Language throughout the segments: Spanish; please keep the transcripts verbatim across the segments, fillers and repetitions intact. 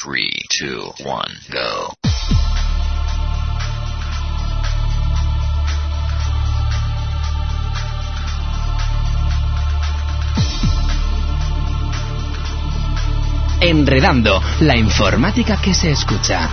three, two, one, go. Enredando, la informática que se escucha.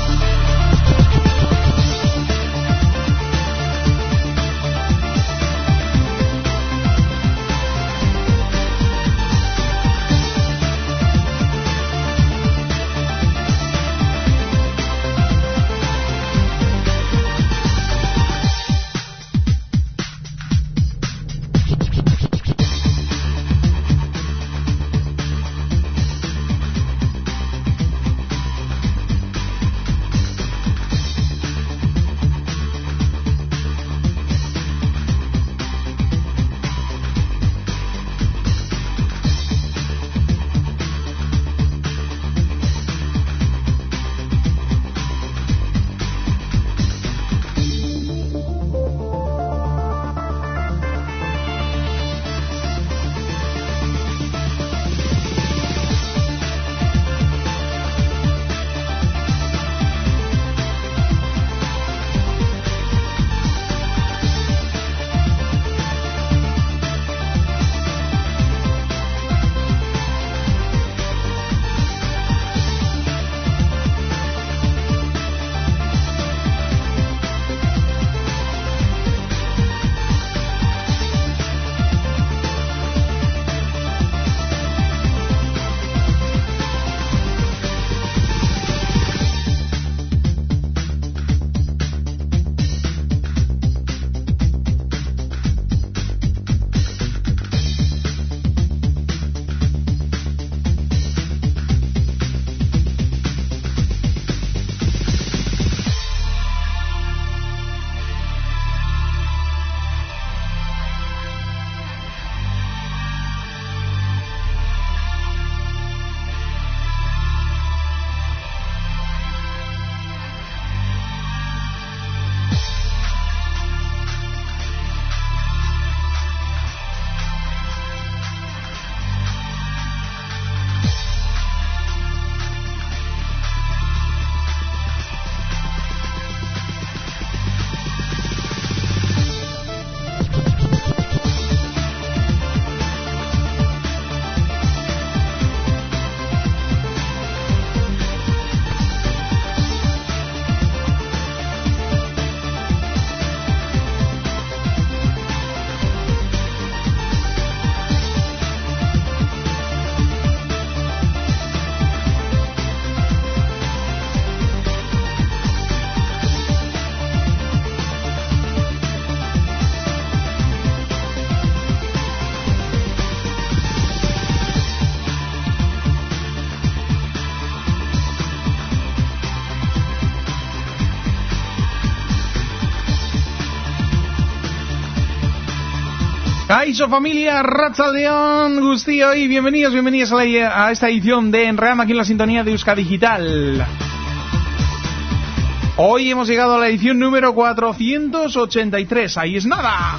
Kaixo familia, Ratzaldeón, Gustío y bienvenidos, bienvenidos a, la, a esta edición de Enredando aquí en la sintonía de Euskadi Digital. Hoy hemos llegado a la edición número cuatrocientos ochenta y tres, ahí es nada.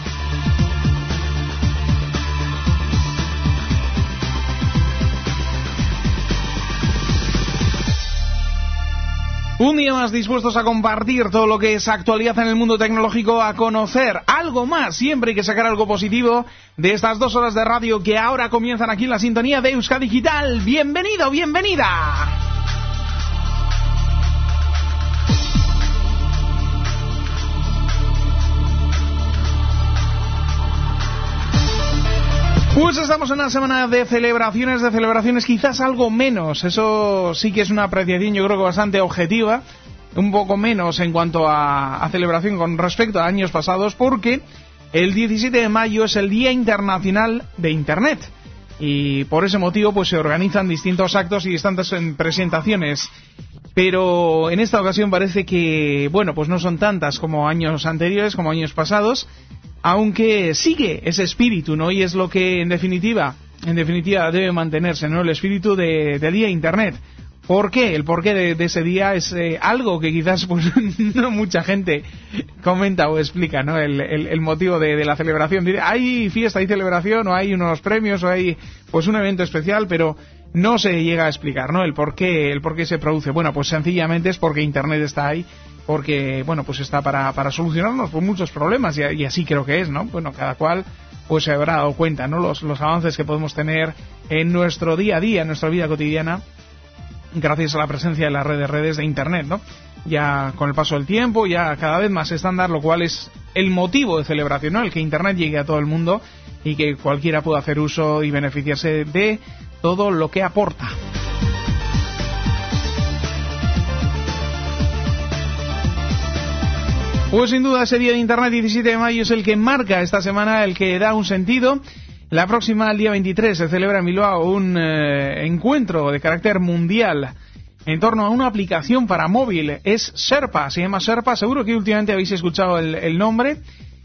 Un día más dispuestos a compartir todo lo que es actualidad en el mundo tecnológico, a conocer algo más, siempre hay que sacar algo positivo de estas dos horas de radio que ahora comienzan aquí en la sintonía de Euskadi Digital. ¡Bienvenido, bienvenida! Pues estamos en una semana de celebraciones, de celebraciones quizás algo menos, eso sí que es una apreciación yo creo que bastante objetiva, un poco menos en cuanto a, a celebración con respecto a años pasados, porque el diecisiete de mayo es el Día Internacional de Internet y por ese motivo pues se organizan distintos actos y distintas presentaciones, pero en esta ocasión parece que, bueno, pues no son tantas como años anteriores, como años pasados, aunque sigue ese espíritu, ¿no? Y es lo que en definitiva, en definitiva debe mantenerse, ¿no? El espíritu de, del Día Internet. ¿Por qué? El porqué de, de ese día es eh, algo que quizás pues no mucha gente comenta o explica, ¿no? El, el, el motivo de, de la celebración. Hay fiesta, hay celebración, o hay unos premios, o hay pues un evento especial, pero no se llega a explicar, ¿no? El por qué, el por qué se produce. Bueno, pues sencillamente es porque Internet está ahí, porque, bueno, pues está para, para solucionarnos por muchos problemas, y, y así creo que es, ¿no? Bueno, cada cual pues se habrá dado cuenta, ¿no? Los, los avances que podemos tener en nuestro día a día, en nuestra vida cotidiana, gracias a la presencia de las redes, redes de Internet, ¿no? Ya con el paso del tiempo, ya cada vez más estándar, lo cual es el motivo de celebración, ¿no? El que Internet llegue a todo el mundo y que cualquiera pueda hacer uso y beneficiarse de todo lo que aporta. Pues sin duda ese día de Internet, diecisiete de mayo, es el que marca esta semana, el que da un sentido. La próxima, el día veintitrés, se celebra en Bilbao un eh, encuentro de carácter mundial en torno a una aplicación para móvil. Es Sherpa, se llama Sherpa, seguro que últimamente habéis escuchado el, el nombre,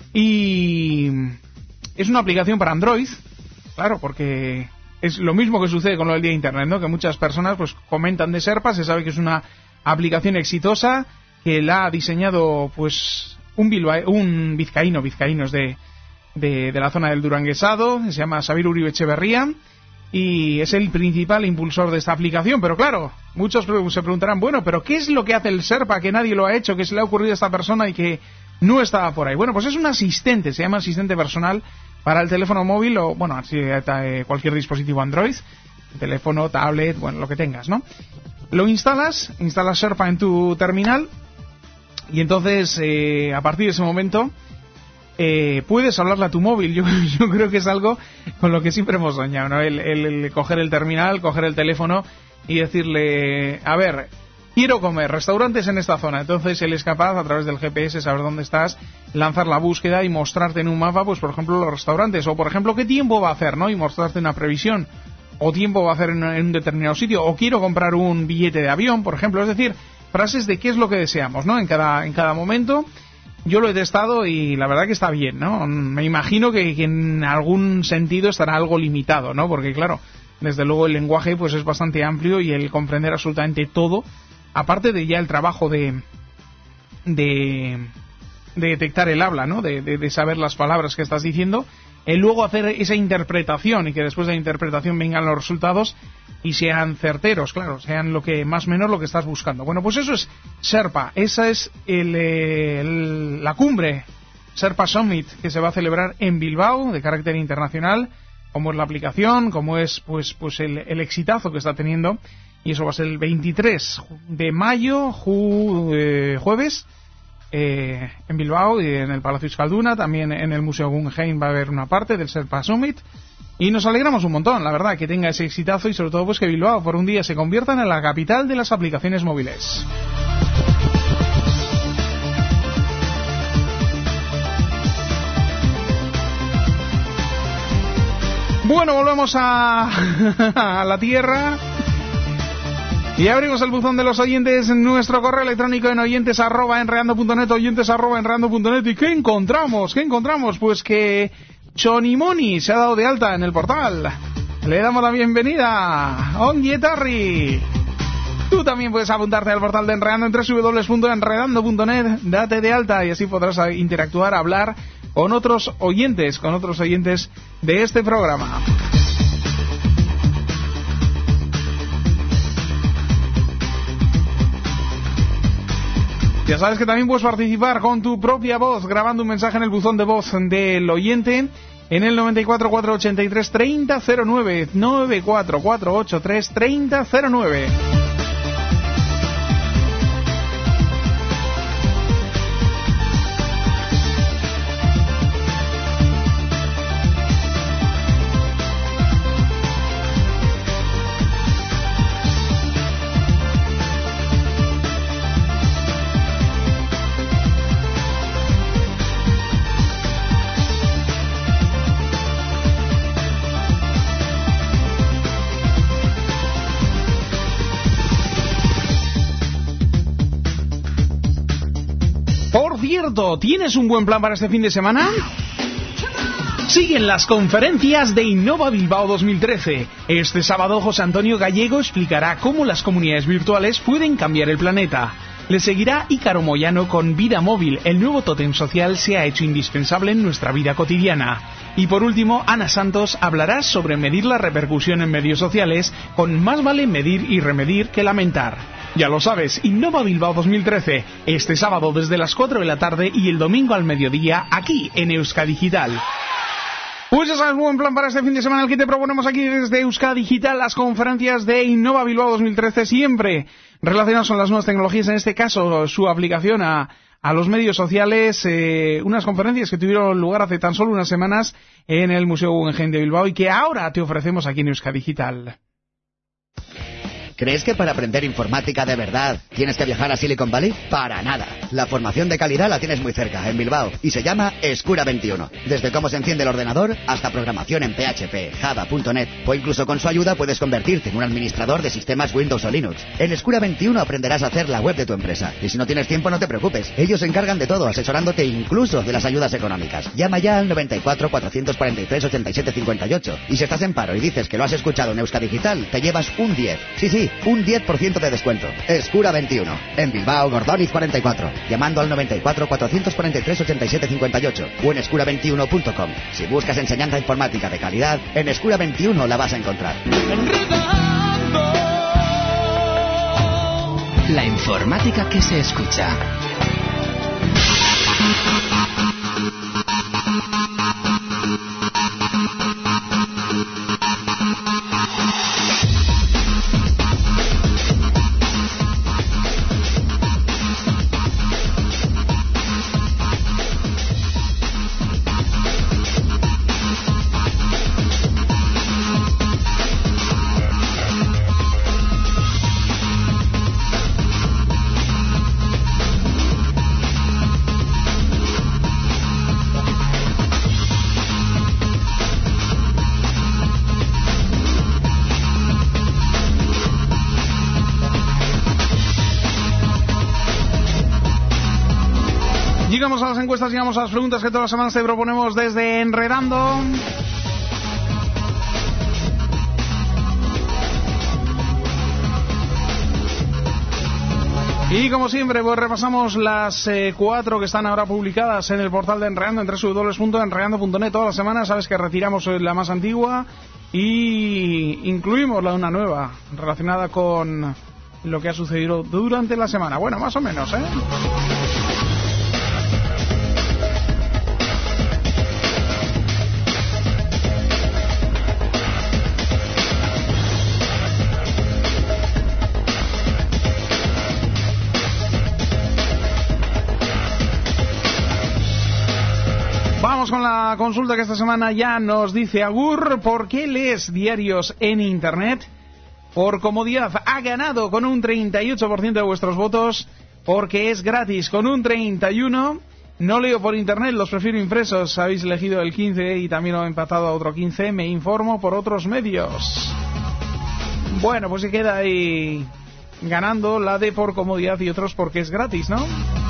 y es una aplicación para Android, claro, porque es lo mismo que sucede con lo del día de Internet, ¿no? Que muchas personas pues comentan de Sherpa, se sabe que es una aplicación exitosa, que la ha diseñado pues un, Bilba, un vizcaíno, vizcaínos de, de, de la zona del Duranguesado, se llama Xabier Uribe Echeverría, y es el principal impulsor de esta aplicación. Pero claro, muchos se preguntarán, bueno, pero ¿qué es lo que hace el Sherpa que nadie lo ha hecho, que se le ha ocurrido a esta persona y que no estaba por ahí? Bueno, pues es un asistente, se llama asistente personal para el teléfono móvil o, bueno, así, eh, cualquier dispositivo Android, teléfono, tablet, bueno, lo que tengas, ¿no? Lo instalas, instalas Sherpa en tu terminal, y entonces, eh, a partir de ese momento, eh, puedes hablarle a tu móvil. Yo, yo creo que es algo con lo que siempre hemos soñado, ¿no? El, el, el coger el terminal, coger el teléfono y decirle, a ver, quiero comer, restaurantes en esta zona. Entonces él es capaz, a través del G P S, saber dónde estás, lanzar la búsqueda y mostrarte en un mapa, pues por ejemplo, los restaurantes. O por ejemplo, qué tiempo va a hacer, ¿no? Y mostrarte una previsión. O tiempo va a hacer en, en un determinado sitio. O quiero comprar un billete de avión, por ejemplo. Es decir, frases de qué es lo que deseamos, ¿no? En cada, en cada momento. Yo lo he testado y la verdad que está bien, ¿no? Me imagino que, que en algún sentido estará algo limitado, ¿no? Porque claro, desde luego el lenguaje pues es bastante amplio y el comprender absolutamente todo, aparte de ya el trabajo de de, de detectar el habla, ¿no? De, de, de saber las palabras que estás diciendo, el luego hacer esa interpretación y que después de la interpretación vengan los resultados y sean certeros, claro, sean lo que más o menos lo que estás buscando. Bueno, pues eso es Sherpa, esa es el, el, la cumbre Sherpa Summit que se va a celebrar en Bilbao, de carácter internacional, como es la aplicación, como es pues pues el, el exitazo que está teniendo, y eso va a ser el veintitrés de mayo, ju, eh, jueves, eh, en Bilbao, y en el Palacio Euskalduna, también en el Museo Guggenheim va a haber una parte del Sherpa Summit. Y nos alegramos un montón, la verdad, que tenga ese exitazo y sobre todo pues que Bilbao por un día se convierta en la capital de las aplicaciones móviles. Bueno, volvemos a, a la tierra y abrimos el buzón de los oyentes, nuestro correo electrónico en oyentes arroba enredando punto net, oyentes arroba enredando punto net. ¿Y qué encontramos? ¿Qué encontramos? Pues que Chonimoni se ha dado de alta en el portal. Le damos la bienvenida. Ongi etorri. Tú también puedes apuntarte al portal de Enredando en doble u doble u doble u punto enredando punto net. Date de alta y así podrás interactuar, hablar con otros oyentes, con otros oyentes de este programa. Ya sabes que también puedes participar con tu propia voz, grabando un mensaje en el buzón de voz del oyente en el noventa y cuatro, cuatrocientos ochenta y tres, treinta cero nueve, noventa y cuatro, cuatrocientos ochenta y tres, treinta cero nueve. ¿Tienes un buen plan para este fin de semana? Siguen las conferencias de Innova Bilbao dos mil trece. Este sábado José Antonio Gallego explicará cómo las comunidades virtuales pueden cambiar el planeta. Le seguirá Ícaro Moyano con Vida Móvil. El nuevo tótem social se ha hecho indispensable en nuestra vida cotidiana. Y por último, Ana Santos hablará sobre medir la repercusión en medios sociales con Más vale medir y remedir que lamentar. Ya lo sabes, Innova Bilbao dos mil trece, este sábado desde las cuatro de la tarde y el domingo al mediodía, aquí en Euskadigital. Pues ya sabes, buen plan para este fin de semana, el que te proponemos aquí desde Euskadigital, las conferencias de Innova Bilbao dos mil trece, siempre relacionadas con las nuevas tecnologías, en este caso su aplicación a, a los medios sociales, eh, unas conferencias que tuvieron lugar hace tan solo unas semanas en el Museo Guggenheim de Bilbao y que ahora te ofrecemos aquí en Euskadigital. ¿Crees que para aprender informática de verdad tienes que viajar a Silicon Valley? Para nada. La formación de calidad la tienes muy cerca, en Bilbao, y se llama Escura veintiuno. Desde cómo se enciende el ordenador hasta programación en P H P, Java punto net, o incluso con su ayuda puedes convertirte en un administrador de sistemas Windows o Linux. En Escura veintiuno aprenderás a hacer la web de tu empresa. Y si no tienes tiempo, no te preocupes. Ellos se encargan de todo, asesorándote incluso de las ayudas económicas. Llama ya al noventa y cuatro, cuatrocientos cuarenta y tres, ochenta y siete cincuenta y ocho. Y si estás en paro y dices que lo has escuchado en Euskadigital, te llevas un diez. Sí, sí, un diez por ciento de descuento. Escura veintiuno. En Bilbao, Gordoniz cuarenta y cuatro. Llamando al noventa y cuatro, cuatrocientos cuarenta y tres, ochenta y siete cincuenta y ocho. O en escura veintiuno punto com. Si buscas enseñanza informática de calidad, en Escura veintiuno la vas a encontrar. La informática que se escucha. Llegamos a las encuestas, llegamos a las preguntas que todas las semanas te proponemos desde Enredando. Y como siempre, pues repasamos las eh, cuatro que están ahora publicadas en el portal de Enredando, en doble u doble u doble u punto enredando punto net. Todas las semanas sabes que retiramos la más antigua y incluimos la una nueva relacionada con lo que ha sucedido durante la semana. Bueno, más o menos, ¿eh? Vamos con la consulta que esta semana ya nos dice Agur. ¿Por qué lees diarios en Internet? Por comodidad. Ha ganado con un treinta y ocho por ciento de vuestros votos. Porque es gratis con un treinta y uno por ciento. No leo por Internet, los prefiero impresos. Habéis elegido el quince y también lo he empatado a otro quince. Me informo por otros medios. Bueno, pues se queda ahí ganando la de por comodidad y otros porque es gratis, ¿no?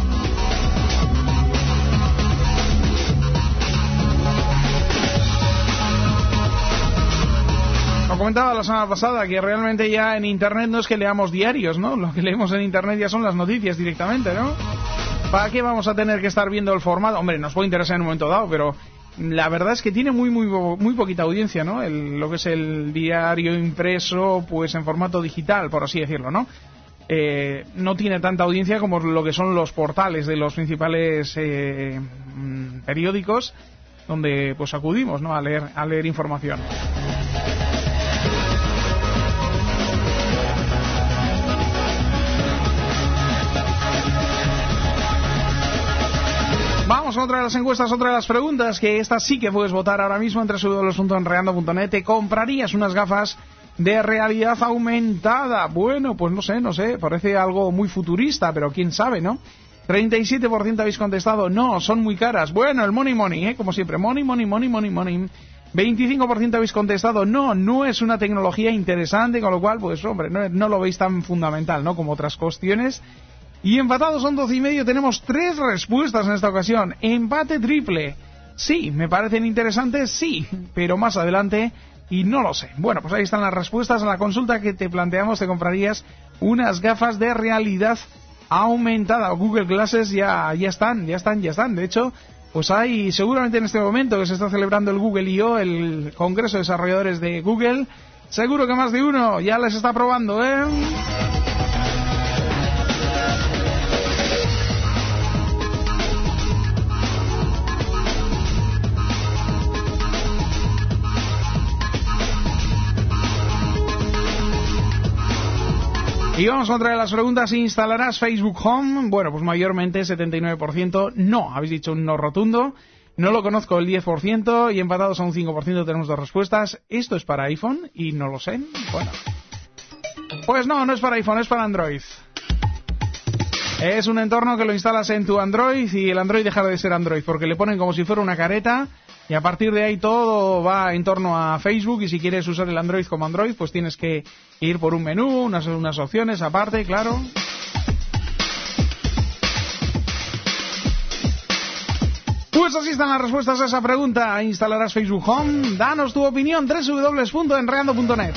Lo comentaba la semana pasada que realmente ya en Internet no es que leamos diarios, ¿no? Lo que leemos en Internet ya son las noticias directamente, ¿no? ¿Para qué vamos a tener que estar viendo el formato? Hombre, nos puede interesar en un momento dado, pero la verdad es que tiene muy muy muy poquita audiencia, ¿no? El, lo que es el diario impreso, pues en formato digital, por así decirlo, ¿no? Eh, no tiene tanta audiencia como lo que son los portales de los principales eh, periódicos, donde pues acudimos, ¿no? A leer a leer información. Vamos a otra de las encuestas, otra de las preguntas, que esta sí que puedes votar ahora mismo en doble u doble u doble u punto enredando punto net. ¿Te comprarías unas gafas de realidad aumentada? Bueno, pues no sé, no sé, parece algo muy futurista, pero quién sabe, ¿no? treinta y siete por ciento habéis contestado, no, son muy caras. Bueno, el money money, ¿eh? Como siempre, money, money, money, money, money. veinticinco por ciento habéis contestado, no, no es una tecnología interesante, con lo cual, pues hombre, no, no lo veis tan fundamental, ¿no? Como otras cuestiones. Y empatados son doce y medio, tenemos tres respuestas en esta ocasión. Empate triple. Sí, me parecen interesantes, sí, pero más adelante y no lo sé. Bueno, pues ahí están las respuestas a la consulta que te planteamos. ¿Te comprarías unas gafas de realidad aumentada. Google Glasses ya, ya están, ya están, ya están. De hecho, pues hay seguramente en este momento que se está celebrando el Google I O, el Congreso de Desarrolladores de Google, seguro que más de uno ya les está probando, ¿eh? Y vamos a otra de las preguntas. ¿Instalarás Facebook Home? Bueno, pues mayormente setenta y nueve por ciento no. Habéis dicho un no rotundo. No lo conozco el diez por ciento y empatados a un cinco por ciento tenemos dos respuestas. ¿Esto es para iPhone? Y no lo sé. Bueno. Pues no, no es para iPhone, es para Android. Es un entorno que lo instalas en tu Android y el Android deja de ser Android porque le ponen como si fuera una careta. Y a partir de ahí todo va en torno a Facebook y si quieres usar el Android como Android, pues tienes que ir por un menú, unas, unas opciones aparte, claro. Pues así están las respuestas a esa pregunta. ¿Instalarás Facebook Home? Danos tu opinión, doble u doble u doble u punto enreando punto net.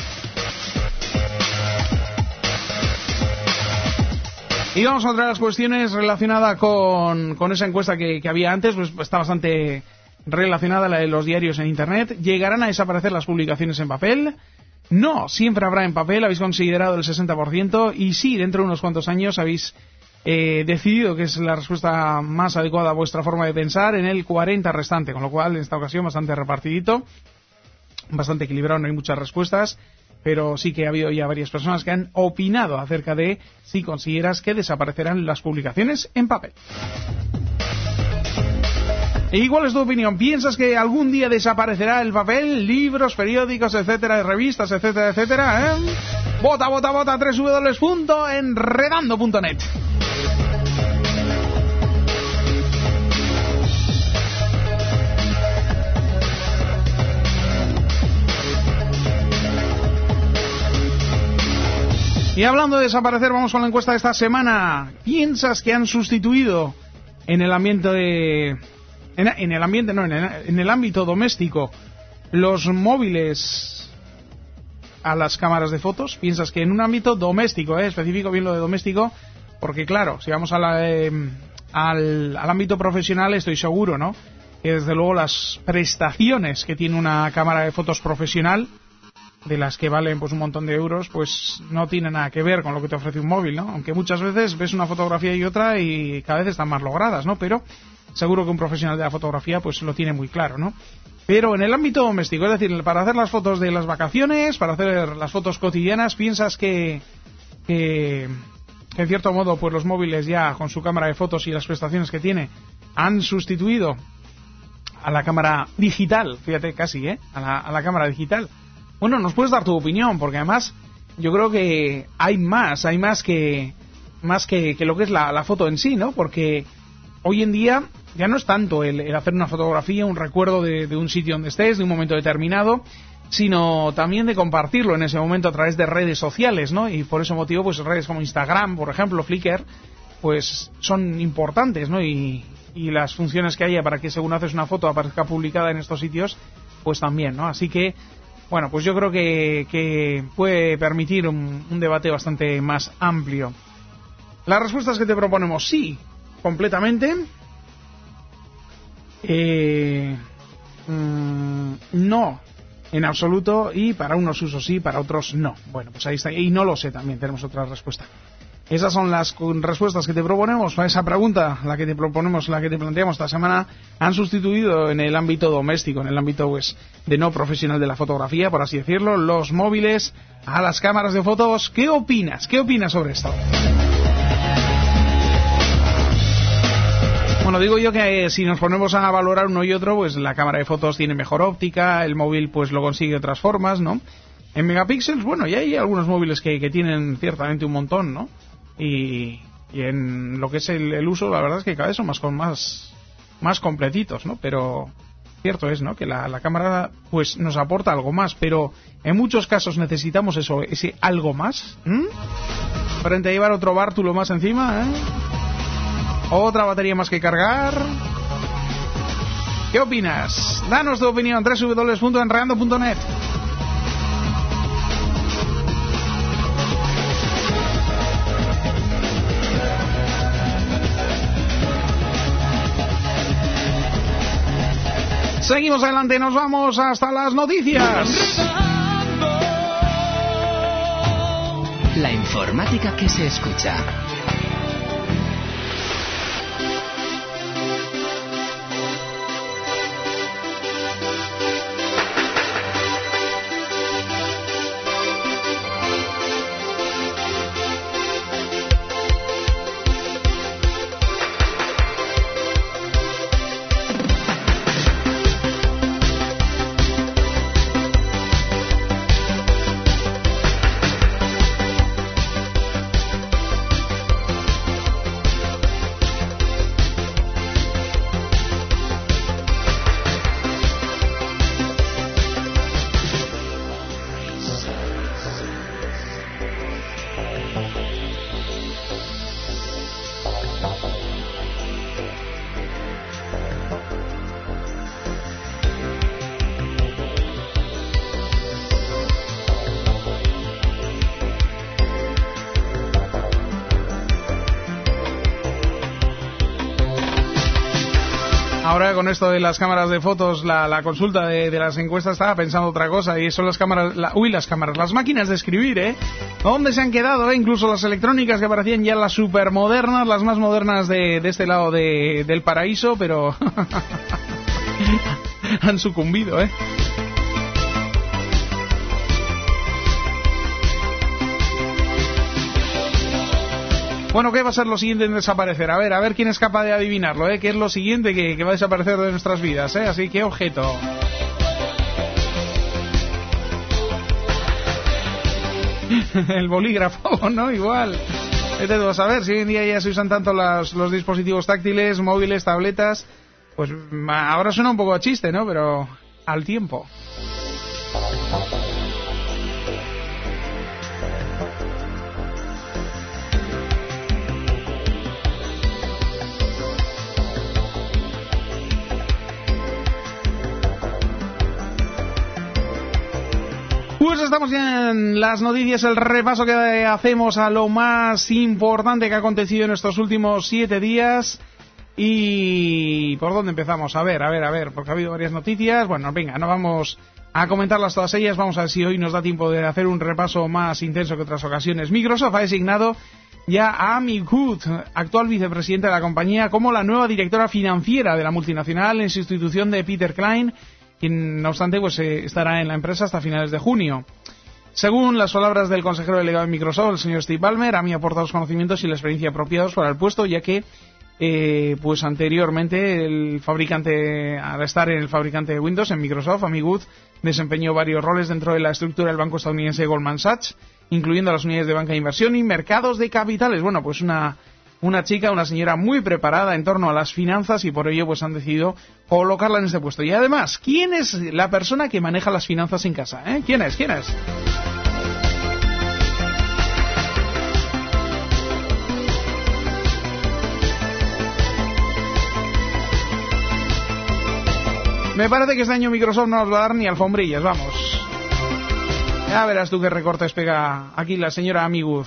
Y vamos a otra de las cuestiones relacionada con, con esa encuesta que, que había antes, pues está bastante relacionada a la de los diarios en Internet. ¿Llegarán a desaparecer las publicaciones en papel? No, siempre habrá en papel, habéis considerado el sesenta por ciento, y sí, dentro de unos cuantos años habéis eh, decidido que es la respuesta más adecuada a vuestra forma de pensar en el cuarenta por ciento restante, con lo cual en esta ocasión bastante repartidito, bastante equilibrado, no hay muchas respuestas, pero sí que ha habido ya varias personas que han opinado acerca de si consideras que desaparecerán las publicaciones en papel. ¿Y cuál es tu opinión? ¿Piensas que algún día desaparecerá el papel? Libros, periódicos, etcétera, revistas, etcétera, etcétera, ¿eh? Vota, vota, vota, doble u doble u doble u punto enredando punto net. Y hablando de desaparecer, vamos con la encuesta de esta semana. ¿Piensas que han sustituido en el ambiente de... En, en el ambiente, no, en el, en el ámbito doméstico, los móviles a las cámaras de fotos? ¿Piensas que en un ámbito doméstico, eh, específico bien lo de doméstico? Porque claro, si vamos a la, eh, al, al ámbito profesional, estoy seguro, ¿no?, que desde luego las prestaciones que tiene una cámara de fotos profesional, de las que valen pues un montón de euros, pues no tiene nada que ver con lo que te ofrece un móvil, ¿no? Aunque muchas veces ves una fotografía y otra y cada vez están más logradas, ¿no? Pero seguro que un profesional de la fotografía pues lo tiene muy claro, ¿no? Pero en el ámbito doméstico, es decir, para hacer las fotos de las vacaciones, para hacer las fotos cotidianas, ¿piensas que, que, que en cierto modo pues los móviles ya con su cámara de fotos y las prestaciones que tiene han sustituido a la cámara digital? Fíjate, casi, ¿eh? A la, a la cámara digital. Bueno, nos puedes dar tu opinión, porque además yo creo que hay más, hay más que más que, que lo que es la, la foto en sí, ¿no? Porque hoy en día ya no es tanto el, el hacer una fotografía, un recuerdo de, de un sitio donde estés, de un momento determinado, sino también de compartirlo en ese momento a través de redes sociales, ¿no? Y por ese motivo, pues redes como Instagram, por ejemplo, Flickr, pues son importantes, ¿no? Y, y las funciones que haya para que según haces una foto aparezca publicada en estos sitios, pues también, ¿no? Así que, bueno, pues yo creo que, que puede permitir un, un debate bastante más amplio. Las respuestas que te proponemos, sí, completamente. Eh, mmm, no, en absoluto. Y para unos usos sí, para otros no. Bueno, pues ahí está. Y no lo sé, también tenemos otra respuesta. Esas son las respuestas que te proponemos para esa pregunta, la que te proponemos, la que te planteamos esta semana. Han sustituido en el ámbito doméstico, en el ámbito pues de no profesional de la fotografía, por así decirlo, los móviles a las cámaras de fotos. ¿Qué opinas? ¿Qué opinas sobre esto? Bueno, digo yo que eh, si nos ponemos a valorar uno y otro, pues la cámara de fotos tiene mejor óptica, el móvil pues lo consigue de otras formas, ¿no? En megapíxeles, bueno, ya hay algunos móviles que, que tienen ciertamente un montón, ¿no? Y, y en lo que es el, el uso, la verdad es que cada vez son más con más más completitos, ¿no? Pero cierto es, ¿no?, que la, la cámara pues nos aporta algo más, pero en muchos casos necesitamos eso, ese algo más, ¿m? Frente a llevar otro bártulo más encima, ¿eh? Otra batería más que cargar. ¿Qué opinas? Danos tu opinión, doble u doble u doble u punto enreando punto net. Seguimos adelante, nos vamos hasta las noticias. La informática que se escucha. Ahora con esto de las cámaras de fotos, la, la consulta de, de las encuestas, estaba pensando otra cosa, y son las cámaras, la, uy, las cámaras, las máquinas de escribir, ¿eh? ¿Dónde se han quedado, eh? Incluso las electrónicas que parecían ya las supermodernas, las más modernas de, de este lado de, del paraíso, pero han sucumbido, ¿eh? Bueno, ¿qué va a ser lo siguiente en desaparecer? A ver, a ver quién es capaz de adivinarlo, ¿eh? ¿Qué es lo siguiente que, que va a desaparecer de nuestras vidas, eh? Así que, objeto. El bolígrafo, ¿no? Igual. Vete tú a saber, si hoy en día ya se usan tanto las, los dispositivos táctiles, móviles, tabletas, pues ahora suena un poco a chiste, ¿no? Pero al tiempo. Pues estamos ya en las noticias, el repaso que hacemos a lo más importante que ha acontecido en estos últimos siete días. ¿Y por dónde empezamos? A ver, a ver, a ver, porque ha habido varias noticias. Bueno, venga, no vamos a comentarlas todas ellas. Vamos a ver si hoy nos da tiempo de hacer un repaso más intenso que otras ocasiones. Microsoft ha designado ya a Amy Hood, actual vicepresidenta de la compañía, como la nueva directora financiera de la multinacional en sustitución de Peter Klein, quien, no obstante, pues eh, estará en la empresa hasta finales de junio. Según las palabras del consejero delegado de Microsoft, el señor Steve Ballmer, Amy aporta los conocimientos y la experiencia apropiados para el puesto, ya que eh, pues anteriormente el fabricante, al estar en el fabricante de Windows, en Microsoft, Amy Hood desempeñó varios roles dentro de la estructura del banco estadounidense Goldman Sachs, incluyendo las unidades de banca de inversión y mercados de capitales. Bueno, pues una... Una chica, una señora muy preparada en torno a las finanzas, y por ello pues han decidido colocarla en este puesto. Y además, ¿quién es la persona que maneja las finanzas en casa? ¿Eh? ¿Quién es? ¿Quién es? Me parece que este año Microsoft no nos va a dar ni alfombrillas, vamos. Ya verás tú qué recortes pega aquí la señora Amy Hood.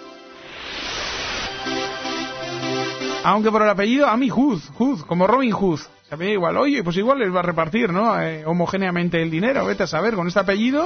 Aunque por el apellido, Amy Hood, Hood, como Robin Hood. Se ve igual, oye, pues igual les va a repartir, ¿no? Eh, homogéneamente el dinero, vete a saber, con este apellido.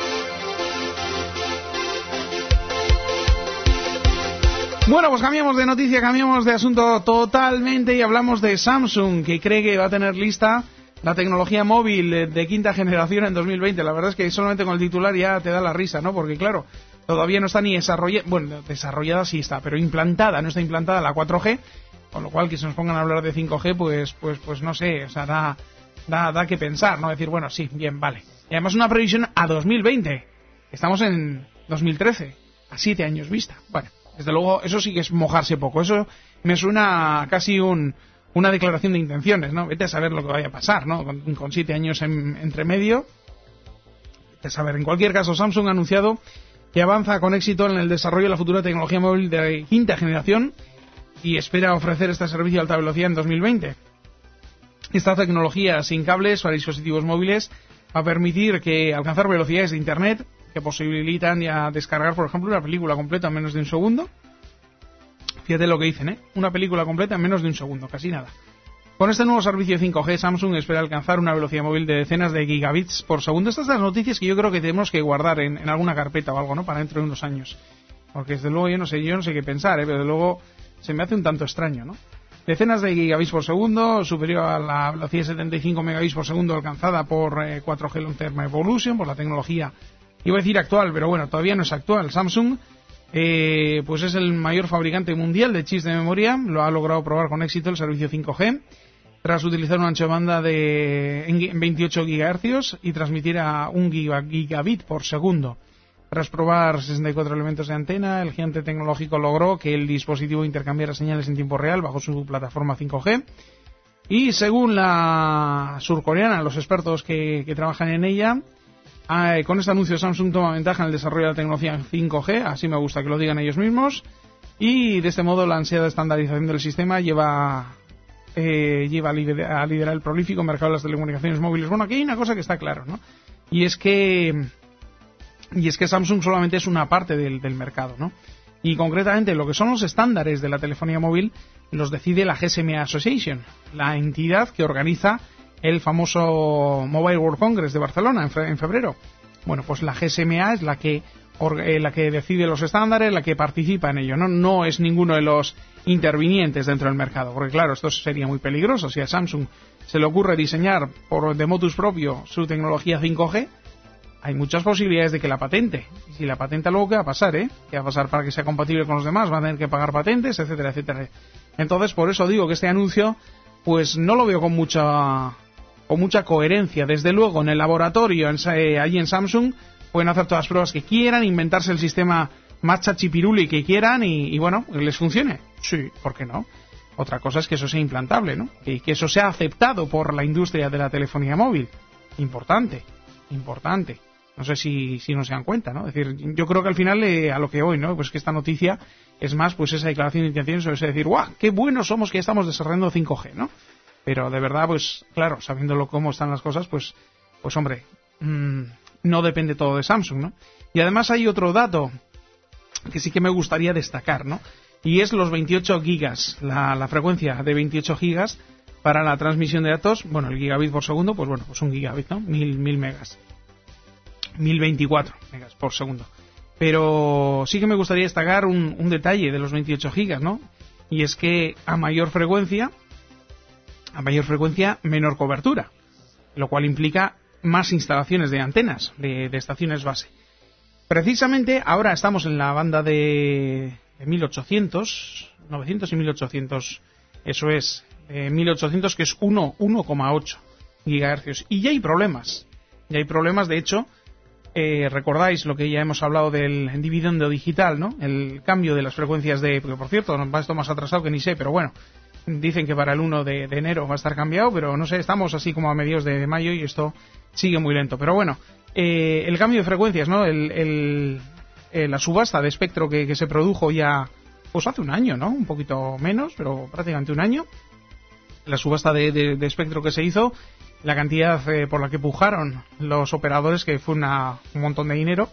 Bueno, pues cambiamos de noticia, cambiamos de asunto totalmente y hablamos de Samsung, que cree que va a tener lista la tecnología móvil de, de quinta generación en dos mil veinte. La verdad es que solamente con el titular ya te da la risa, ¿no? Porque claro, todavía no está ni desarrollada, bueno, desarrollada sí está, pero implantada, no está implantada la cuatro G, con lo cual que se nos pongan a hablar de cinco G, pues pues pues no sé, o sea, da, da, da que pensar, ¿no? Decir, bueno, sí, bien, vale. Y además una previsión a dos mil veinte, estamos en dos mil trece, a siete años vista. Bueno, desde luego, eso sí que es mojarse poco, eso me suena casi un, una declaración de intenciones, ¿no? Vete a saber lo que vaya a pasar, ¿no? Con, con siete años en, entre medio, vete a saber. En cualquier caso, Samsung ha anunciado que avanza con éxito en el desarrollo de la futura tecnología móvil de quinta generación y espera ofrecer este servicio de alta velocidad en dos mil veinte. Esta tecnología sin cables para dispositivos móviles va a permitir que alcanzar velocidades de Internet que posibilitan ya descargar, por ejemplo, una película completa en menos de un segundo. Fíjate lo que dicen, ¿eh? Una película completa en menos de un segundo, casi nada. Con este nuevo servicio cinco G, Samsung espera alcanzar una velocidad móvil de decenas de gigabits por segundo. Estas son las noticias que yo creo que tenemos que guardar en, en alguna carpeta o algo, ¿no? Para dentro de unos años. Porque desde luego yo no sé, yo no sé qué pensar, ¿eh? Pero desde luego se me hace un tanto extraño, ¿no? Decenas de gigabits por segundo, superior a la velocidad de setenta y cinco megabits por segundo alcanzada por eh, cuatro G Long Term Evolution, por la tecnología, iba a decir actual, pero bueno, todavía no es actual. Samsung, eh, pues es el mayor fabricante mundial de chips de memoria, lo ha logrado probar con éxito el servicio cinco G. Tras utilizar un ancho de banda de en veintiocho gigahercios y transmitir a un gigabit por segundo. Tras probar sesenta y cuatro elementos de antena, el gigante tecnológico logró que el dispositivo intercambiara señales en tiempo real bajo su plataforma cinco G. Y según la surcoreana, los expertos que, que trabajan en ella, eh, con este anuncio Samsung toma ventaja en el desarrollo de la tecnología cinco G, así me gusta que lo digan ellos mismos, y de este modo la ansiada estandarización del sistema lleva... Eh, lleva a liderar, a liderar el prolífico mercado de las telecomunicaciones móviles. Bueno, aquí hay una cosa que está claro, ¿no? Y es que y es que Samsung solamente es una parte del, del mercado, ¿no? Y concretamente lo que son los estándares de la telefonía móvil los decide la G S M A Association, la entidad que organiza el famoso Mobile World Congress de Barcelona en, fe, en febrero. Bueno, pues la G S M A es la que la que decide los estándares, la que participa en ello, ¿no? No es ninguno de los intervinientes dentro del mercado, porque claro, esto sería muy peligroso. Si a Samsung se le ocurre diseñar por de motus propio su tecnología cinco G, hay muchas posibilidades de que la patente. Y si la patenta, luego ¿qué va a pasar, eh? ¿Qué va a pasar para que sea compatible con los demás? Va a tener que pagar patentes, etcétera, etcétera. Entonces, por eso digo que este anuncio, pues no lo veo con mucha con mucha coherencia. Desde luego, en el laboratorio, en, eh, allí en Samsung, pueden hacer todas las pruebas que quieran, inventarse el sistema más chachipiruli que quieran y, y bueno, les funcione. Sí, ¿por qué no? Otra cosa es que eso sea implantable, ¿no? Y que eso sea aceptado por la industria de la telefonía móvil. Importante, importante. No sé si, si no se dan cuenta, ¿no? Es decir, yo creo que al final eh, a lo que voy, ¿no? Pues que esta noticia es más pues esa declaración de intenciones sobre decir, ¡guau! ¡Qué buenos somos que estamos desarrollando cinco G!, ¿no? Pero de verdad, pues claro, sabiéndolo cómo están las cosas, pues, pues hombre, mmm, no depende todo de Samsung, ¿no? Y además hay otro dato que sí que me gustaría destacar, ¿no? Y es los veintiocho gigas, la, la frecuencia de veintiocho gigas para la transmisión de datos. Bueno, el gigabit por segundo, pues bueno, pues un gigabit, ¿no? Mil, mil megas. mil veinticuatro megas por segundo. Pero sí que me gustaría destacar un, un detalle de los veintiocho gigas, ¿no? Y es que a mayor frecuencia, a mayor frecuencia, menor cobertura. Lo cual implica más instalaciones de antenas, de, de estaciones base. Precisamente ahora estamos en la banda de, de mil ochocientos, novecientos y mil ochocientos, eso es, eh, mil ochocientos, que es uno coma ocho gigahercios. Y ya hay problemas, ya hay problemas, de hecho, eh, recordáis lo que ya hemos hablado del dividendo digital, ¿no? El cambio de las frecuencias de, porque por cierto, va esto más atrasado que ni sé, pero bueno, dicen que para el uno de enero va a estar cambiado, pero no sé, estamos así como a mediados de mayo y esto sigue muy lento. Pero bueno, eh, el cambio de frecuencias, ¿no? El, el, eh, la subasta de espectro que, que se produjo ya, pues hace un año, ¿no? Un poquito menos, pero prácticamente un año. La subasta de, de, de espectro que se hizo, la cantidad eh, por la que pujaron los operadores, que fue una, un montón de dinero.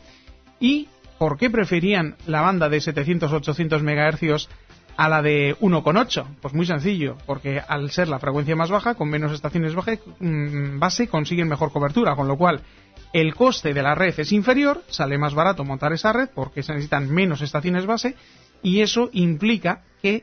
¿Y por qué preferían la banda de setecientos a ochocientos megahercios a la de uno coma ocho? Pues muy sencillo, porque al ser la frecuencia más baja, con menos estaciones baje, base, consiguen mejor cobertura, con lo cual el coste de la red es inferior, sale más barato montar esa red porque se necesitan menos estaciones base, y eso implica que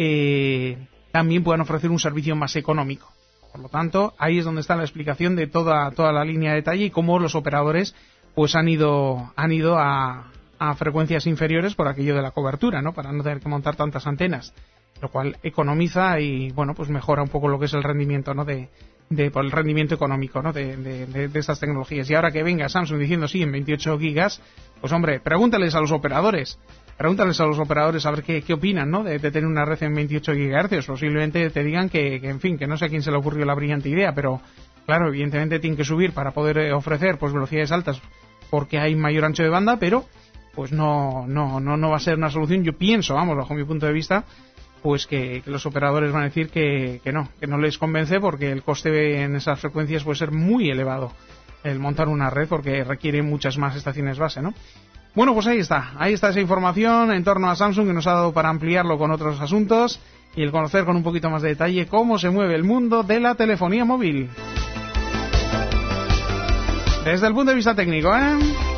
eh, también puedan ofrecer un servicio más económico. Por lo tanto, ahí es donde está la explicación de toda toda la línea de detalle y cómo los operadores pues han ido han ido a a frecuencias inferiores por aquello de la cobertura, ¿no? Para no tener que montar tantas antenas, lo cual economiza y, bueno, pues mejora un poco lo que es el rendimiento, ¿no? De, de por el rendimiento económico, ¿no? De, de, de, de estas tecnologías. Y ahora que venga Samsung diciendo sí en veintiocho gigas, pues hombre, pregúntales a los operadores, pregúntales a los operadores a ver qué, qué opinan, ¿no? De, de tener una red en veintiocho gigahercios. Posiblemente te digan que, que, en fin, que no sé a quién se le ocurrió la brillante idea, pero claro, evidentemente tienen que subir para poder ofrecer pues velocidades altas porque hay mayor ancho de banda, pero pues no, no, no, no va a ser una solución. Yo pienso, vamos, bajo mi punto de vista, pues que, que los operadores van a decir que, que no, que no les convence porque el coste en esas frecuencias puede ser muy elevado el montar una red porque requiere muchas más estaciones base, ¿no? Bueno, pues ahí está, ahí está esa información en torno a Samsung que nos ha dado para ampliarlo con otros asuntos y el conocer con un poquito más de detalle cómo se mueve el mundo de la telefonía móvil. Desde el punto de vista técnico, ¿eh?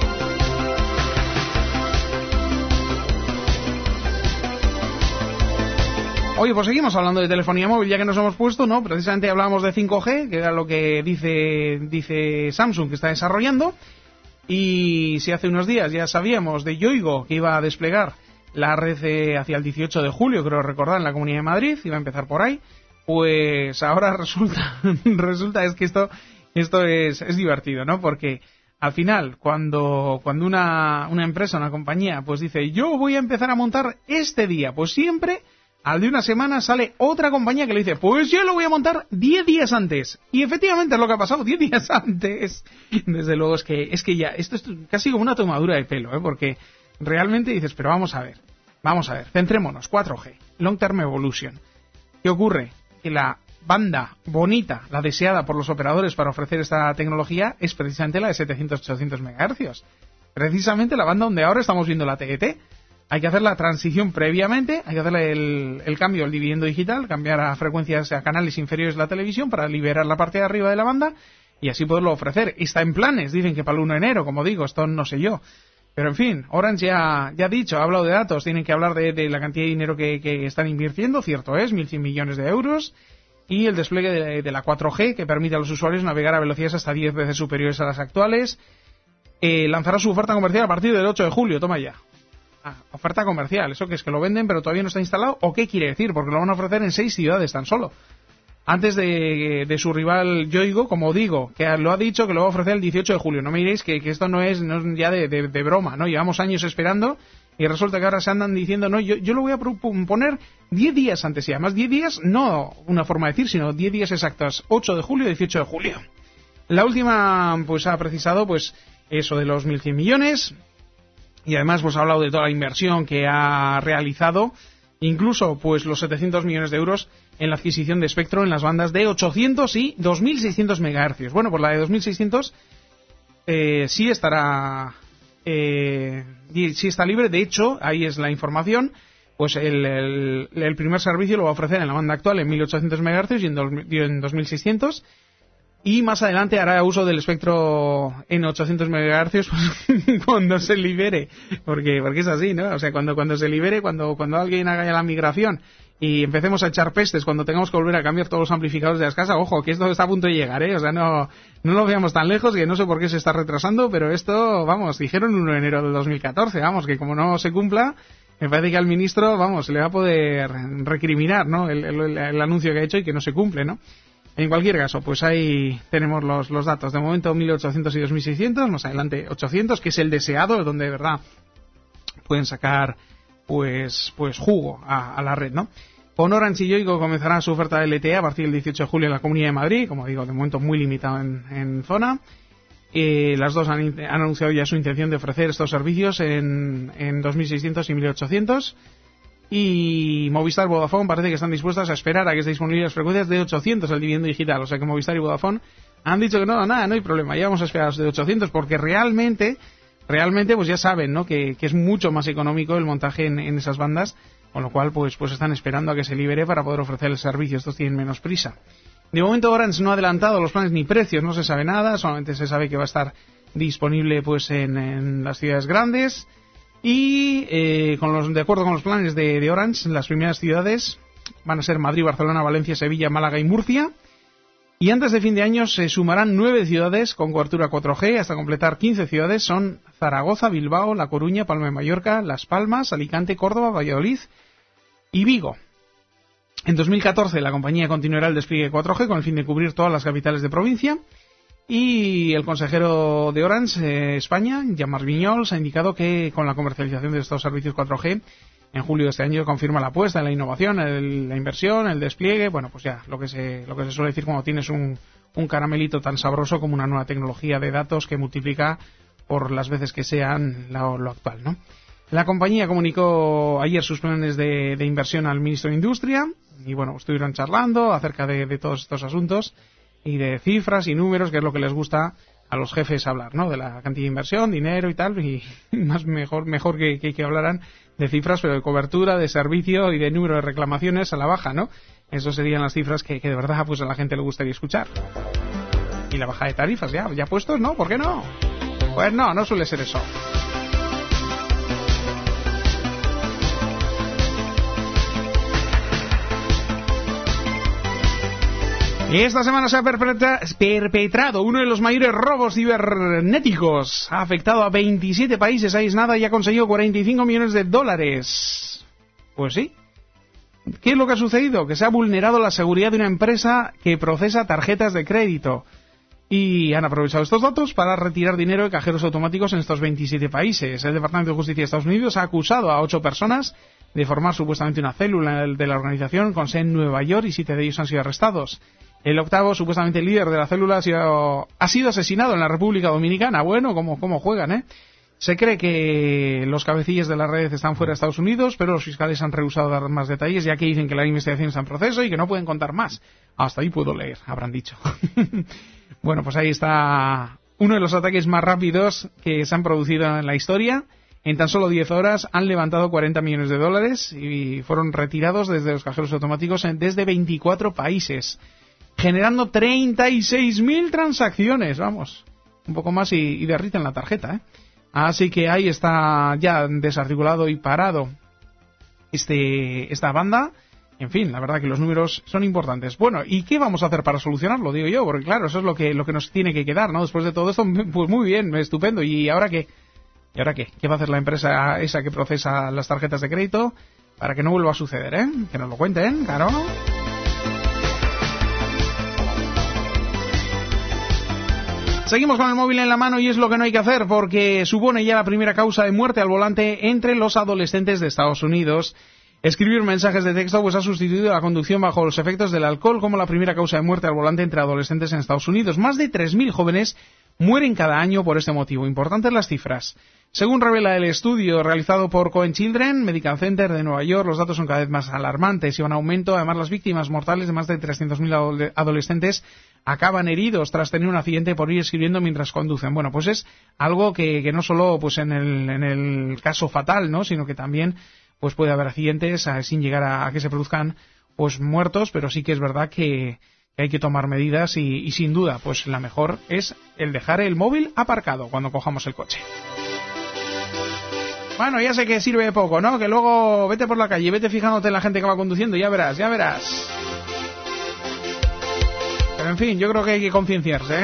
Oye, pues seguimos hablando de telefonía móvil, ya que nos hemos puesto, ¿no? Precisamente hablábamos de cinco G, que era lo que dice, dice Samsung que está desarrollando. Y si hace unos días ya sabíamos de Yoigo que iba a desplegar la red eh, hacia el dieciocho de julio, creo recordar, en la Comunidad de Madrid, iba a empezar por ahí, pues ahora resulta, resulta es que esto, esto es, es divertido, ¿no? Porque al final, cuando, cuando una, una empresa, una compañía, pues dice, yo voy a empezar a montar este día, pues siempre, al de una semana sale otra compañía que le dice, pues yo lo voy a montar diez días antes. Y efectivamente es lo que ha pasado, diez días antes. Desde luego es que, es que ya, esto es casi como una tomadura de pelo, ¿eh? Porque realmente dices, pero vamos a ver, vamos a ver, centrémonos, cuatro G, Long Term Evolution. ¿Qué ocurre? Que la banda bonita, la deseada por los operadores para ofrecer esta tecnología, es precisamente la de setecientos a ochocientos megahercios. Precisamente la banda donde ahora estamos viendo la T E T. Hay que hacer la transición previamente, hay que hacer el, el cambio, el dividendo digital, cambiar a frecuencias, a canales inferiores de la televisión para liberar la parte de arriba de la banda y así poderlo ofrecer. Está en planes, dicen que para el uno de enero, como digo, esto no sé yo. Pero en fin, Orange ya, ya ha dicho, ha hablado de datos, tienen que hablar de, de la cantidad de dinero que, que están invirtiendo, cierto es, mil cien millones de euros, y el despliegue de, de la cuatro G, que permite a los usuarios navegar a velocidades hasta diez veces superiores a las actuales. Eh, lanzará su oferta comercial a partir del ocho de julio, toma ya. Ah, oferta comercial, ¿eso que es que lo venden pero todavía no está instalado? ¿O qué quiere decir? Porque lo van a ofrecer en seis ciudades tan solo. Antes de, de su rival Yoigo, como digo, que lo ha dicho que lo va a ofrecer el dieciocho de julio. No me diréis que, que esto no es, no es ya de, de, de broma, ¿no? Llevamos años esperando y resulta que ahora se andan diciendo, no, yo, yo lo voy a poner diez días antes y además diez días, no una forma de decir, sino diez días exactos, ocho de julio y dieciocho de julio. La última, pues ha precisado, pues, eso de los mil cien millones. Y además pues ha hablado de toda la inversión que ha realizado, incluso pues los setecientos millones de euros en la adquisición de espectro en las bandas de ochocientos y dos mil seiscientos megahercios. Bueno, pues la de dos mil seiscientos eh, sí estará eh, sí está libre. De hecho, ahí es la información, pues el, el, el primer servicio lo va a ofrecer en la banda actual en mil ochocientos megahercios y en, dos, y en dos mil seiscientos. Y más adelante hará uso del espectro en ochocientos megahercios cuando se libere, porque porque es así, ¿no? O sea, cuando cuando se libere, cuando cuando alguien haga ya la migración y empecemos a echar pestes, cuando tengamos que volver a cambiar todos los amplificadores de las casas, ojo, que esto está a punto de llegar, ¿eh? O sea, no no lo veamos tan lejos, que no sé por qué se está retrasando, pero esto, vamos, dijeron uno de enero de dos mil catorce, vamos, que como no se cumpla, me parece que al ministro, vamos, se le va a poder recriminar, ¿no? El, el, el anuncio que ha hecho y que no se cumple, ¿no? En cualquier caso, pues ahí tenemos los, los datos. De momento mil ochocientos y dos mil seiscientos, más adelante ochocientos, que es el deseado, donde de verdad pueden sacar pues pues jugo a, a la red, ¿no? Con Orange y Yoigo comenzará su oferta de L T E a partir del dieciocho de julio en la Comunidad de Madrid, como digo, de momento muy limitado en, en zona. Eh, las dos han, han anunciado ya su intención de ofrecer estos servicios en, en dos mil seiscientos y mil ochocientos. Y Movistar y Vodafone parece que están dispuestas a esperar a que esté disponible las frecuencias de ochocientos el dividendo digital. O sea que Movistar y Vodafone han dicho que no, nada, no hay problema, ya vamos a esperar los de ochocientos porque realmente, realmente pues ya saben, ¿no? Que, que es mucho más económico el montaje en, en esas bandas, con lo cual pues, pues están esperando a que se libere para poder ofrecer el servicio. Estos tienen menos prisa. De momento Orange no ha adelantado los planes ni precios, no se sabe nada, solamente se sabe que va a estar disponible pues en, en las ciudades grandes. Y eh, con los, de acuerdo con los planes de, de Orange, las primeras ciudades van a ser Madrid, Barcelona, Valencia, Sevilla, Málaga y Murcia. Y antes de fin de año se sumarán nueve ciudades con cobertura cuatro G hasta completar quince ciudades. Son Zaragoza, Bilbao, La Coruña, Palma de Mallorca, Las Palmas, Alicante, Córdoba, Valladolid y Vigo. En dos mil catorce la compañía continuará el despliegue cuatro G con el fin de cubrir todas las capitales de provincia. Y el consejero de Orange eh, España, Jean-Marc Vignols, ha indicado que con la comercialización de estos servicios cuatro G en julio de este año confirma la apuesta en la innovación, el, la inversión, el despliegue. Bueno, pues ya lo que se lo que se suele decir cuando tienes un, un caramelito tan sabroso como una nueva tecnología de datos que multiplica por las veces que sean lo, lo actual, ¿no? La compañía comunicó ayer sus planes de, de inversión al ministro de Industria y bueno, estuvieron charlando acerca de, de todos estos asuntos y de cifras y números, que es lo que les gusta a los jefes hablar, ¿no? De la cantidad de inversión, dinero y tal, y más mejor mejor que, que, que hablaran de cifras, pero de cobertura, de servicio y de número de reclamaciones a la baja, ¿no? Eso serían las cifras que, que de verdad pues a la gente le gustaría escuchar. Y la baja de tarifas, ya, ya puestos, ¿no? ¿Por qué no? Pues no, no suele ser eso. Esta semana se ha perpetra- perpetrado uno de los mayores robos cibernéticos. Ha afectado a veintisiete países, aislada y ha conseguido cuarenta y cinco millones de dólares. Pues sí. ¿Qué es lo que ha sucedido? Que se ha vulnerado la seguridad de una empresa que procesa tarjetas de crédito. Y han aprovechado estos datos para retirar dinero de cajeros automáticos en estos veintisiete países. El Departamento de Justicia de Estados Unidos ha acusado a ocho personas de formar supuestamente una célula de la organización con sede en Nueva York y siete de ellos han sido arrestados. El octavo, supuestamente líder de la célula, ha sido, ha sido asesinado en la República Dominicana. Bueno, ¿cómo, cómo juegan, eh? Se cree que los cabecillas de la red están fuera de Estados Unidos, pero los fiscales han rehusado dar más detalles, ya que dicen que la investigación está en proceso y que no pueden contar más. Hasta ahí puedo leer, habrán dicho. Bueno, pues ahí está uno de los ataques más rápidos que se han producido en la historia. En tan solo diez horas han levantado cuarenta millones de dólares y fueron retirados desde los cajeros automáticos en, desde veinticuatro países, generando treinta y seis mil transacciones, vamos, un poco más y, y derriten la tarjeta, ¿eh? Así que ahí está ya desarticulado y parado este esta banda. En fin, la verdad que los números son importantes. Bueno, ¿y qué vamos a hacer para solucionarlo? Digo yo, porque claro, eso es lo que lo que nos tiene que quedar, ¿no? Después de todo esto, pues muy bien, estupendo. ¿Y ahora qué? ¿Y ahora qué? ¿Qué va a hacer la empresa esa que procesa las tarjetas de crédito para que no vuelva a suceder, eh? Que nos lo cuenten, claro. Seguimos con el móvil en la mano y es lo que no hay que hacer porque supone ya la primera causa de muerte al volante entre los adolescentes de Estados Unidos. Escribir mensajes de texto pues ha sustituido la conducción bajo los efectos del alcohol como la primera causa de muerte al volante entre adolescentes en Estados Unidos. Más de tres mil jóvenes mueren cada año por este motivo. Importantes las cifras. Según revela el estudio realizado por Cohen Children Medical Center de Nueva York, los datos son cada vez más alarmantes y van en aumento. Además, las víctimas mortales de más de trescientos mil adolescentes acaban heridos tras tener un accidente por ir escribiendo mientras conducen. Bueno, pues es algo que, que no solo pues en el, en el caso fatal, ¿no? Sino que también pues puede haber accidentes a, sin llegar a, a que se produzcan pues muertos, pero sí que es verdad que, que hay que tomar medidas y, y sin duda pues la mejor es el dejar el móvil aparcado cuando cojamos el coche. Bueno, ya sé que sirve de poco, ¿no? Que luego vete por la calle, vete fijándote en la gente que va conduciendo, ya verás, ya verás. Pero en fin, yo creo que hay que concienciarse, ¿eh?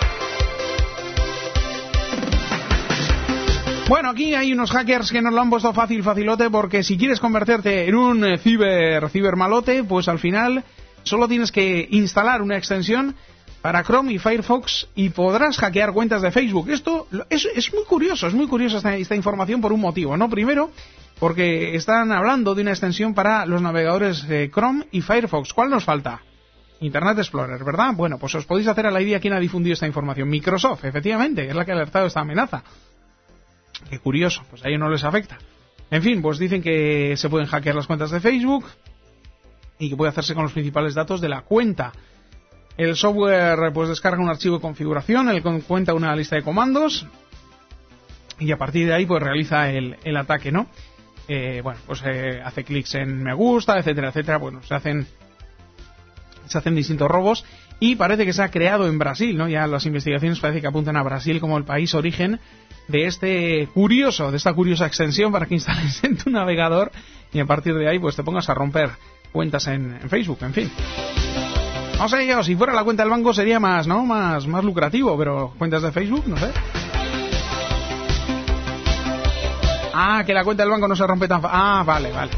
Bueno, aquí hay unos hackers que nos lo han puesto fácil, facilote, porque si quieres convertirte en un ciber, cibermalote, pues al final solo tienes que instalar una extensión para Chrome y Firefox y podrás hackear cuentas de Facebook. Esto es, es muy curioso, es muy curiosa esta, esta información por un motivo, ¿no? Primero, porque están hablando de una extensión para los navegadores de Chrome y Firefox. ¿Cuál nos falta? Internet Explorer, ¿verdad? Bueno, pues os podéis hacer a la idea quién ha difundido esta información. Microsoft, efectivamente, es la que ha alertado esta amenaza. Qué curioso, pues a ellos no les afecta. En fin, pues dicen que se pueden hackear las cuentas de Facebook y que puede hacerse con los principales datos de la cuenta. El software pues descarga un archivo de configuración, el que cuenta una lista de comandos y a partir de ahí pues realiza el, el ataque, ¿no? Eh, bueno, pues eh, hace clics en me gusta, etcétera, etcétera. Bueno, se hacen se hacen distintos robos y parece que se ha creado en Brasil, ¿no? Ya las investigaciones parece que apuntan a Brasil como el país origen de este curioso, de esta curiosa extensión para que instales en tu navegador y a partir de ahí pues te pongas a romper cuentas en, en Facebook, en fin. No sé yo, si fuera la cuenta del banco sería más, ¿no? Más, más lucrativo, pero cuentas de Facebook, no sé. Ah, que la cuenta del banco no se rompe tan fácil. Ah, vale, vale.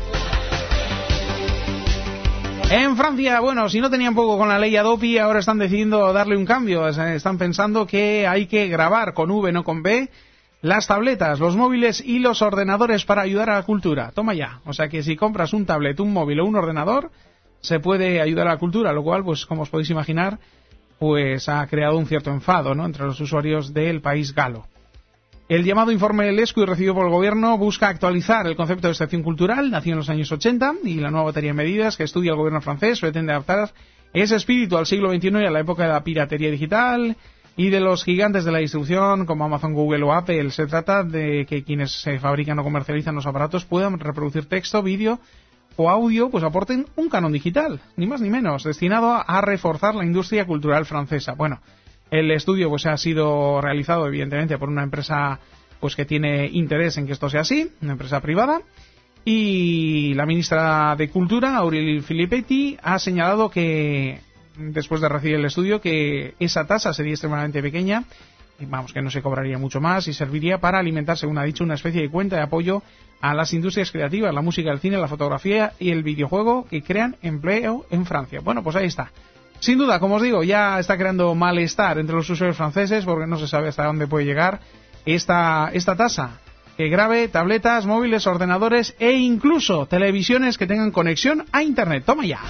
En Francia, bueno, si no tenían poco con la ley Adopi, ahora están decidiendo darle un cambio. Están pensando que hay que grabar con V, no con B, las tabletas, los móviles y los ordenadores para ayudar a la cultura. Toma ya. O sea que si compras un tablet, un móvil o un ordenador, se puede ayudar a la cultura, lo cual, pues como os podéis imaginar, pues ha creado un cierto enfado, ¿no?, entre los usuarios del país galo. El llamado informe Lescu recibido por el gobierno busca actualizar el concepto de excepción cultural, nació en los años ochenta, y la nueva batería de medidas que estudia el gobierno francés pretende adaptar ese espíritu al siglo veintiuno y a la época de la piratería digital. y de los gigantes de la distribución como Amazon, Google o Apple. Se trata de que quienes se fabrican o comercializan los aparatos puedan reproducir texto, vídeo o audio, pues aporten un canon digital, ni más ni menos, destinado a, a reforzar la industria cultural francesa. Bueno, el estudio pues ha sido realizado evidentemente por una empresa pues que tiene interés en que esto sea así, una empresa privada, y la ministra de Cultura, Aurélie Filippetti, ha señalado que después de recibir el estudio que esa tasa sería extremadamente pequeña, y vamos, que no se cobraría mucho más y serviría para alimentar, según ha dicho, una especie de cuenta de apoyo a las industrias creativas, la música, el cine, la fotografía y el videojuego que crean empleo en Francia. Bueno, pues ahí está. Sin duda, como os digo, ya está creando malestar entre los usuarios franceses porque no se sabe hasta dónde puede llegar esta, esta tasa que grave tabletas, móviles, ordenadores e incluso televisiones que tengan conexión a Internet. ¡Toma ya!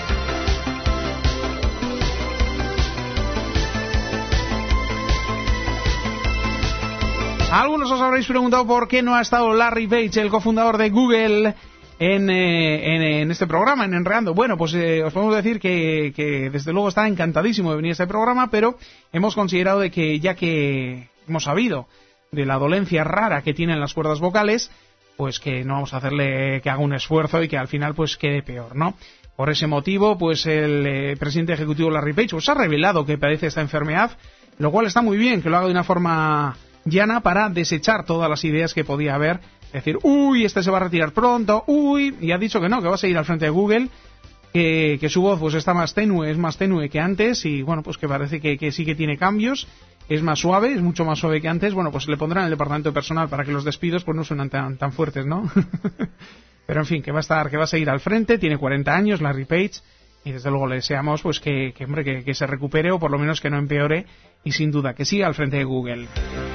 Algunos os habréis preguntado por qué no ha estado Larry Page, el cofundador de Google, en, eh, en, en este programa, en Enredando. Bueno, pues eh, os podemos decir que, que desde luego está encantadísimo de venir a este programa, pero hemos considerado de que ya que hemos sabido de la dolencia rara que tienen las cuerdas vocales, pues que no vamos a hacerle que haga un esfuerzo y que al final pues quede peor, ¿no? Por ese motivo, pues el eh, presidente ejecutivo Larry Page pues ha revelado que padece esta enfermedad, lo cual está muy bien, que lo haga de una forma llana para desechar todas las ideas que podía haber, decir, uy, este se va a retirar pronto, uy, y ha dicho que no, que va a seguir al frente de Google, que, que su voz pues está más tenue, es más tenue que antes, y bueno, pues que parece que, que sí que tiene cambios, es más suave, es mucho más suave que antes. Bueno, pues le pondrán el departamento de personal para que los despidos pues no suenan tan, tan fuertes, ¿no? Pero en fin, que va a estar, que va a seguir al frente, tiene cuarenta años, Larry Page, y desde luego le deseamos pues que, que hombre, que, que se recupere o por lo menos que no empeore, y sin duda que siga al frente de Google.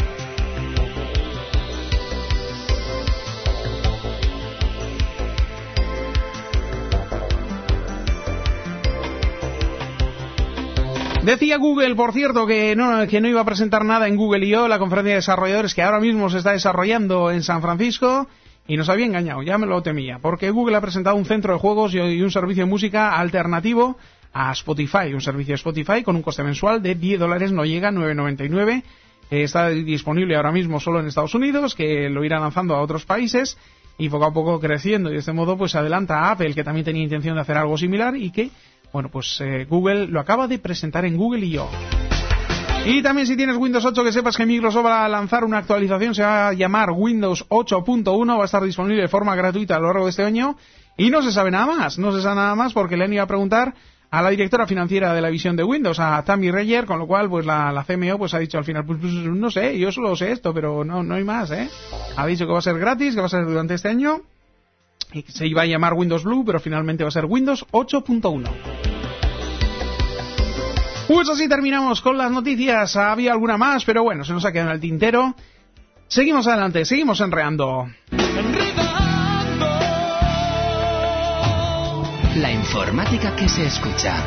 Decía Google, por cierto, que no, que no iba a presentar nada en Google I O, la conferencia de desarrolladores que ahora mismo se está desarrollando en San Francisco, y nos había engañado, ya me lo temía, porque Google ha presentado un centro de juegos y un servicio de música alternativo a Spotify, un servicio de Spotify con un coste mensual de diez dólares, no llega, nueve noventa y nueve, eh, está disponible ahora mismo solo en Estados Unidos, que lo irá lanzando a otros países, y poco a poco creciendo, y de este modo pues adelanta a Apple, que también tenía intención de hacer algo similar, y que bueno, pues eh, Google lo acaba de presentar en Google I O. Y también si tienes Windows ocho, que sepas que Microsoft va a lanzar una actualización, se va a llamar Windows ocho punto uno, va a estar disponible de forma gratuita a lo largo de este año, y no se sabe nada más, no se sabe nada más porque le han ido a preguntar a la directora financiera de la división de Windows, a Tammy Reyer, con lo cual pues la, la C M O pues ha dicho al final, pues, pues no sé, yo solo sé esto, pero no, no hay más, ¿eh? Ha dicho que va a ser gratis, que va a ser durante este año, y que se iba a llamar Windows Blue, pero finalmente va a ser Windows ocho punto uno. Pues así terminamos con las noticias. Había alguna más, pero bueno, se nos ha quedado en el tintero. Seguimos adelante, seguimos enredando. Enredando. La informática que se escucha.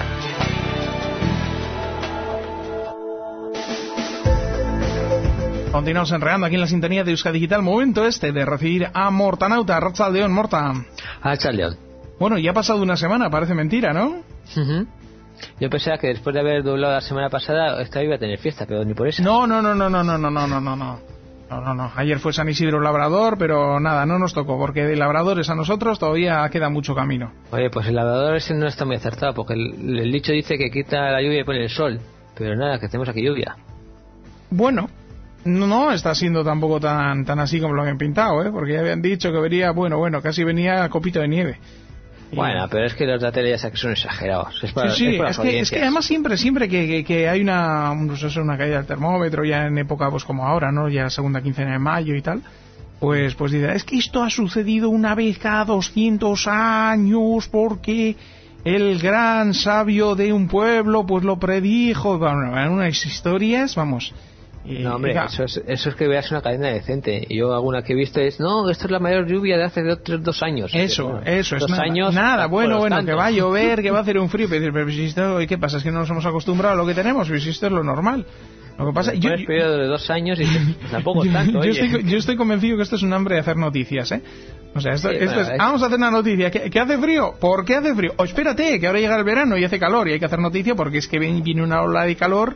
Continuamos enredando aquí en la sintonía de Euskadi Digital. Momento este de recibir a Mortanauta. Arratsaldeon, Morta. Arratsaldeon. Bueno, ya ha pasado una semana, parece mentira, ¿no? Uh-huh. Yo pensaba que después de haber doblado la semana pasada, esta iba a tener fiesta, pero ni por eso. No, no, no, no, no, no, no, no, no, no, no, no, no. Ayer fue San Isidro Labrador, pero nada, no nos tocó, porque de labradores a nosotros todavía queda mucho camino. Oye, pues el labrador ese no está muy acertado, porque el, el dicho dice que quita la lluvia y pone el sol, pero nada, que tenemos aquí lluvia. Bueno, no, no está siendo tampoco tan tan así como lo habían pintado, ¿eh? Porque ya habían dicho que venía, bueno, bueno, casi venía copito de nieve. Bueno, pero es que los de la tele ya sé que son exagerados. Es para, sí, sí, es, para es, que, es que además siempre siempre que, que, que hay una pues eso, una caída del termómetro, ya en época pues como ahora, ¿no? Ya segunda quincena de mayo y tal, pues pues dice, es que esto ha sucedido una vez cada doscientos años porque el gran sabio de un pueblo pues lo predijo. Bueno, unas historias, vamos... Y, no, hombre, eso es, eso es que veas una cadena decente. Y yo alguna que he visto es, no, esto es la mayor lluvia de hace dos, tres, dos años. Eso, bueno, eso, dos es nada, años, nada, bueno, bueno, tantos. Que va a llover, que va a hacer un frío, pero, pero si esto, ¿y qué pasa? Es que no nos hemos acostumbrado a lo que tenemos, pero si esto es lo normal. Lo que pasa, yo, yo, periodo de dos años y tampoco es tanto. Yo, yo, estoy, yo estoy convencido que esto es un hambre de hacer noticias, ¿eh? O sea, esto, sí, esto bueno, es, es... vamos a hacer una noticia. ¿Qué, ¿Qué hace frío? ¿Por qué hace frío? O espérate, que ahora llega el verano y hace calor y hay que hacer noticia porque es que viene una ola de calor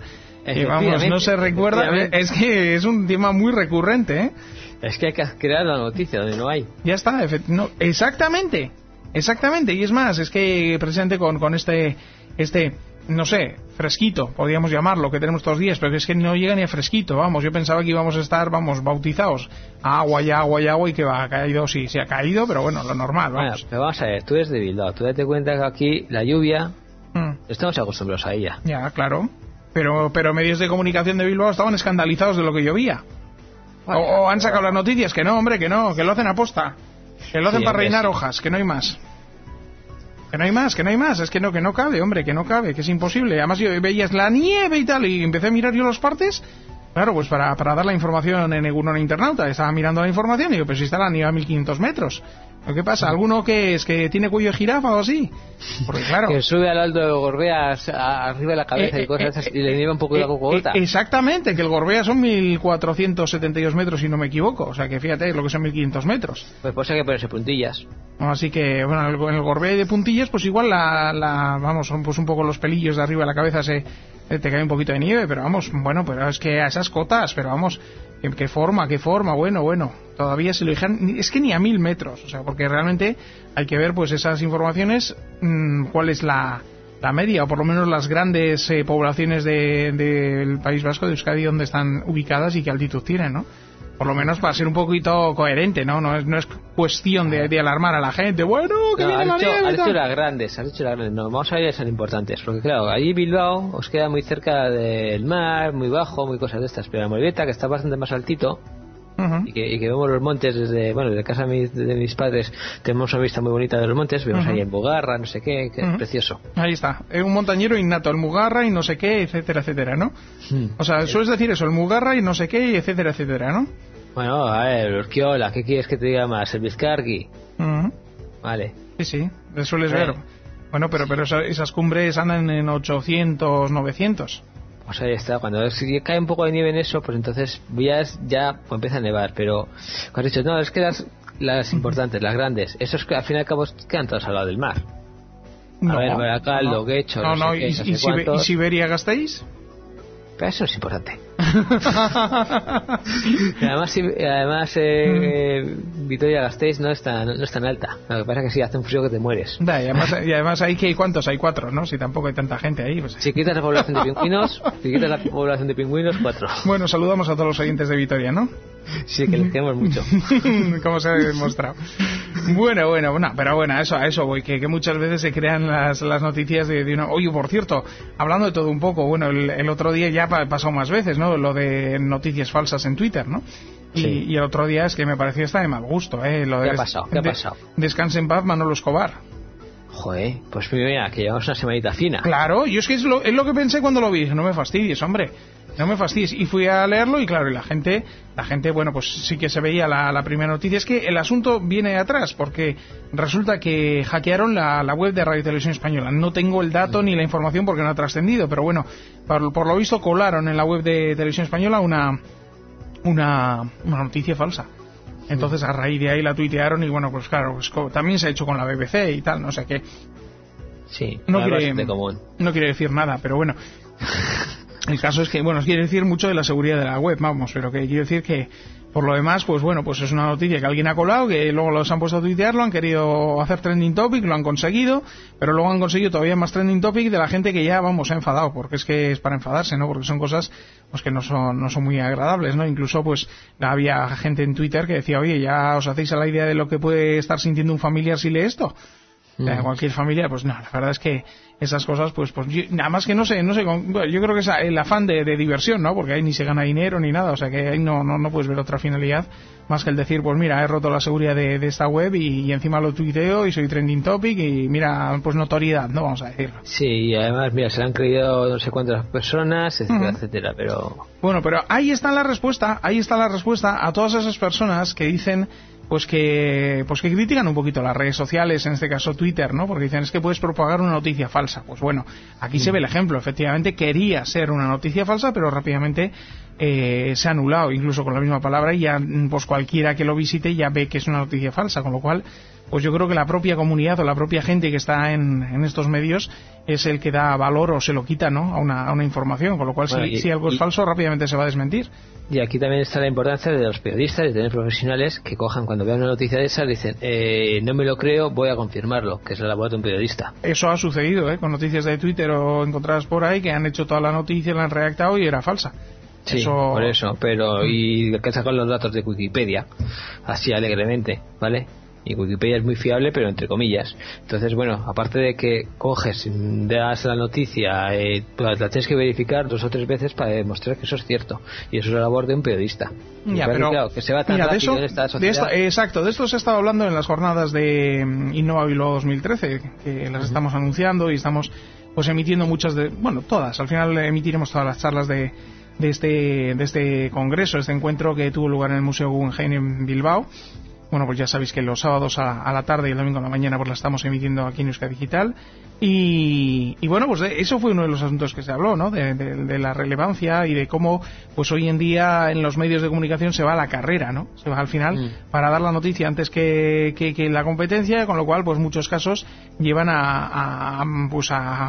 que vamos, no se recuerda, es que es un tema muy recurrente, ¿eh? Es que hay que crear la noticia donde no hay. Ya está, no, exactamente, exactamente, y es más, es que precisamente con, con este, este, no sé, fresquito, podríamos llamarlo, que tenemos estos días, pero que es que no llega ni a fresquito, vamos, yo pensaba que íbamos a estar, vamos, bautizados a agua y agua y agua y que va, ha caído, sí, sí ha caído, pero bueno, lo normal, vamos. Bueno, pero vamos a ver, tú eres de Bilbao, tú date cuenta que aquí la lluvia, mm. estamos acostumbrados a ella. Ya, claro, pero, pero medios de comunicación de Bilbao estaban escandalizados de lo que llovía. O, o han sacado las noticias, que no, hombre, que no, que lo hacen aposta, que lo hacen sí, para hombre, reinar sí. hojas, que no hay más. Que no hay más, que no hay más, es que no, que no cabe, hombre, que no cabe, que es imposible. Además yo veías la nieve y tal, y empecé a mirar yo los partes, claro, pues para, para dar la información en Egunon Internauta, estaba mirando la información y digo, pues si está la nieve a mil quinientos metros. ¿Qué pasa? ¿Alguno que es que tiene cuello de jirafa o así? Porque claro... Que sube al alto de Gorbea arriba de la cabeza eh, y cosas eh, y le nieva un poco eh, la cocota. Eh, exactamente, que el Gorbea son mil cuatrocientos setenta y dos metros si no me equivoco. O sea que fíjate lo que son mil quinientos metros. Pues pues hay que ponerse puntillas. Así que, bueno, en el Gorbea de puntillas, pues igual la, la vamos, pues un poco los pelillos de arriba de la cabeza se te cae un poquito de nieve, pero vamos, bueno, pero es que a esas cotas, pero vamos... ¿Qué forma? ¿Qué forma? Bueno, bueno, todavía se lo dijeron, es que ni a mil metros, o sea, porque realmente hay que ver pues esas informaciones, mmm, cuál es la, la media, o por lo menos las grandes eh, poblaciones del de, de País Vasco, de Euskadi, donde están ubicadas y qué altitud tienen, ¿no? Por lo menos para ser un poquito coherente, ¿no? No es, no es cuestión de, de alarmar a la gente. Bueno, que no, viene la nieve. Has dicho las grandes, has dicho las grandes. No, vamos a ver esas importantes. Porque claro, allí Bilbao os queda muy cerca del mar, muy bajo, muy cosas de estas. Pero la Morevieta, que está bastante más altito, uh-huh. y, que, y que vemos los montes desde, bueno, desde casa de mis, de mis padres, tenemos una vista muy bonita de los montes. Vemos uh-huh. ahí en Mugarra, no sé qué, que uh-huh. es precioso. Ahí está. Es un montañero innato, el Mugarra y no sé qué, etcétera, etcétera, ¿no? Uh-huh. O sea, sueles decir eso, el Mugarra y no sé qué, etcétera, etcétera, ¿no? Bueno, a ver, el Urquiola, ¿qué quieres que te diga más? El Vizcargi. Uh-huh. Vale. Sí, sí, le sueles ver. ver. Bueno, pero pero esas cumbres andan en ochocientos, novecientos. Pues ahí está, cuando si cae un poco de nieve en eso, pues entonces ya, es, ya pues empieza a nevar, pero cuando has dicho, no, es que las, las importantes, las grandes, eso es que al fin y al cabo quedan todas al lado del mar. A no, ver, Baracaldo, no, Guecho, no, no, no, sé qué, y, no y, sé ¿y Siberia gastáis? Pero eso es importante. además, además eh, mm. Vitoria-Gasteiz no es tan, no es tan alta. Lo que pasa es que sí, hace un frío que te mueres. Da, y además, y además ahí que hay cuántos, hay cuatro, ¿no? Si tampoco hay tanta gente ahí. Pues... Si quitas la población de pingüinos, si quitas la población de pingüinos, cuatro. Bueno, saludamos a todos los oyentes de Vitoria, ¿no? Sí, que les queremos mucho. Como se ha demostrado. Bueno, bueno, bueno, pero bueno, a eso, a eso voy, que, que muchas veces se crean las, las noticias de, de una... Oye, por cierto, hablando de todo un poco, bueno, el, el otro día ya ha pasado más veces, ¿no? Lo de noticias falsas en Twitter, ¿no? Y, sí. y el otro día es que me pareció hasta de mal gusto, ¿eh? Lo de, ¿Qué ha pasado? ¿Qué ha pasado? De, Descanse en paz, Manolo Escobar. Joder, pues mira, que llevamos una semanita fina. Claro, yo es que es lo, es lo que pensé cuando lo vi, no me fastidies, hombre. No me fastidies. Y fui a leerlo y claro, y la gente, la gente, bueno, pues sí que se veía la, la primera noticia. Es que el asunto viene de atrás, porque resulta que hackearon la, la web de Radio Televisión Española. No tengo el dato ni la información porque no ha trascendido, pero bueno, por, por lo visto colaron en la web de Televisión Española una, una, una noticia falsa. Entonces a raíz de ahí la tuitearon y bueno, pues claro, pues, también se ha hecho con la B B C y tal, no sé qué. Sí, no quiere, bastante común. No quiere decir nada, pero bueno. El caso es que, bueno, quiere decir mucho de la seguridad de la web, vamos, pero que quiere decir que, por lo demás, pues bueno, pues es una noticia que alguien ha colado, que luego los han puesto a tuitear, lo han querido hacer trending topic, lo han conseguido, pero luego han conseguido todavía más trending topic de la gente que ya, vamos, se ha enfadado, porque es que es para enfadarse, ¿no? Porque son cosas, pues que no son, no son muy agradables, ¿no? Incluso, pues, había gente en Twitter que decía, oye, ya os hacéis a la idea de lo que puede estar sintiendo un familiar si lee esto. Mm. Eh, cualquier familia, pues no, la verdad es que esas cosas, pues, pues yo, nada más que no sé, no sé, bueno, yo creo que es el afán de, de diversión, ¿no? Porque ahí ni se gana dinero ni nada, o sea que ahí no, no, no puedes ver otra finalidad más que el decir, pues mira, he roto la seguridad de, de esta web y, y encima lo tuiteo y soy trending topic y mira, pues notoriedad, ¿no? Vamos a decirlo. Sí, y además, mira, se le han creído no sé cuántas personas, etcétera, uh-huh. etcétera, pero... Bueno, pero ahí está la respuesta, ahí está la respuesta a todas esas personas que dicen... pues que pues que critican un poquito las redes sociales, en este caso Twitter, ¿no? Porque dicen, es que puedes propagar una noticia falsa. Pues bueno, aquí mm. se ve el ejemplo. Efectivamente quería ser una noticia falsa, pero rápidamente eh, se ha anulado incluso con la misma palabra, y ya pues cualquiera que lo visite ya ve que es una noticia falsa, con lo cual pues yo creo que la propia comunidad o la propia gente que está en, en estos medios es el que da valor o se lo quita, ¿no?, a una, a una información, con lo cual bueno, si, y, si algo es y, falso rápidamente se va a desmentir. Y aquí también está la importancia de los periodistas, de tener profesionales que cojan cuando vean una noticia de esas, dicen eh, no me lo creo, voy a confirmarlo, que es la labor de un periodista. Eso ha sucedido, ¿eh?, con noticias de Twitter o encontradas por ahí que han hecho toda la noticia, la han redactado y era falsa. Sí, eso... por eso, pero y que sacan los datos de Wikipedia así alegremente, ¿vale? Y Wikipedia es muy fiable, pero entre comillas. Entonces, bueno, aparte de que coges, das la noticia, eh, la tienes que verificar dos o tres veces para demostrar que eso es cierto. Y eso es la labor de un periodista. Ya, pero, claro, que se va tan mira, rápido de eso, en esta sociedad. De esto, exacto, de esto se ha estado hablando en las jornadas de Innova Bilbao dos mil trece, que las uh-huh. estamos anunciando y estamos pues emitiendo muchas de, bueno, todas. Al final emitiremos todas las charlas de, de este de este congreso, este encuentro que tuvo lugar en el Museo Guggenheim en Bilbao. Bueno, pues ya sabéis que los sábados a, a la tarde y el domingo a la mañana pues la estamos emitiendo aquí en Euskadi Digital. Y, y bueno, pues eso fue uno de los asuntos que se habló, ¿no? De, de, de la relevancia y de cómo pues hoy en día en los medios de comunicación se va a la carrera, ¿no? Se va al final mm. para dar la noticia antes que, que, que la competencia, con lo cual pues muchos casos llevan a, a pues a,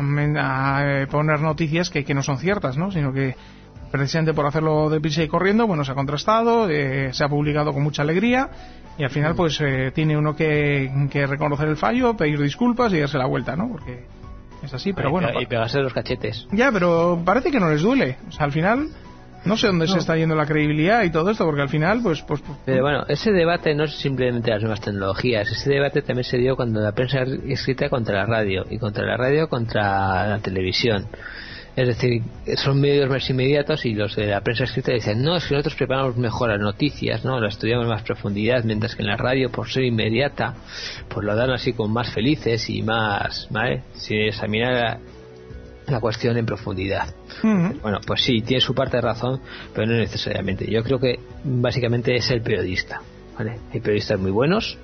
a poner noticias que, que no son ciertas, ¿no? Sino que precisamente por hacerlo deprisa y corriendo, bueno, se ha contrastado, eh, se ha publicado con mucha alegría y al final pues eh, tiene uno que, que reconocer el fallo, pedir disculpas y darse la vuelta, ¿no? Porque es así, pero y bueno. Y pegarse los cachetes. Ya, pero parece que no les duele. O sea, al final no sé dónde no. se está yendo la credibilidad y todo esto, porque al final pues... pues, pues pero bueno, ese debate no es simplemente las nuevas tecnologías, ese debate también se dio cuando la prensa escrita contra la radio y contra la radio contra la televisión. Es decir, son medios más inmediatos y los de la prensa escrita dicen, no, es que nosotros preparamos mejor las noticias, no, las estudiamos más profundidad, mientras que en la radio, por ser inmediata, pues lo dan así como más felices y más, ¿vale? Sin examinar la, la cuestión en profundidad. Uh-huh. Bueno, pues sí, tiene su parte de razón, pero no necesariamente. Yo creo que básicamente es el periodista, ¿vale? Hay periodistas muy buenos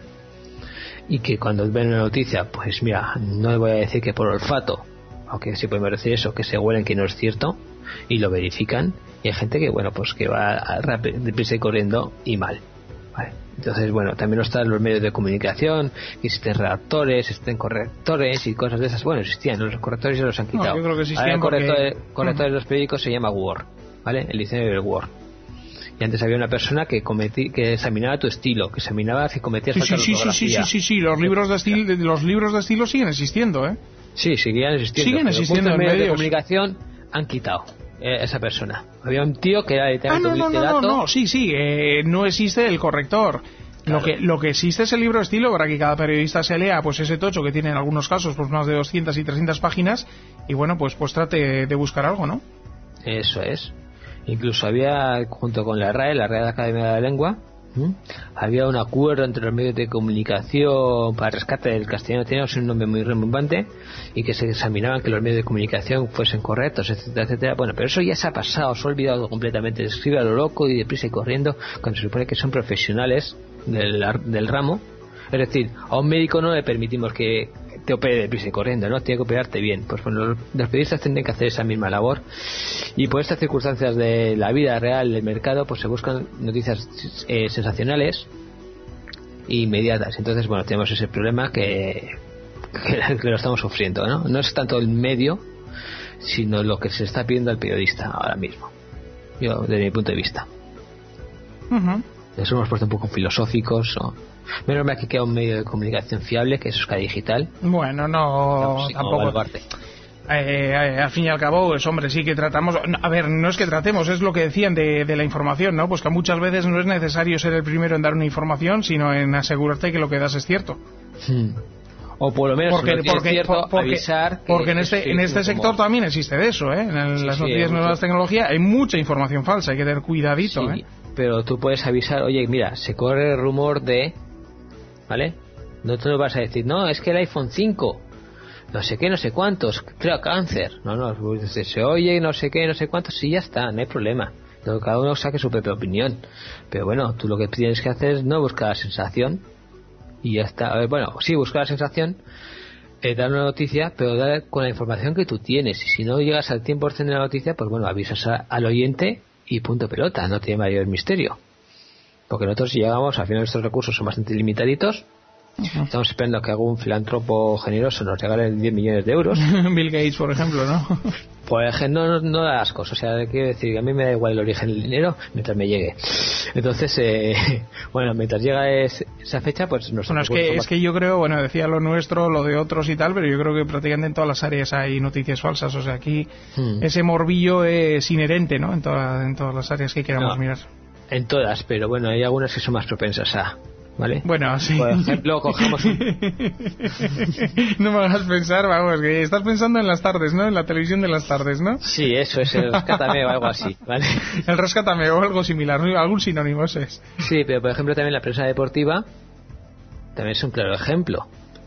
y que cuando ven una noticia, pues mira, no voy a decir que por olfato, aunque sí podemos decir eso, que se huelen que no es cierto y lo verifican, y hay gente que bueno pues que va rápido, deprisa y corriendo y mal, ¿vale? Entonces bueno, también están los medios de comunicación, que existen redactores, existen correctores y cosas de esas. Bueno, existían, los correctores ya los han quitado. No, yo creo que existían. Ahora el corrector, porque... corrector de los periódicos se llama Word, ¿vale? El diccionario del Word. Y antes había una persona que cometí, que examinaba tu estilo, que examinaba si cometías sí, falta sí, de sí, ortografía. sí, sí, sí, sí, los libros de estilo, los libros de estilo siguen existiendo, ¿eh? Sí, siguen existiendo. Siguen existiendo en medios de comunicación, han quitado eh, esa persona. Había un tío que era literalmente ah, no, un no, literato. No, no, no, sí, sí, eh, no existe el corrector. Claro. Lo que lo que existe es el libro de estilo para que cada periodista se lea pues ese tocho que tiene en algunos casos pues más de doscientas y trescientas páginas y bueno, pues pues trate de buscar algo, ¿no? Eso es. Incluso había, junto con la R A E, la Real Academia de la Lengua, ¿Mm? había un acuerdo entre los medios de comunicación para el rescate del castellano, tenía un nombre muy rimbombante, y que se examinaban que los medios de comunicación fuesen correctos, etcétera, etcétera. Bueno, pero eso ya se ha pasado, se ha olvidado completamente. Se escribe a lo loco y deprisa y corriendo, cuando se supone que son profesionales del, del ramo. Es decir, a un médico no le permitimos que te opere deprisa y corriendo, ¿no? Tiene que operarte bien. Pues bueno, los, los periodistas tienen que hacer esa misma labor, y por estas circunstancias de la vida real del mercado, pues se buscan noticias eh, sensacionales e inmediatas. Entonces, bueno, tenemos ese problema que, que, que lo estamos sufriendo, ¿no? No es tanto el medio, sino lo que se está pidiendo al periodista ahora mismo, yo, desde mi punto de vista. Uh-huh. Eso hemos puesto un poco filosóficos, ¿no? Menos mal que queda un medio de comunicación fiable, que es Euskadi Digital. Bueno, no, no tampoco. Eh, eh, al fin y al cabo, pues hombre, sí que tratamos. A ver, no es que tratemos, es lo que decían de, de la información, ¿no? Pues que muchas veces no es necesario ser el primero en dar una información, sino en asegurarte que lo que das es cierto. Hmm. O por lo menos porque, si no porque, cierto, porque, avisar que porque en este en este sector también existe de eso, ¿eh? En el, sí, las sí, noticias de nuevas tecnologías hay mucha información falsa, hay que tener cuidadito, sí, ¿eh? Pero tú puedes avisar, oye, mira, se corre el rumor de, ¿vale? No te lo vas a decir, no, es que el iPhone cinco, no sé qué, no sé cuántos, crea cáncer. No, no, se oye, no sé qué, no sé cuántos, y ya está, no hay problema. Cada uno saque su propia opinión. Pero bueno, tú lo que tienes que hacer es no buscar la sensación, y ya está. A ver, bueno, sí, buscar la sensación, eh, dar una noticia, pero dar con la información que tú tienes. Y si no llegas al cien por ciento de la noticia, pues bueno, avisas a, al oyente y punto pelota, no tiene mayor misterio. Porque nosotros llegamos, al final nuestros recursos son bastante limitaditos. Uh-huh. Estamos esperando que algún filántropo generoso nos regale diez millones de euros. Bill Gates, por ejemplo, ¿no? Pues no, no, no da asco. O sea, quiero decir, a mí me da igual el origen del dinero mientras me llegue. Entonces, eh, bueno, mientras llega es, esa fecha, pues nos... Bueno, es que, es que yo creo, bueno, decía lo nuestro, lo de otros y tal, pero yo creo que prácticamente en todas las áreas hay noticias falsas. O sea, aquí hmm. ese morbillo es inherente, ¿no? En, toda, en todas las áreas que queramos no, mirar. En todas, pero bueno, hay algunas que son más propensas a... ¿Vale? Bueno, sí. Por ejemplo, cogemos un... No me hagas pensar, vamos, que estás pensando en las tardes, ¿no? En la televisión de las tardes, ¿no? Sí, eso es el rescatame o algo así, ¿vale? El rescatame o algo similar, ¿no? Algún sinónimo, eso es. Sí, pero por ejemplo también la prensa deportiva también es un claro ejemplo,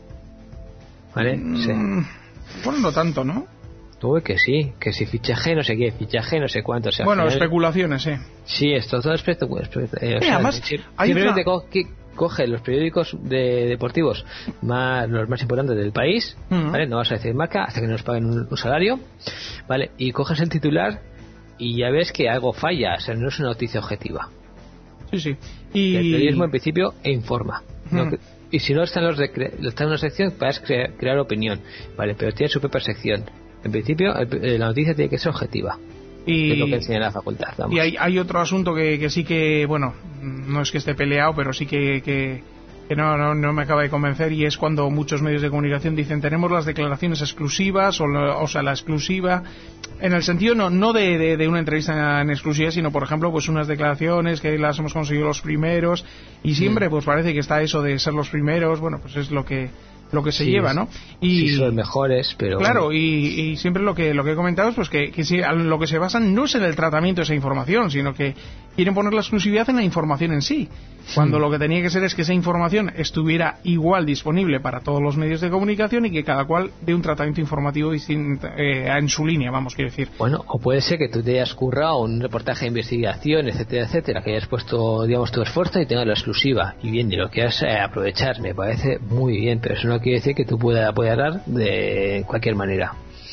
¿vale? Mm, sí. Bueno, no tanto, ¿no? Uy, que sí, que si fichaje no sé qué, fichaje no sé cuánto. O sea, bueno, final... especulaciones, sí. Sí, esto todo es especulación. Eh, o sea, además, si, hay simplemente otra... co que, coge los periódicos de, deportivos más los más importantes del país, uh-huh. ¿vale? No vas a decir marca hasta que nos paguen un, un salario, ¿vale? Y coges el titular y ya ves que algo falla, o sea, no es una noticia objetiva. Sí, sí. Y el periodismo en principio informa. Uh-huh. ¿no? Y si no está en, los de cre... está en una sección, puedes cre... crear opinión, ¿vale? Pero tiene su propia sección. En principio, el, la noticia tiene que ser objetiva. Y, es lo que enseña la facultad. Vamos. Y hay, hay otro asunto que, que sí que, bueno, no es que esté peleado, pero sí que, que, que no, no, no me acaba de convencer, y es cuando muchos medios de comunicación dicen tenemos las declaraciones exclusivas, o, lo, o sea, la exclusiva, en el sentido no, no de, de, de una entrevista en exclusiva, sino, por ejemplo, pues unas declaraciones que las hemos conseguido los primeros, y siempre mm. pues parece que está eso de ser los primeros, bueno, pues es lo que... lo que se sí, lleva, ¿no? Y sí, son los mejores, pero claro, y, y siempre lo que lo que he comentado es pues que, que si, lo que se basan no es en el tratamiento de esa información, sino que quieren poner la exclusividad en la información en sí, cuando sí. lo que tenía que ser es que esa información estuviera igual disponible para todos los medios de comunicación y que cada cual dé un tratamiento informativo distinto, eh, en su línea, vamos, quiero decir. Bueno, o puede ser que tú te hayas currado un reportaje de investigación, etcétera, etcétera, que hayas puesto, digamos, tu esfuerzo y tengas la exclusiva, y bien, y lo quieras eh, aprovechar, me parece muy bien, pero eso no quiere decir que tú puedas apoyar de cualquier manera.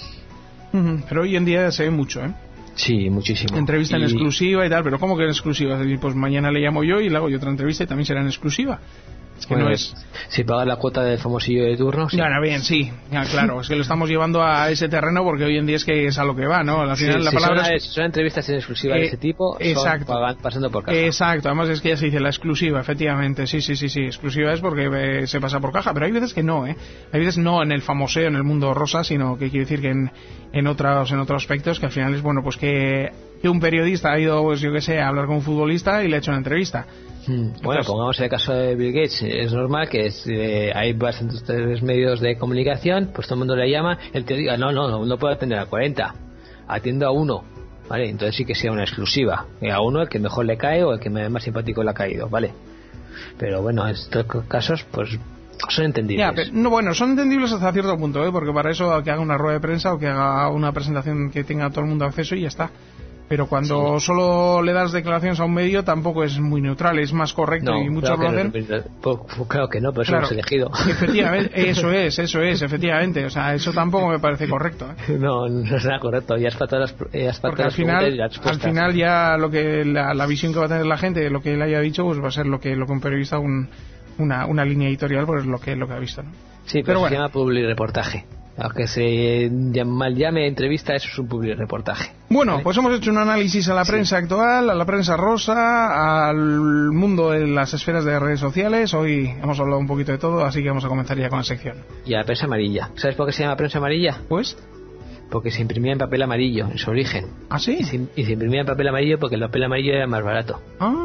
Uh-huh. Pero hoy en día se ve mucho, ¿eh? Sí, muchísimo. Entrevista y... en exclusiva y tal, pero ¿cómo que en exclusiva? Pues mañana le llamo yo y le hago yo otra entrevista y también será en exclusiva. Es que bueno, no es... Si pagas la cuota del famosillo de turno... Sí. Ya, bien, sí, ya, claro, es que lo estamos llevando a ese terreno porque hoy en día es que es a lo que va, ¿no? Al final sí, la si palabra son, es... son entrevistas en exclusiva eh, de ese tipo, exacto, son pagan, pasando por caja. Exacto, además es que ya se dice la exclusiva, efectivamente, sí, sí, sí, sí, exclusiva es porque eh, se pasa por caja, pero hay veces que no, ¿eh? Hay veces no en el famoseo, en el mundo rosa, sino que quiere decir que en, en, otros, en otros aspectos, que al final es, bueno, pues que, que un periodista ha ido, pues yo que sé, a hablar con un futbolista y le ha hecho una entrevista. Hmm. Entonces, bueno, pongamos el caso de Bill Gates, es normal que es, eh, hay bastantes medios de comunicación, pues todo el mundo le llama, él te diga, no, no, no, no puedo atender a cuarenta, atiendo a uno, ¿vale? Entonces sí que sea una exclusiva, a uno el que mejor le cae o el que más simpático le ha caído, ¿vale? Pero bueno, en estos casos, pues son entendibles. Ya, pero, no, bueno, son entendibles hasta cierto punto, ¿eh? Porque para eso que haga una rueda de prensa o que haga una presentación que tenga todo el mundo acceso y ya está. Pero cuando sí. solo le das declaraciones a un medio tampoco es muy neutral, es más correcto, no, y muchos claro lo hacen. No, claro que no, pero eso claro, lo has elegido. Efectivamente, eso es, eso es, efectivamente. O sea, eso tampoco me parece correcto, ¿eh? No, no es nada correcto. Ya has faltado las, ya has Porque al final, al final ya lo que la, la visión que va a tener la gente, lo que él haya dicho, pues va a ser lo que lo que un periodista, un, una, una línea editorial, pues es lo que lo que ha visto, ¿no? Sí, pero, pero bueno. Se llama publireportaje. Aunque se mal llame entrevista, eso es un publireportaje. Bueno, ¿vale? Pues hemos hecho un análisis a la prensa sí. actual, a la prensa rosa, al mundo de las esferas de redes sociales. Hoy hemos hablado un poquito de todo, así que vamos a comenzar ya con la sección. Y a la prensa amarilla. ¿Sabes por qué se llama prensa amarilla? Pues... porque se imprimía en papel amarillo, en su origen. ¿Ah, sí? Y se, y se imprimía en papel amarillo porque el papel amarillo era más barato. Ah,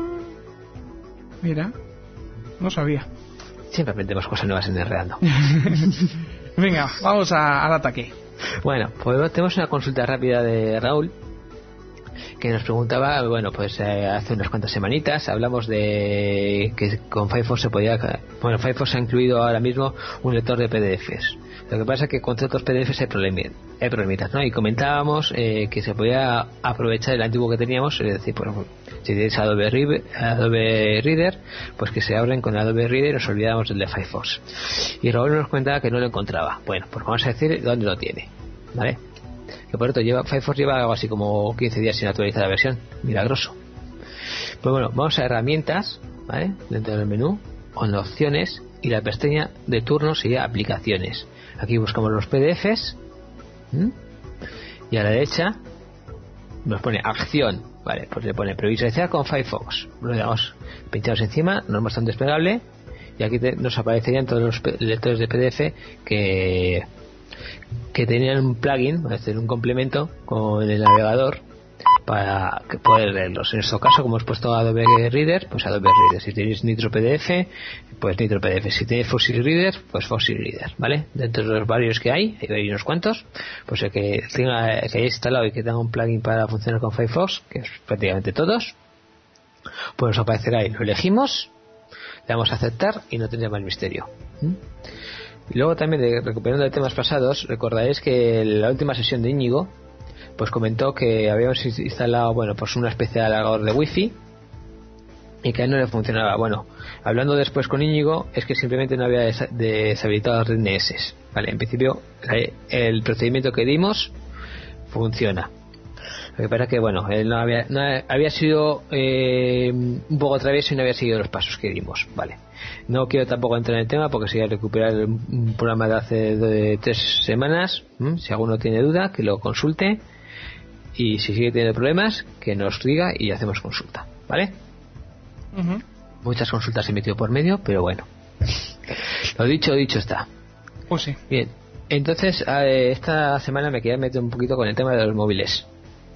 mira, no sabía. Siempre aprendemos cosas nuevas en Enredando. Venga, vamos a, al ataque. Bueno, pues tenemos una consulta rápida de Raúl que nos preguntaba, bueno, pues eh, hace unas cuantas semanitas hablamos de que con Firefox se podía, bueno, Firefox ha incluido ahora mismo un lector de P D Efes. Lo que pasa es que con ciertos P D Efes hay problemitas, hay problemitas, ¿no? Y comentábamos eh, que se podía aprovechar el antiguo que teníamos, es decir, por ejemplo, si tienes Adobe Reader, Adobe Reader, pues que se abren con Adobe Reader y nos olvidamos del de Firefox. Y Raúl nos comentaba que no lo encontraba. Bueno, pues vamos a decir dónde lo tiene, ¿vale? que por otro lleva Firefox lleva algo así como quince días sin actualizar la versión, milagroso. Pues bueno, vamos a herramientas, ¿vale? Dentro del menú, con opciones, y la pestaña de turno sería aplicaciones. Aquí buscamos los P D Fs, ¿m? Y a la derecha nos pone acción, vale, pues le pone previsualizar con Firefox. Lo damos, pinchamos encima, nos muestra un desplegable y aquí te, nos aparecerían todos los pe- lectores de P D F que que tenían un plugin, es decir, un complemento con el navegador para que poder leerlos. En este caso, como hemos puesto Adobe Reader, pues Adobe Reader. Si tenéis Nitro P D F, pues Nitro P D F. Si tenéis Foxy Reader, pues Foxy Reader, ¿vale? Dentro de los varios que hay, hay unos cuantos, pues el que tenga, que haya instalado y que tenga un plugin para funcionar con Firefox, que es prácticamente todos, pues nos aparecerá ahí. Lo elegimos, le damos a aceptar y no tendrá más misterio. ¿Mm? Y luego también, de, recuperando de temas pasados, recordaréis que en la última sesión de Íñigo pues comentó que habíamos instalado, bueno, pues una especie de alargador de wifi y que a él no le funcionaba. Bueno, hablando después con Íñigo, es que simplemente no había desa- deshabilitado las D N S, vale. En principio el procedimiento que dimos funciona. Lo que pasa que, bueno, él no había, no había sido eh, un poco travieso y no había seguido los pasos que dimos, vale. No quiero tampoco entrar en el tema porque sería recuperar un programa de hace de tres semanas. ¿m? Si alguno tiene duda, que lo consulte. Y si sigue teniendo problemas, que nos diga y hacemos consulta, ¿vale? Uh-huh. Muchas consultas he metido por medio, pero bueno. Lo dicho, dicho está. Pues sí. Bien, entonces eh, esta semana me quería meter un poquito con el tema de los móviles.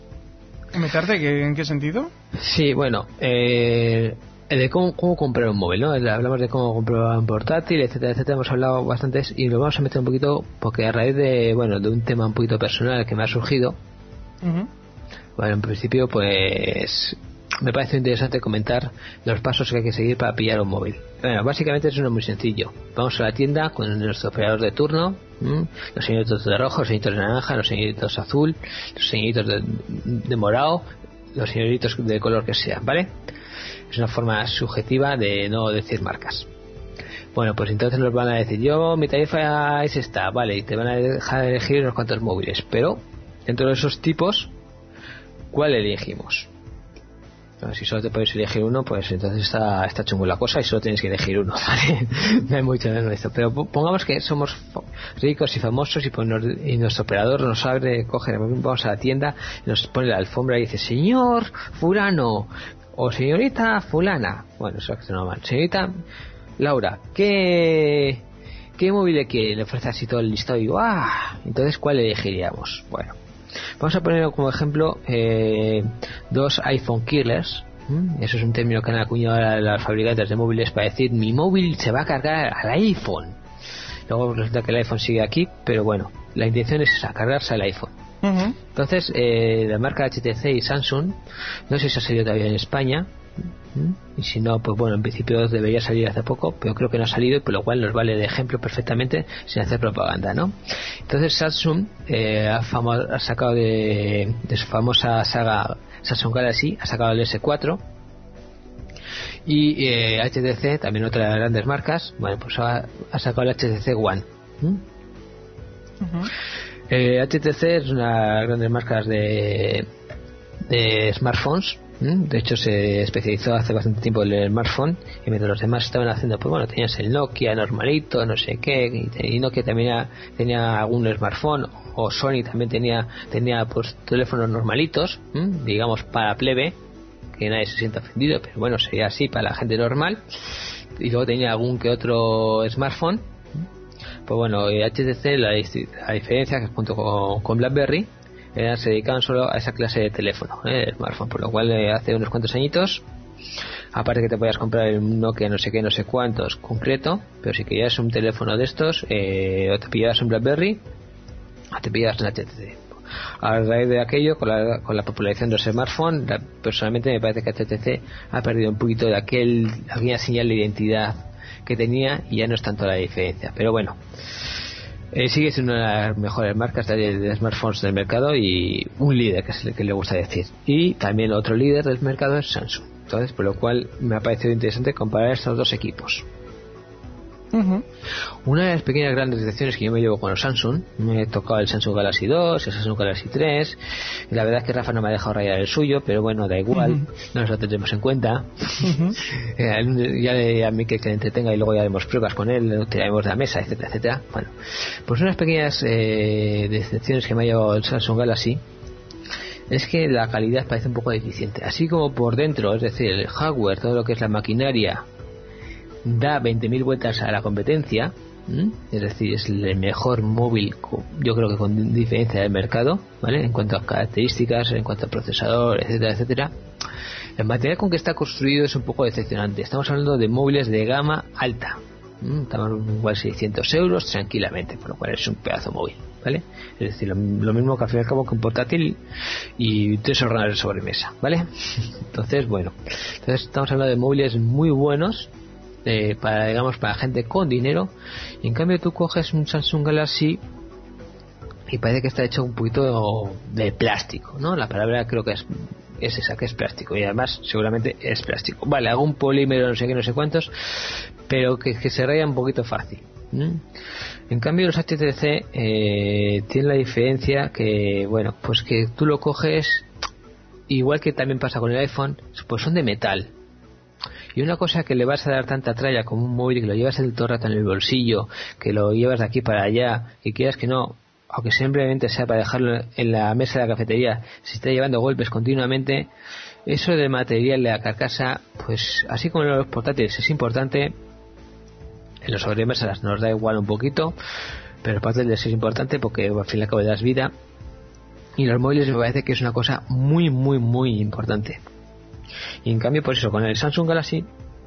¿Meterte? ¿En qué sentido? Sí, bueno, eh, de cómo, cómo comprar un móvil, ¿no? Hablamos de cómo comprar un portátil, etcétera, etcétera. Hemos hablado bastantes y lo vamos a meter un poquito porque a raíz de, bueno, de un tema un poquito personal que me ha surgido. Uh-huh. Bueno, en principio pues me parece interesante comentar los pasos que hay que seguir para pillar un móvil. Bueno, básicamente es uno muy sencillo. Vamos a la tienda con nuestro operador de turno, ¿m? Los señoritos de rojo, los señoritos de naranja, los señoritos azul, los señoritos de, de morado, los señoritos de color que sea, ¿vale? Es una forma subjetiva de no decir marcas. Bueno, pues entonces nos van a decir, yo mi tarifa es esta, vale, y te van a dejar elegir unos cuantos móviles, pero dentro de esos tipos, ¿cuál elegimos? Bueno, si solo te puedes elegir uno, pues entonces está, está chungo la cosa y solo tienes que elegir uno, ¿vale? No hay mucho de esto. Pero pongamos que somos ricos y famosos y, pues nos, y nuestro operador nos abre, coge, vamos a la tienda, nos pone la alfombra y dice, señor fulano o señorita fulana. Bueno, eso es normal. Señorita Laura, ¿qué, qué móvil le quiere? Le ofrece así todo el listado y digo, ah, entonces ¿cuál elegiríamos? Bueno, vamos a poner como ejemplo eh, dos iPhone killers. ¿Mm? Eso es un término que han acuñado a las fabricantes de móviles para decir mi móvil se va a cargar al iPhone. Luego resulta que el iPhone sigue aquí, pero bueno, la intención es esa, cargarse al iPhone. Uh-huh. Entonces eh, la marca H T C y Samsung, no sé si ha salido todavía en España, ¿Mm? y si no, pues bueno, en principio debería salir hace poco, pero creo que no ha salido y por lo cual nos vale de ejemplo perfectamente sin hacer propaganda, ¿no? Entonces Samsung eh, ha, famo- ha sacado de, de su famosa saga Samsung Galaxy, ha sacado el S cuatro y eh, H T C, también otra de las grandes marcas, bueno, pues ha, ha sacado el H T C One. ¿Mm? Uh-huh. eh, H T C es una de las grandes marcas de, de smartphones. De hecho se especializó hace bastante tiempo en el smartphone y mientras los demás estaban haciendo, pues bueno, tenías el Nokia normalito, no sé qué, y Nokia también tenía algún smartphone, o Sony también tenía tenía pues teléfonos normalitos, ¿m? digamos para plebe, que nadie se sienta ofendido, pero bueno, sería así para la gente normal, y luego tenía algún que otro smartphone. Pues bueno, H T C, la, la diferencia que junto con, con BlackBerry Eh, se dedicaban solo a esa clase de teléfono, eh, el smartphone, por lo cual eh, hace unos cuantos añitos, aparte que te podías comprar el Nokia no sé qué, no sé cuántos concreto, pero si querías un teléfono de estos, eh, o te pillabas un BlackBerry o te pillabas un H T C. A raíz de aquello, con la, con la popularización de los smartphones, la, personalmente me parece que H T C ha perdido un poquito de aquel, aquella señal de identidad que tenía y ya no es tanto la diferencia, pero bueno, Eh, sigue siendo una de las mejores marcas de, de smartphones del mercado y un líder, que es el que le gusta decir, y también otro líder del mercado es Samsung. Entonces, por lo cual me ha parecido interesante comparar estos dos equipos. Uh-huh. Uh-huh. Una de las pequeñas grandes decepciones que yo me llevo con los Samsung, me he tocado el Samsung Galaxy dos, el Samsung Galaxy tres, y la verdad es que Rafa no me ha dejado rayar el suyo, pero bueno, da igual, uh-huh. no nos lo tendremos en cuenta. Uh-huh. eh, ya le a mí que, que le entretenga y luego ya haremos pruebas con él, lo tiraremos de la mesa, etcétera, etcétera. Bueno, pues unas pequeñas eh, decepciones que me ha llevado el Samsung Galaxy es que la calidad parece un poco deficiente, así como por dentro, es decir, el hardware, todo lo que es la maquinaria, da veinte mil vueltas a la competencia, ¿m? Es decir, es el mejor móvil, yo creo que con diferencia del mercado, ¿vale? En cuanto a características, en cuanto a procesador, etcétera, etcétera. El material con que está construido es un poco decepcionante. Estamos hablando de móviles de gama alta, ¿m? Estamos en igual seiscientos euros tranquilamente, por lo cual es un pedazo móvil, ¿vale? Es decir, lo, lo mismo que al fin y al cabo que un portátil y tres ordenadores de sobremesa, ¿vale? Entonces, bueno, entonces estamos hablando de móviles muy buenos, Eh, para digamos para gente con dinero, y en cambio tú coges un Samsung Galaxy y parece que está hecho un poquito de plástico, ¿no? La palabra creo que es, es esa, que es plástico, y además seguramente es plástico, vale, algún polímero no sé qué, no sé cuántos, pero que, que se raya un poquito fácil. ¿Mm? En cambio los H T C eh, tienen la diferencia que, bueno, pues que tú lo coges, igual que también pasa con el iPhone, pues son de metal. Y una cosa que le vas a dar tanta tralla como un móvil, que lo llevas el todo el rato en el bolsillo, que lo llevas de aquí para allá, que quieras que no, aunque simplemente sea para dejarlo en la mesa de la cafetería, se está llevando golpes continuamente, eso del material de la carcasa, pues así como en los portátiles es importante, en los sobremesas nos da igual un poquito, pero el portátil es importante porque al fin y al cabo le das vida, y los móviles me parece que es una cosa muy muy muy importante. Y en cambio, por eso, con el Samsung Galaxy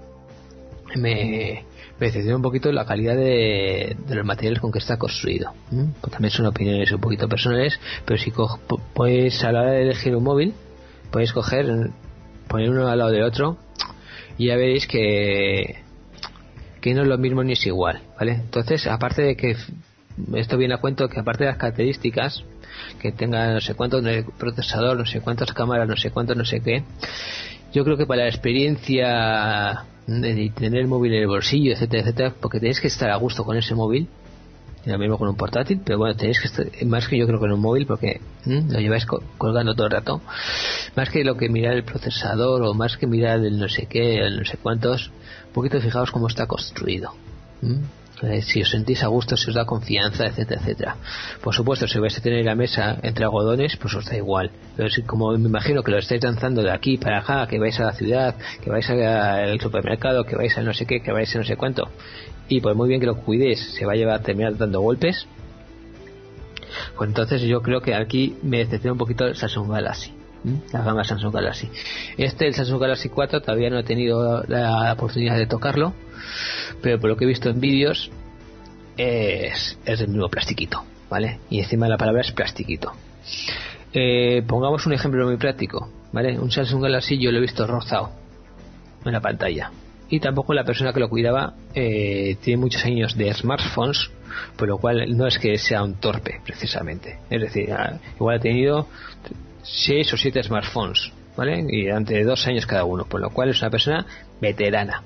me, me decepciona un poquito la calidad de, de los materiales con que está construido. ¿Mm? Pues también son opiniones un poquito personales, pero si co- pues a la hora de elegir un móvil, podéis coger, poner uno al lado del otro, y ya veréis que que no es lo mismo ni es igual, ¿vale? Entonces, aparte de que esto viene a cuento que aparte de las características, que tenga no sé cuántos procesador, no sé cuántas cámaras, no sé cuántos, no sé qué, yo creo que para la experiencia de tener el móvil en el bolsillo, etcétera, etcétera, porque tenéis que estar a gusto con ese móvil, y lo mismo con un portátil, pero bueno, tenéis que estar más que yo creo con un móvil, porque ¿m? lo lleváis co- colgando todo el rato, más que lo que mirar el procesador, o más que mirar el no sé qué, el no sé cuántos, un poquito fijaos cómo está construido. ¿M? Si os sentís a gusto, si os da confianza, etcétera, etcétera. Por supuesto, si vais a tener la mesa entre algodones, pues os da igual. Pero si, como me imagino que lo estáis lanzando de aquí para acá, que vais a la ciudad, que vais al supermercado, que vais a no sé qué, que vais a no sé cuánto, y por muy bien que lo cuidéis, se va a llevar a terminar dando golpes, pues entonces yo creo que aquí me decepciona un poquito el Samsung Galaxy. La gama Samsung Galaxy. Este, el Samsung Galaxy cuatro, todavía no he tenido la oportunidad de tocarlo, pero por lo que he visto en vídeos es, es del mismo plastiquito, ¿vale? Y encima la palabra es plastiquito. Eh, pongamos un ejemplo muy práctico, ¿vale? Un Samsung Galaxy yo lo he visto rozado en la pantalla, y tampoco la persona que lo cuidaba eh, tiene muchos años de smartphones, por lo cual no es que sea un torpe precisamente, es decir, igual ha tenido seis o siete smartphones, ¿vale? Y durante dos años cada uno, por lo cual es una persona veterana,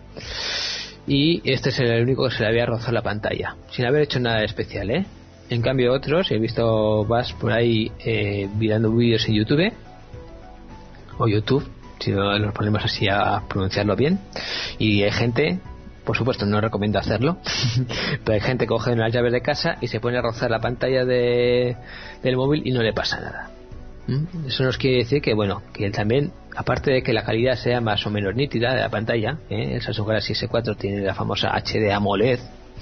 y este es el único que se le había rozado la pantalla sin haber hecho nada especial, ¿eh? En cambio otros, he visto, vas por ahí eh, mirando vídeos en YouTube o YouTube, si no nos ponemos así a pronunciarlo bien, y hay gente, por supuesto no recomiendo hacerlo, pero hay gente que coge las llaves de casa y se pone a rozar la pantalla de, del móvil y no le pasa nada. ¿Mm? Eso nos quiere decir que, bueno, que también, aparte de que la calidad sea más o menos nítida de la pantalla, ¿eh? El Samsung Galaxy ese cuatro tiene la famosa H D AMOLED,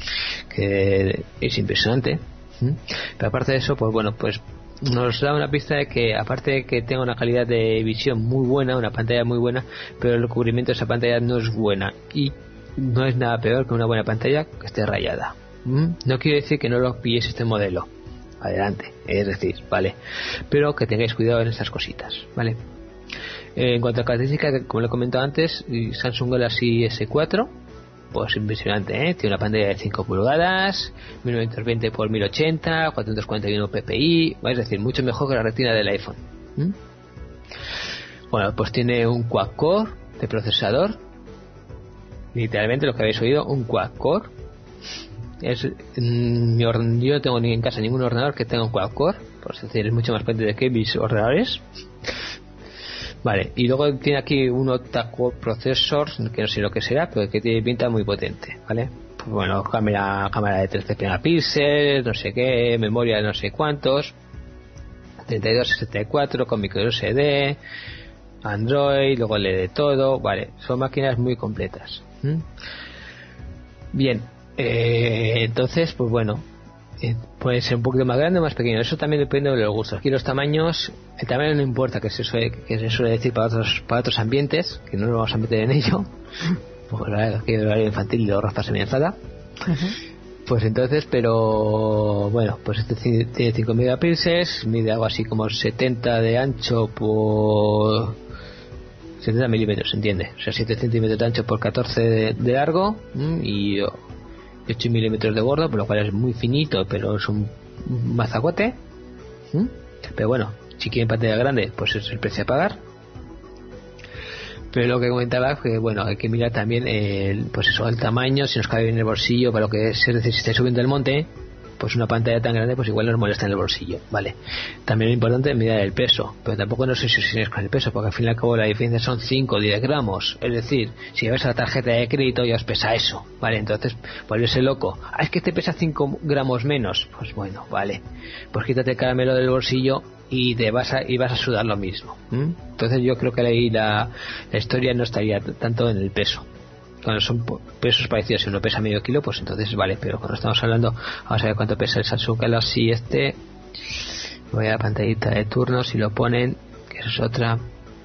que es impresionante. ¿Mm? Pero aparte de eso, pues bueno, pues nos da una pista de que, aparte de que tenga una calidad de visión muy buena, una pantalla muy buena, pero el cubrimiento de esa pantalla no es buena, y no es nada peor que una buena pantalla que esté rayada. ¿Mm? No quiere decir que no lo pilléis este modelo, adelante, es decir, vale, pero que tengáis cuidado en estas cositas, vale. En cuanto a características, como le he comentado antes, Samsung Galaxy ese cuatro, pues impresionante, ¿eh? Tiene una pantalla de cinco pulgadas, mil novecientos veinte por mil ochenta, cuatrocientos cuarenta y uno ppi, es decir, mucho mejor que la retina del iPhone. ¿Mm? Bueno, pues tiene un quad-core de procesador, literalmente lo que habéis oído, un quad-core, Es, mm, mi orden, yo no tengo ni en casa ningún ordenador que tenga un quad-core, por decir, es mucho más potente que mis ordenadores. Vale, y luego tiene aquí un octa-core processor, que no sé lo que será, pero que tiene pinta muy potente, ¿vale? Pues bueno, cámara, cámara de trece megapíxeles, no sé qué, memoria de no sé cuántos, treinta y dos sesenta y cuatro con micro S D, Android, luego lee de todo, vale, son máquinas muy completas. ¿Mm? Bien, eh, entonces, pues bueno, eh, puede ser un poquito más grande o más pequeño, eso también depende de los gustos. Aquí los tamaños, el tamaño no importa, que se suele, que se suele decir para otros, para otros ambientes, que no nos vamos a meter en ello, porque la verdad que el horario infantil y los Rafa se me enfada. Uh-huh. Pues entonces, pero bueno, pues este tiene cinco megapíxeles, mide algo así como setenta de ancho por setenta milímetros, ¿entiende? O sea, siete centímetros de ancho por catorce de, de largo y ocho milímetros de gordo, por lo cual es muy finito, pero es un mazacote. Pero bueno, si quieren pantalla grande, pues es el precio a pagar. Pero lo que comentaba, que bueno, hay que mirar también el, pues eso, el tamaño, si nos cabe bien en el bolsillo, para lo que es, es decir, si estáis subiendo el monte, pues una pantalla tan grande pues igual nos molesta en el bolsillo, vale. También lo importante es mirar el peso, pero tampoco nos obsesionéis con el peso, porque al fin y al cabo la diferencia son cinco o diez gramos, es decir, si lleváis la tarjeta de crédito ya os pesa eso, vale, entonces volverse loco, ah, es que te pesa cinco gramos menos, pues bueno, vale, pues quítate el caramelo del bolsillo y te vas a, y vas a sudar lo mismo. ¿Mm? Entonces yo creo que ahí la, la historia no estaría t- tanto en el peso. Cuando son pesos parecidos, si uno pesa medio kilo, pues entonces vale, pero cuando estamos hablando, vamos a ver cuánto pesa el Samsung Galaxy este. Voy a la pantallita de turno, si lo ponen, que eso es otra.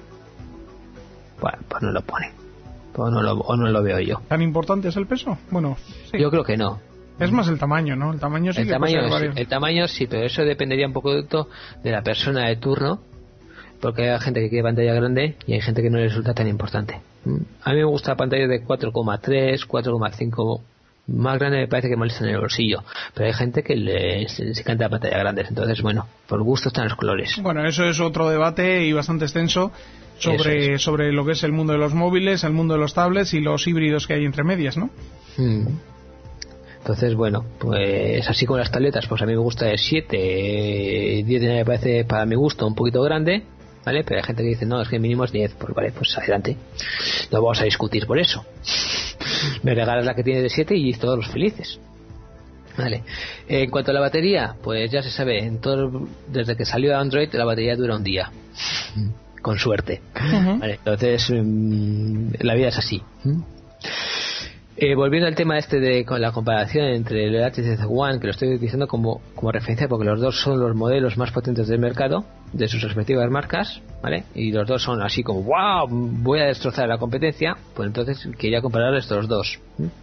Bueno, pues no lo pone, o no lo, o no lo veo yo. ¿Tan importante es el peso? Bueno, sí. Yo creo que no. Es más el tamaño, ¿no? El tamaño sí el que tamaño, puede ser sí, el tamaño sí, pero eso dependería un poco de la persona de turno, porque hay gente que quiere pantalla grande y hay gente que no le resulta tan importante. A mí me gusta pantalla de cuatro coma tres, cuatro coma cinco, más grande me parece que molesta en el bolsillo, pero hay gente que le, se, se canta pantalla grandes, entonces bueno, por gusto están los colores. Bueno, eso es otro debate y bastante extenso sobre, es. sobre lo que es el mundo de los móviles, el mundo de los tablets y los híbridos que hay entre medias, ¿no? Hmm. Entonces, bueno, pues así con las tabletas, pues a mí me gusta el siete, diez me parece para mi gusto un poquito grande, ¿vale? Pero hay gente que dice, no, es que mínimo es diez, pues vale, pues adelante. No vamos a discutir por eso. Me regalas la que tiene de siete y todos los felices. Vale. En cuanto a la batería, pues ya se sabe, en todo, desde que salió Android la batería dura un día. Con suerte. Uh-huh. Vale, entonces, mmm, la vida es así. ¿Mm? Eh, volviendo al tema este de con la comparación entre el H T C One, que lo estoy utilizando como, como referencia porque los dos son los modelos más potentes del mercado de sus respectivas marcas, ¿vale? Y los dos son así como wow, voy a destrozar la competencia, pues entonces quería comparar estos dos.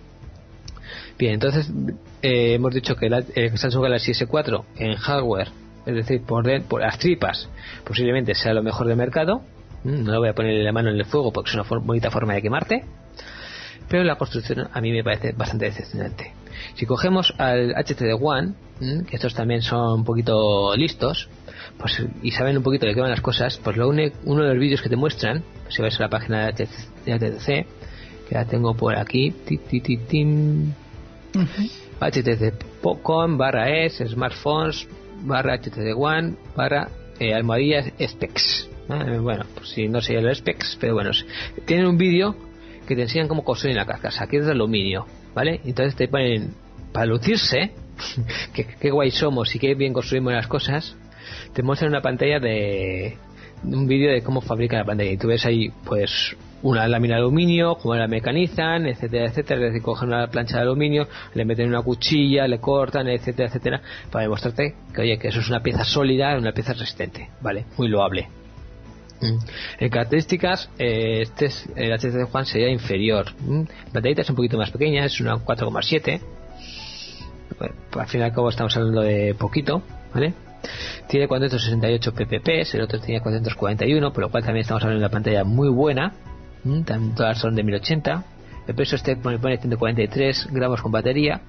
Bien, entonces eh, hemos dicho que el, el Samsung Galaxy ese cuatro en hardware, es decir, por, de, por las tripas, posiblemente sea lo mejor del mercado. No lo voy a poner la mano en el fuego porque es una for- bonita forma de quemarte, pero la construcción a mí me parece bastante decepcionante. Si cogemos al H T C One, que estos también son un poquito listos, pues y saben un poquito de qué van las cosas, pues lo une, uno de los vídeos que te muestran, pues si vais a la página de H T C, que la tengo por aquí, ti, ti, ti, tin, uh-huh. H T C punto com barra es smartphones barra H T C One barra eh, almohadillas specs. Eh, bueno, pues si no sé los specs, pero bueno, tienen un vídeo que te enseñan cómo construir la carcasa, que es de aluminio, ¿vale? Entonces te ponen, para lucirse, que, que guay somos y que bien construimos las cosas, te muestran una pantalla de un vídeo de cómo fabrican la pantalla y tú ves ahí pues una lámina de aluminio, cómo la mecanizan, etcétera, etcétera. Es decir, cogen una plancha de aluminio, le meten una cuchilla, le cortan, etcétera, etcétera, para demostrarte que oye, que eso es una pieza sólida, una pieza resistente, ¿vale? Muy loable. Mm. En características, eh, este es, el H T C One sería inferior. Mm. La pantallita es un poquito más pequeña, es una cuatro coma siete. Bueno, al fin y al cabo estamos hablando de poquito, ¿vale? Tiene cuatrocientos sesenta y ocho pps, el otro tenía cuatrocientos cuarenta y uno, por lo cual también estamos hablando de una pantalla muy buena. Mm. También todas son de mil ochenta. El peso este pone, pone ciento cuarenta y tres gramos con batería.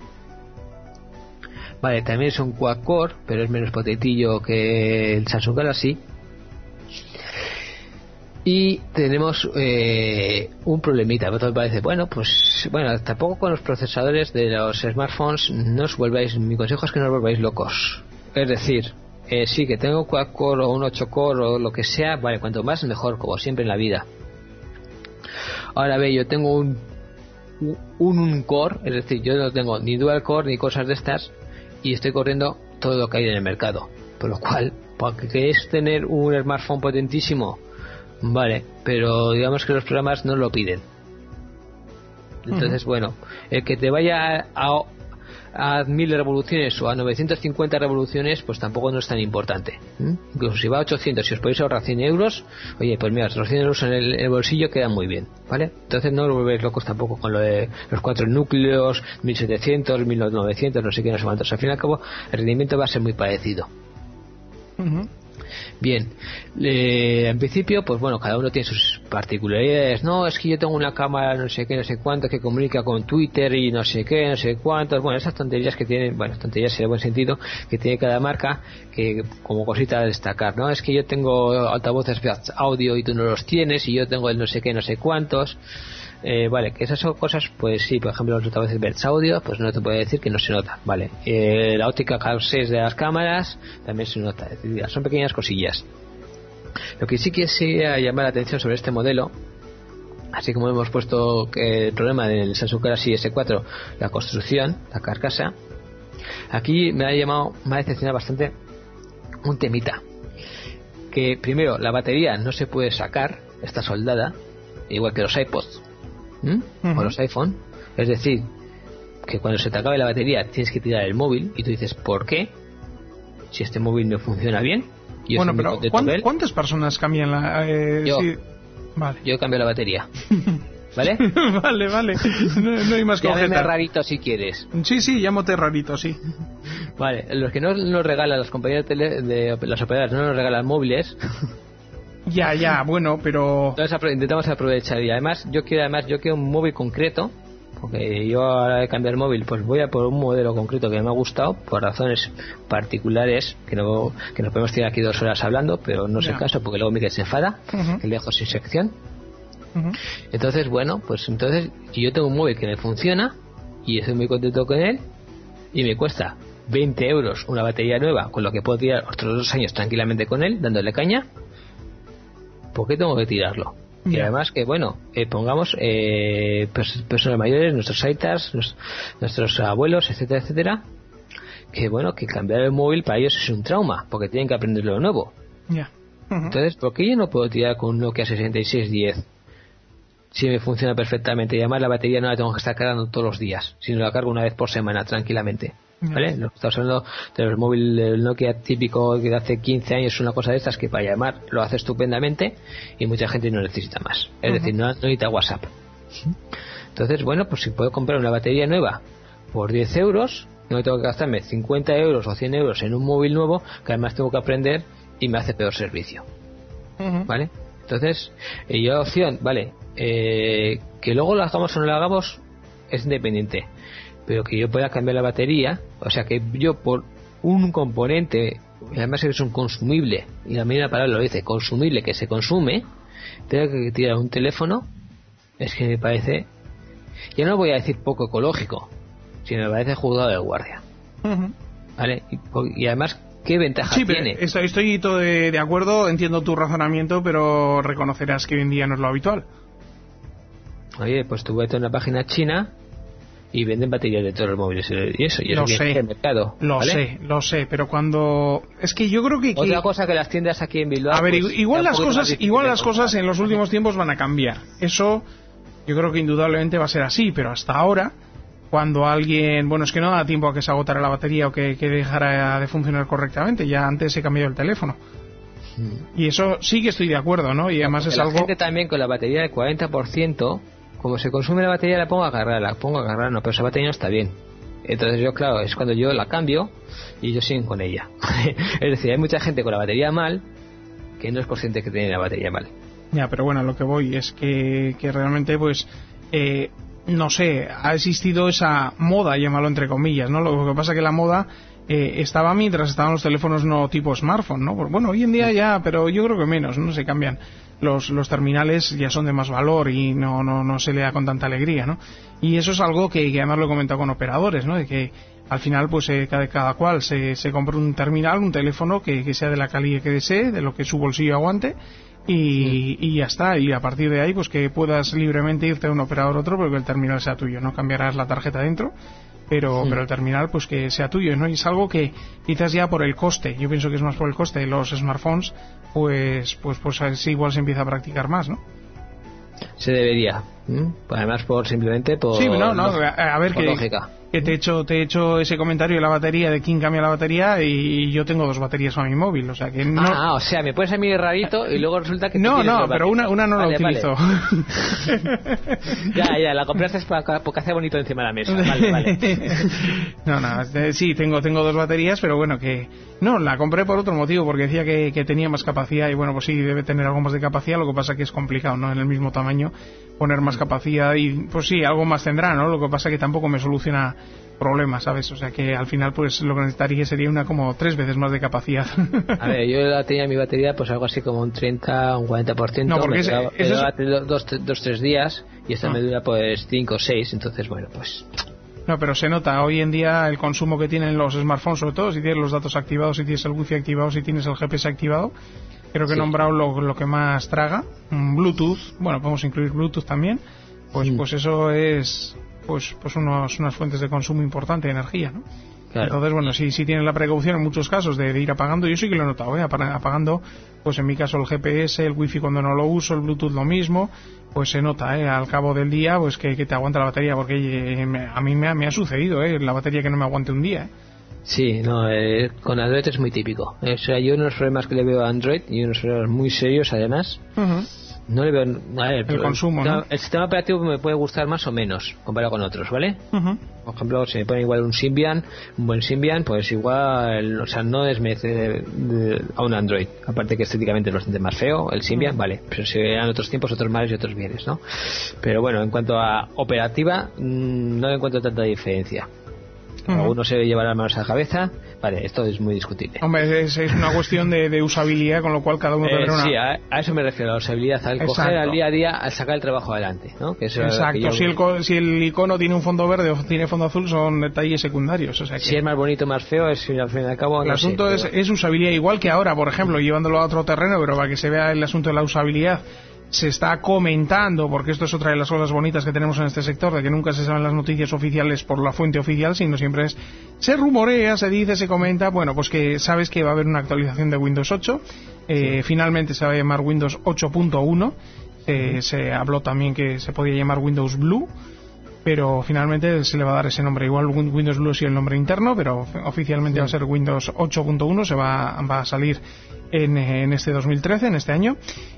Vale, también es un quad-core, pero es menos potentillo que el Samsung Galaxy. Y tenemos eh, un problemita. Me parece, bueno, pues bueno, tampoco con los procesadores de los smartphones no os volváis, mi consejo es que no os volváis locos. Es decir, eh, sí que tengo un quad core o un ocho core o lo que sea, vale, cuanto más mejor, como siempre en la vida. Ahora ve, yo tengo un un, un core, es decir, yo no tengo ni dual core ni cosas de estas y estoy corriendo todo lo que hay en el mercado, por lo cual, porque es tener un smartphone potentísimo, vale, pero digamos que los programas no lo piden. Entonces, uh-huh. bueno, el que te vaya a, a mil revoluciones o a novecientas cincuenta revoluciones, pues tampoco no es tan importante. ¿Mm? Incluso si va a ochocientos, si os podéis ahorrar cien euros, oye, pues mira, los cien euros en el, en el bolsillo quedan muy bien, ¿vale? Entonces no os volvéis locos tampoco con lo de los cuatro núcleos, mil setecientos, mil novecientos, no sé qué, no sé cuántos. Al fin y al cabo, el rendimiento va a ser muy parecido. Uh-huh. Bien, eh, en principio, pues bueno, cada uno tiene sus particularidades. No, es que yo tengo una cámara no sé qué, no sé cuánto, que comunica con Twitter y no sé qué, no sé cuántos. Bueno, esas tonterías que tienen, bueno, tonterías en el buen sentido, que tiene cada marca, que como cosita a destacar, ¿no? Es que yo tengo altavoces audio y tú no los tienes, y yo tengo el no sé qué, no sé cuántos. Eh, vale, que esas son cosas, pues sí, por ejemplo los altavoces Beats Audio, pues no te puede decir que no se nota, vale. Eh, la óptica Cal seis de las cámaras también se nota, es decir, son pequeñas cosillas. Lo que sí quisiera llamar la atención sobre este modelo, así como hemos puesto que el problema del Samsung Galaxy ese cuatro, la construcción, la carcasa, aquí me ha llamado, me ha decepcionado bastante un temita, que primero la batería no se puede sacar, está soldada, igual que los iPods. ¿Mm? Uh-huh. O los iPhone, es decir, que cuando se te acabe la batería tienes que tirar el móvil y tú dices, ¿por qué? Si este móvil no funciona bien. Y bueno, pero ¿cuántas, ¿cuántas personas cambian la...? Eh, yo, sí. Vale. yo cambio la batería. ¿Vale? vale, vale. No, no hay más que objetar. Llámame rarito si quieres. Sí, sí, llámate rarito, sí. Vale, los que no nos regalan las compañías de, tele, de las operadoras no nos regalan móviles. Ya, ya, bueno, pero... Entonces intentamos aprovechar, y además yo quiero además yo quiero un móvil concreto, porque yo ahora de cambiar el móvil pues voy a por un modelo concreto que me ha gustado por razones particulares que no que nos podemos tirar aquí dos horas hablando, pero no es el caso porque luego Miguel se enfada, uh-huh. que le dejo sin sección. Uh-huh. Entonces, bueno, pues entonces yo tengo un móvil que me funciona y estoy muy contento con él y me cuesta veinte euros una batería nueva, con lo que puedo tirar otros dos años tranquilamente con él, dándole caña. ¿Por qué tengo que tirarlo? Yeah. Y además que, bueno, eh, pongamos eh, pers- personas mayores, nuestros aitas, nos, nuestros abuelos, etcétera, etcétera, que, bueno, que cambiar el móvil para ellos es un trauma, porque tienen que aprender lo nuevo. Yeah. Uh-huh. Entonces, ¿por qué yo no puedo tirar con un Nokia sesenta y seis diez? Si me funciona perfectamente, y además la batería no la tengo que estar cargando todos los días, sino la cargo una vez por semana, tranquilamente. ¿Vale? No. Estamos hablando de los móviles del Nokia típico que de hace quince años, es una cosa de estas que para llamar lo hace estupendamente y mucha gente no necesita más. Es uh-huh. decir, no, no necesita WhatsApp. Entonces, bueno, pues si puedo comprar una batería nueva por diez euros, no tengo que gastarme cincuenta euros o cien euros en un móvil nuevo que además tengo que aprender y me hace peor servicio. Uh-huh. ¿Vale? Entonces, eh, yo opción, vale, eh, que luego lo hagamos o no lo hagamos es independiente. Pero que yo pueda cambiar la batería, o sea que yo por un componente, además es un consumible, y la misma palabra lo dice, consumible, que se consume, tengo que tirar un teléfono, es que me parece, ya no voy a decir poco ecológico, sino me parece juzgado de guardia. Uh-huh. ¿Vale? Y, y además, ¿qué ventaja sí, tiene? Pero estoy, estoy todo de, de acuerdo, entiendo tu razonamiento, pero reconocerás que hoy en día no es lo habitual. Oye, pues tú vete a una página china y venden baterías de todos los móviles y eso, y eso lo sé, el mercado, lo ¿vale? sé, lo sé, pero cuando es que yo creo que, que... otra cosa que las tiendas aquí en Bilbao, a ver, pues, igual las cosas igual las cosas en los últimos tiempos van a cambiar, eso yo creo que indudablemente va a ser así, pero hasta ahora cuando alguien, bueno, es que no da tiempo a que se agotara la batería o que, que dejara de funcionar correctamente, ya antes se cambió el teléfono. Y eso sí que estoy de acuerdo, ¿no? Y además porque es la algo... gente también con la batería del cuarenta por ciento, como se consume la batería, la pongo a cargar, la pongo a cargar, no, pero esa batería no está bien. Entonces yo, claro, es cuando yo la cambio y yo sigo con ella. Es decir, hay mucha gente con la batería mal que no es consciente que tiene la batería mal. Ya, pero bueno, lo que voy es que, que realmente, pues, eh, no sé, ha existido esa moda, llámalo entre comillas, ¿no? Lo que pasa que la moda eh, estaba mientras estaban los teléfonos no tipo smartphone, ¿no? Bueno, hoy en día ya, pero yo creo que menos, no se cambian. Los, los terminales ya son de más valor y no, no, no se le da con tanta alegría, ¿no? Y eso es algo que, que además lo he comentado con operadores, ¿no? De que al final, pues eh, cada, cada cual se, se compra un terminal, un teléfono que, que sea de la calidad que desee, de lo que su bolsillo aguante. Y, y ya está, y a partir de ahí pues que puedas libremente irte a un operador a otro porque el terminal sea tuyo, no cambiarás la tarjeta dentro, pero, sí. pero el terminal pues que sea tuyo, ¿no? Y es algo que quizás ya por el coste, yo pienso que es más por el coste de los smartphones, pues pues pues así igual se empieza a practicar más, ¿no? Se debería, ¿Mm? además por simplemente por sí, no, no, a, a ver por que, lógica. que te he hecho te he hecho ese comentario de la batería, de quién cambia la batería, y yo tengo dos baterías a mi móvil, o sea que no. Ah, o sea, me puedes a mí rarito y luego resulta que no, no, pero una una no vale, la utilizo. Vale. ya, ya, la compraste para porque hace bonito encima de la mesa. Vale, vale. no, no, sí, tengo tengo dos baterías, pero bueno, que no, la compré por otro motivo, porque decía que, que tenía más capacidad y bueno, pues sí, debe tener algo más de capacidad, lo que pasa que es complicado, ¿no? En el mismo tamaño poner más capacidad y pues sí, algo más tendrá, ¿no? Lo que pasa que tampoco me soluciona problemas, ¿sabes? O sea que al final pues lo que necesitaría sería una como tres veces más de capacidad. A ver, yo la tenía mi batería pues algo así como un treinta, un cuarenta por ciento. No, porque me es, daba, es me daba dos, dos, dos, tres días y esta ah. me dura pues cinco o seis, entonces bueno, pues... No, pero se nota hoy en día el consumo que tienen los smartphones, sobre todo si tienes los datos activados, si tienes el wifi activado, si tienes el G P S activado. Creo que he sí. nombrado lo, lo que más traga. Bluetooth, bueno, podemos incluir Bluetooth también. Pues, mm. pues eso es... pues pues unos, unas fuentes de consumo importante de energía, ¿no? Claro. Entonces, bueno, sí, sí tienen la precaución en muchos casos de, de ir apagando. Yo sí que lo he notado, ¿eh? Apagando, pues en mi caso el G P S, el wifi cuando no lo uso, el Bluetooth lo mismo, pues se nota, ¿eh? Al cabo del día, pues que, que te aguanta la batería, porque eh, me, a mí me ha, me ha sucedido, ¿eh? La batería que no me aguante un día, ¿eh? Sí, no, eh, con Android es muy típico. O sea, yo unos problemas que le veo a Android, y unos problemas muy serios además, uh-huh. no le veo... A ver, el consumo, el, ¿no? El sistema operativo me puede gustar más o menos, comparado con otros, ¿vale? Uh-huh. Por ejemplo, si me pone igual un Symbian, un buen Symbian, pues igual, o sea, no desmerece a un Android. Aparte que estéticamente es bastante más feo, el Symbian, uh-huh. vale. Pero si eran otros tiempos, otros males y otros bienes, ¿no? Pero bueno, en cuanto a operativa, mmm, no encuentro tanta diferencia. Uh-huh. Algunos se llevarán manos a la cabeza. Vale, esto es muy discutible. Hombre, es, es una cuestión de, de usabilidad, con lo cual cada uno eh, tendrá una... Sí, a, a eso me refiero, a la usabilidad, al Exacto. coger al día a día, al sacar el trabajo adelante, ¿no? Que eso Exacto, yo... si, el, si el icono tiene un fondo verde o tiene fondo azul, son detalles secundarios. O sea que... Si es más bonito o más feo, es, al fin y al cabo... El no asunto sé, es, pero... es usabilidad, igual que ahora, por ejemplo, llevándolo a otro terreno, pero para que se vea el asunto de la usabilidad... Se está comentando, porque esto es otra de las cosas bonitas que tenemos en este sector, de que nunca se saben las noticias oficiales por la fuente oficial, sino siempre es, se rumorea, se dice, se comenta, bueno, pues que sabes que va a haber una actualización de Windows ocho, eh, sí. finalmente se va a llamar Windows ocho punto uno, eh, se habló también que se podía llamar Windows Blue, pero finalmente se le va a dar ese nombre. Igual Windows Blue es el nombre interno, pero oficialmente sí. va a ser Windows ocho punto uno, se va, va a salir en, en este dos mil trece, en este año.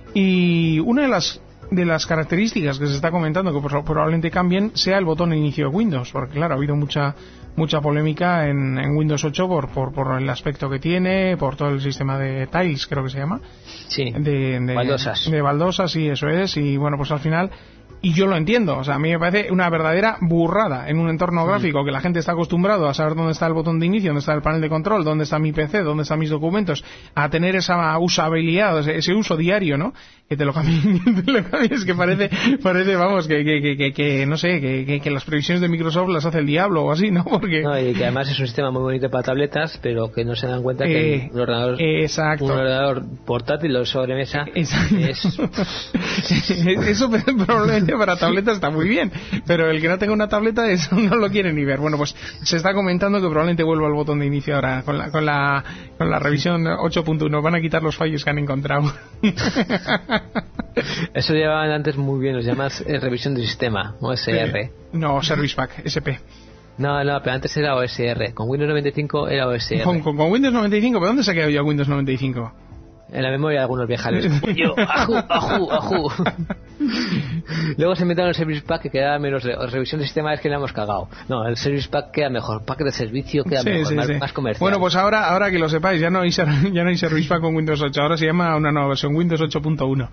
Y una de las de las características que se está comentando que probablemente cambien sea el botón de inicio de Windows, porque claro, ha habido mucha mucha polémica en, en Windows ocho por, por por el aspecto que tiene, por todo el sistema de tiles, creo que se llama. Sí, de, de baldosas. De baldosas, sí, eso es. Y bueno, pues al final... Y yo lo entiendo, o sea, a mí me parece una verdadera burrada en un entorno gráfico que la gente está acostumbrado a saber dónde está el botón de inicio, dónde está el panel de control, dónde está mi P C, dónde están mis documentos, a tener esa usabilidad, ese, ese uso diario, ¿no? Que te lo cambien, te lo cambies, que parece, parece, vamos, que, que, que, que no sé, que, que, que las previsiones de Microsoft las hace el diablo o así, ¿no? Porque... No, y que además es un sistema muy bonito para tabletas, pero que no se dan cuenta que eh, un ordenador, exacto. un ordenador portátil o sobremesa exacto. es... Eso probablemente para tabletas está muy bien, pero el que no tenga una tableta eso no lo quiere ni ver. Bueno, pues se está comentando que probablemente vuelva al botón de inicio ahora con la con la con la revisión ocho punto uno. Van a quitar los fallos que han encontrado. Eso llevaban antes muy bien, los llamas eh, revisión de sistema, O S R. Eh, no, Service Pack, S P. No, no, pero antes era O S R. Con Windows noventa y cinco era O S R. Con, con, con Windows noventa y cinco, ¿pero dónde se ha quedado ya Windows noventa y cinco? En la memoria de algunos viejales. Yo, ajú, ajú, ajú. Luego se inventaron el Service Pack que quedaba menos re revisión de sistema, es que le hemos cagado. No, el Service Pack queda mejor, pack de servicio queda sí, mejor, sí, más, sí. más comercial. Bueno, pues ahora ahora que lo sepáis, ya no hay, ya no hay Service Pack con Windows ocho, ahora se llama una nueva versión, Windows ocho punto uno.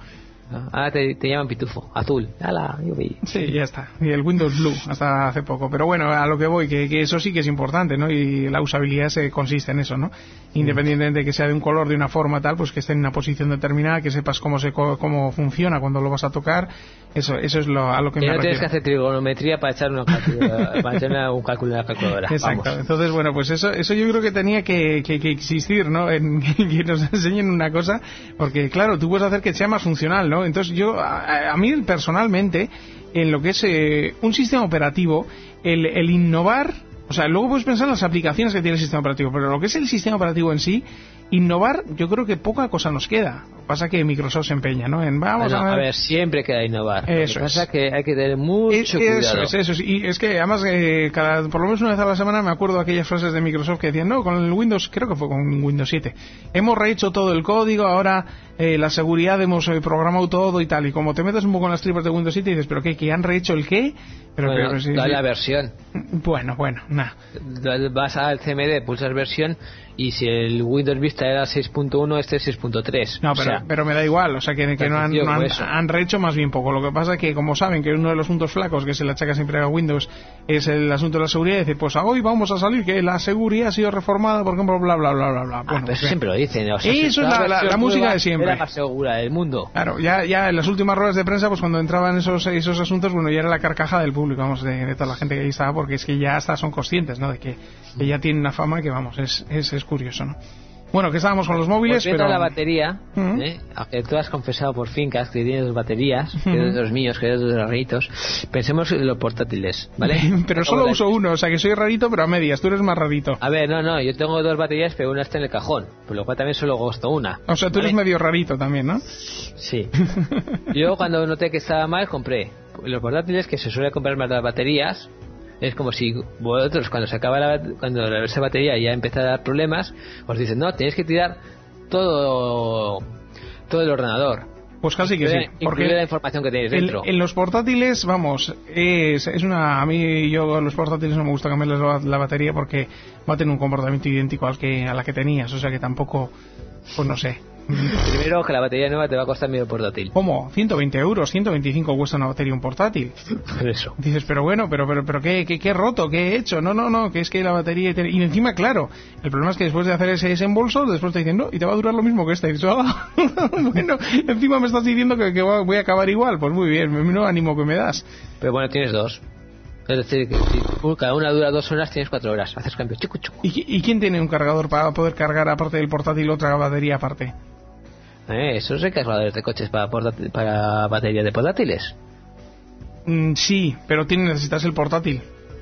Ahora te, te llaman pitufo, azul. ¡Hala! Yo vi. Sí, ya está. Y el Windows Blue hasta hace poco. Pero bueno, a lo que voy, que, que eso sí que es importante, ¿no? Y la usabilidad se consiste en eso, ¿no? Independientemente de que sea de un color, de una forma tal, pues que esté en una posición determinada, que sepas cómo se cómo funciona cuando lo vas a tocar. Eso eso es lo, a lo que y me no refiero. tienes que hacer trigonometría para echar una calculadora, para echar una, un cálculo en la calculadora. Exacto. Vamos. Entonces, bueno, pues eso eso yo creo que tenía que, que, que existir, ¿no? En que nos enseñen una cosa, porque claro, tú puedes hacer que sea más funcional, ¿no? Entonces yo, a, a mí personalmente, en lo que es eh, un sistema operativo, el, el innovar, o sea, luego puedes pensar en las aplicaciones que tiene el sistema operativo, pero lo que es el sistema operativo en sí, innovar, yo creo que poca cosa nos queda. Pasa que Microsoft se empeña, ¿no? En vamos bueno, a, ver... a ver, siempre queda innovar. Eso lo que pasa es. que hay que tener mucho es, cuidado. Eso es, eso es. Y es que además, eh, cada, por lo menos una vez a la semana me acuerdo de aquellas frases de Microsoft que decían, no, con el Windows, creo que fue con Windows siete, hemos rehecho todo el código, ahora eh, la seguridad hemos eh, programado todo y tal. Y como te metes un poco en las tripas de Windows siete y dices, ¿pero qué? ¿Que han rehecho el qué? Pero, bueno, pero, sí, da sí. la versión. Bueno, bueno, nada. Vas al C M D, pulsas versión y si el Windows Vista era seis punto uno, este es seis punto tres. No, o pero, sea, pero me da igual, o sea, que, que no, han, no han, han rehecho más bien poco. Lo que pasa es que, como saben que uno de los puntos flacos que se le achaca siempre a Windows es el asunto de la seguridad, dice, pues hoy vamos a salir que la seguridad ha sido reformada, por ejemplo, bla, bla, bla, bla, bla. Ah, Bueno, pero pues siempre lo dicen. O sea, eso es la, la, la música de siempre. Era la más segura del mundo. Claro, ya, ya en las últimas ruedas de prensa, pues cuando entraban esos esos asuntos, bueno, ya era la carcajada del público, vamos, de, de toda la gente que ahí estaba, porque es que ya hasta son conscientes, ¿no? De que, que ya tienen una fama que, vamos, es, es, es curioso, ¿no? Bueno, que estábamos con los móviles, Volviendo pero... a la batería, uh-huh. ¿eh? Aunque tú has confesado por fincas que tienes dos baterías, uh-huh. que eres de los míos, que eres de los raritos, pensemos en los portátiles, ¿vale? Pero solo uso uno, o sea que soy rarito, pero a medias, tú eres más rarito. A ver, no, no, yo tengo dos baterías, pero una está en el cajón, por lo cual también solo gasto una. O sea, tú ¿vale? eres medio rarito también, ¿no? Sí. Yo cuando noté que estaba mal, compré los portátiles, que se suele comprar más las baterías. Es como si vosotros, cuando se acaba la, cuando esa batería ya empieza a dar problemas, os dicen, no, tienes que tirar todo todo el ordenador. Pues casi que sí, porque la información que tenéis dentro. En, en los portátiles, vamos, es, es una... A mí, yo los portátiles no me gusta cambiarles la, la batería porque va a tener un comportamiento idéntico al que a la que tenías, o sea que tampoco, pues no sé. Primero, que la batería nueva te va a costar medio portátil. ¿Cómo? ciento veinte euros, ciento veinticinco cuesta una batería un portátil. Por eso. Dices, pero bueno, pero pero pero ¿qué, qué, qué he roto? ¿Qué he hecho? No, no, no, que es que la batería... Y encima, claro, el problema es que después de hacer ese desembolso, después te dicen, no, y te va a durar lo mismo que esta. Y dices, ah, bueno, encima me estás diciendo que, que voy a acabar igual. Pues muy bien, menudo ánimo que me das. Pero bueno, tienes dos. Es decir, que si cada una dura dos horas, tienes cuatro horas. Haces cambio, chucu, chucu. ¿Y, ¿Y quién tiene un cargador para poder cargar, aparte del portátil, otra batería aparte? Eh, esos recargadores de coches para, portátil, para baterías de portátiles. Mm, sí, pero tiene, necesitas el portátil.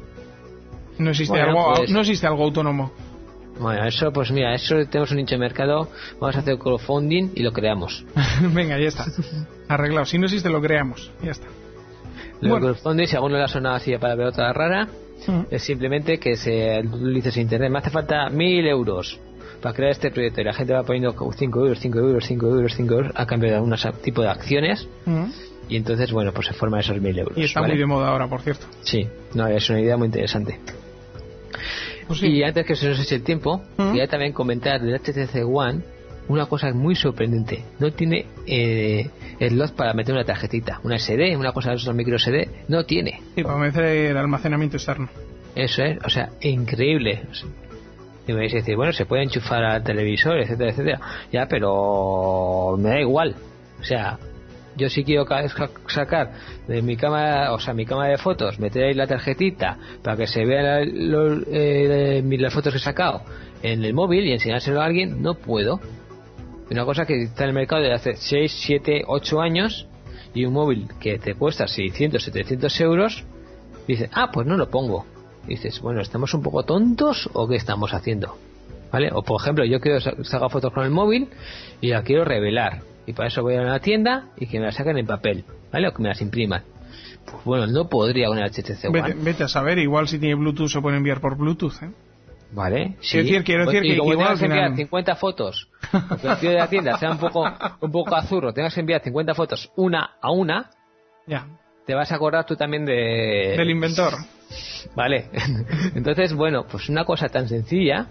No existe, bueno, algo, pues, no existe algo autónomo. Bueno, eso, pues mira, eso tenemos un nicho de mercado. Vamos a hacer crowdfunding y lo creamos. Venga, ya está. Arreglado. Si no existe, lo creamos. Ya está. Lo Bueno. crowdfunding, si alguno le ha sonado así para ver otra rara, uh-huh. es simplemente que se utilice internet. Me hace falta mil euros para crear este proyecto y la gente va poniendo cinco euros, cinco euros, cinco euros, cinco euros a cambio de algún tipo de acciones uh-huh. y entonces, bueno, pues se forman esos mil euros. Y está ¿vale? muy de moda ahora, por cierto. Sí, no, es una idea muy interesante. Pues sí. Y antes que se nos eche el tiempo, uh-huh. quería también comentar del H T C One una cosa muy sorprendente. No tiene eh, slot para meter una tarjetita, una S D, una cosa de esos micro S D, no tiene. Sí, para meter el almacenamiento externo. Eso es, o sea, increíble. Y me vais a decir, bueno, se puede enchufar al televisor, etcétera, etcétera. Ya, pero me da igual. O sea, yo sí quiero sacar de mi cámara, o sea, mi cámara de fotos, meter ahí la tarjetita para que se vean los, eh, las fotos que he sacado en el móvil y enseñárselo a alguien, no puedo. Una cosa que está en el mercado desde hace seis, siete, ocho años y un móvil que te cuesta seiscientos, setecientos euros, dices, ah, pues no lo pongo. Dices, bueno, ¿estamos un poco tontos o qué estamos haciendo? ¿Vale? O por ejemplo, yo quiero sacar fotos con el móvil y la quiero revelar. Y para eso voy a una tienda y que me la saquen en papel, ¿vale? O que me las impriman. Pues bueno, no podría con el H T C One. Vete, vete a saber, igual si tiene Bluetooth se puede enviar por Bluetooth, ¿eh? Vale, sí. Quiero decir, quiero decir y que como igual tengas que enviar final... cincuenta fotos, porque el tío de la tienda sea un poco un poco azurro, tengas que enviar cincuenta fotos una a una, ya. Te vas a acordar tú también de... del inventor. Vale. Entonces, bueno, pues una cosa tan sencilla,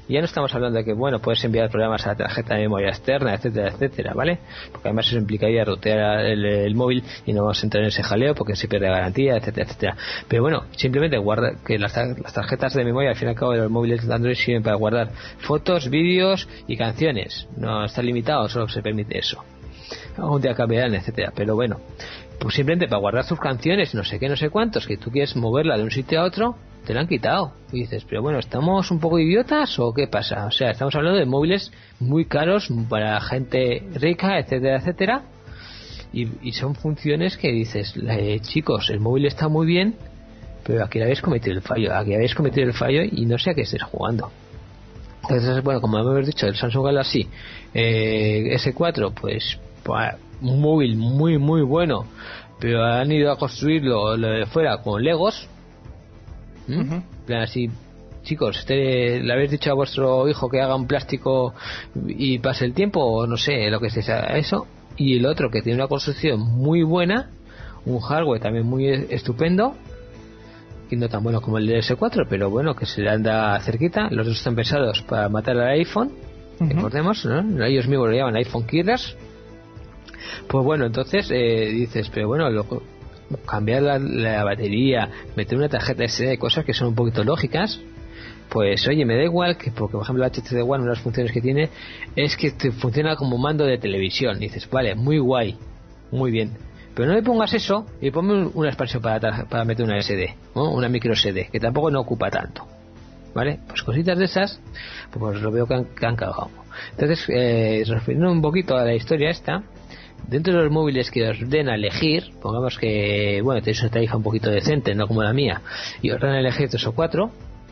Ya no estamos hablando de que, bueno, puedes enviar programas a la tarjeta de memoria externa, etcétera, etcétera, ¿vale? Porque además eso implicaría rutear el, el móvil y no vamos a entrar en ese jaleo porque se pierde garantía, etcétera, etcétera. Pero bueno, simplemente guarda que las, las tarjetas de memoria, al fin y al cabo, de los móviles de Android sirven para guardar fotos, vídeos y canciones. No está limitado, solo se permite eso. Algún día cambiarán, etcétera. Pero bueno, pues simplemente para guardar tus canciones, no sé qué, no sé cuántos, que tú quieres moverla de un sitio a otro, te la han quitado. Y dices, pero bueno, ¿estamos un poco idiotas o qué pasa? O sea, estamos hablando de móviles muy caros para gente rica, etcétera, etcétera. Y, y son funciones que dices, eh, chicos, el móvil está muy bien, pero aquí habéis cometido el fallo, aquí habéis cometido el fallo y no sé a qué estés jugando. Entonces, bueno, como hemos dicho, el Samsung Galaxy eh, ese cuatro, pues, pues un móvil muy, muy bueno, pero han ido a construirlo lo de fuera con Legos. ¿Mm? Uh-huh. Así, chicos, este, ¿le habéis dicho a vuestro hijo que haga un plástico y pase el tiempo? O no sé, lo que sea eso. Y el otro, que tiene una construcción muy buena, un hardware también muy estupendo, y no tan bueno como el de ese cuatro, pero bueno, que se le anda cerquita. Los dos están pensados para matar al iPhone. Uh-huh. Recordemos, ¿no? Ellos mismos lo llaman iPhone Killers. Pues bueno, entonces eh, dices, pero bueno, lo, cambiar la, la batería, meter una tarjeta ese de cosas que son un poquito lógicas. Pues oye, me da igual que, porque por ejemplo el H T C One, una de las funciones que tiene es que te funciona como mando de televisión. Y dices, vale, muy guay, muy bien, pero no le pongas eso y ponme una expansión para, para meter una S D, ¿no? Una micro S D, que tampoco no ocupa tanto, ¿vale? Pues cositas de esas, pues lo veo que han, que han cagado. Entonces, eh, refiriendo un poquito a la historia esta, dentro de los móviles que os den a elegir, pongamos que, bueno, tenéis una tarifa un poquito decente, no como la mía, y os dan a elegir tres o cuatro,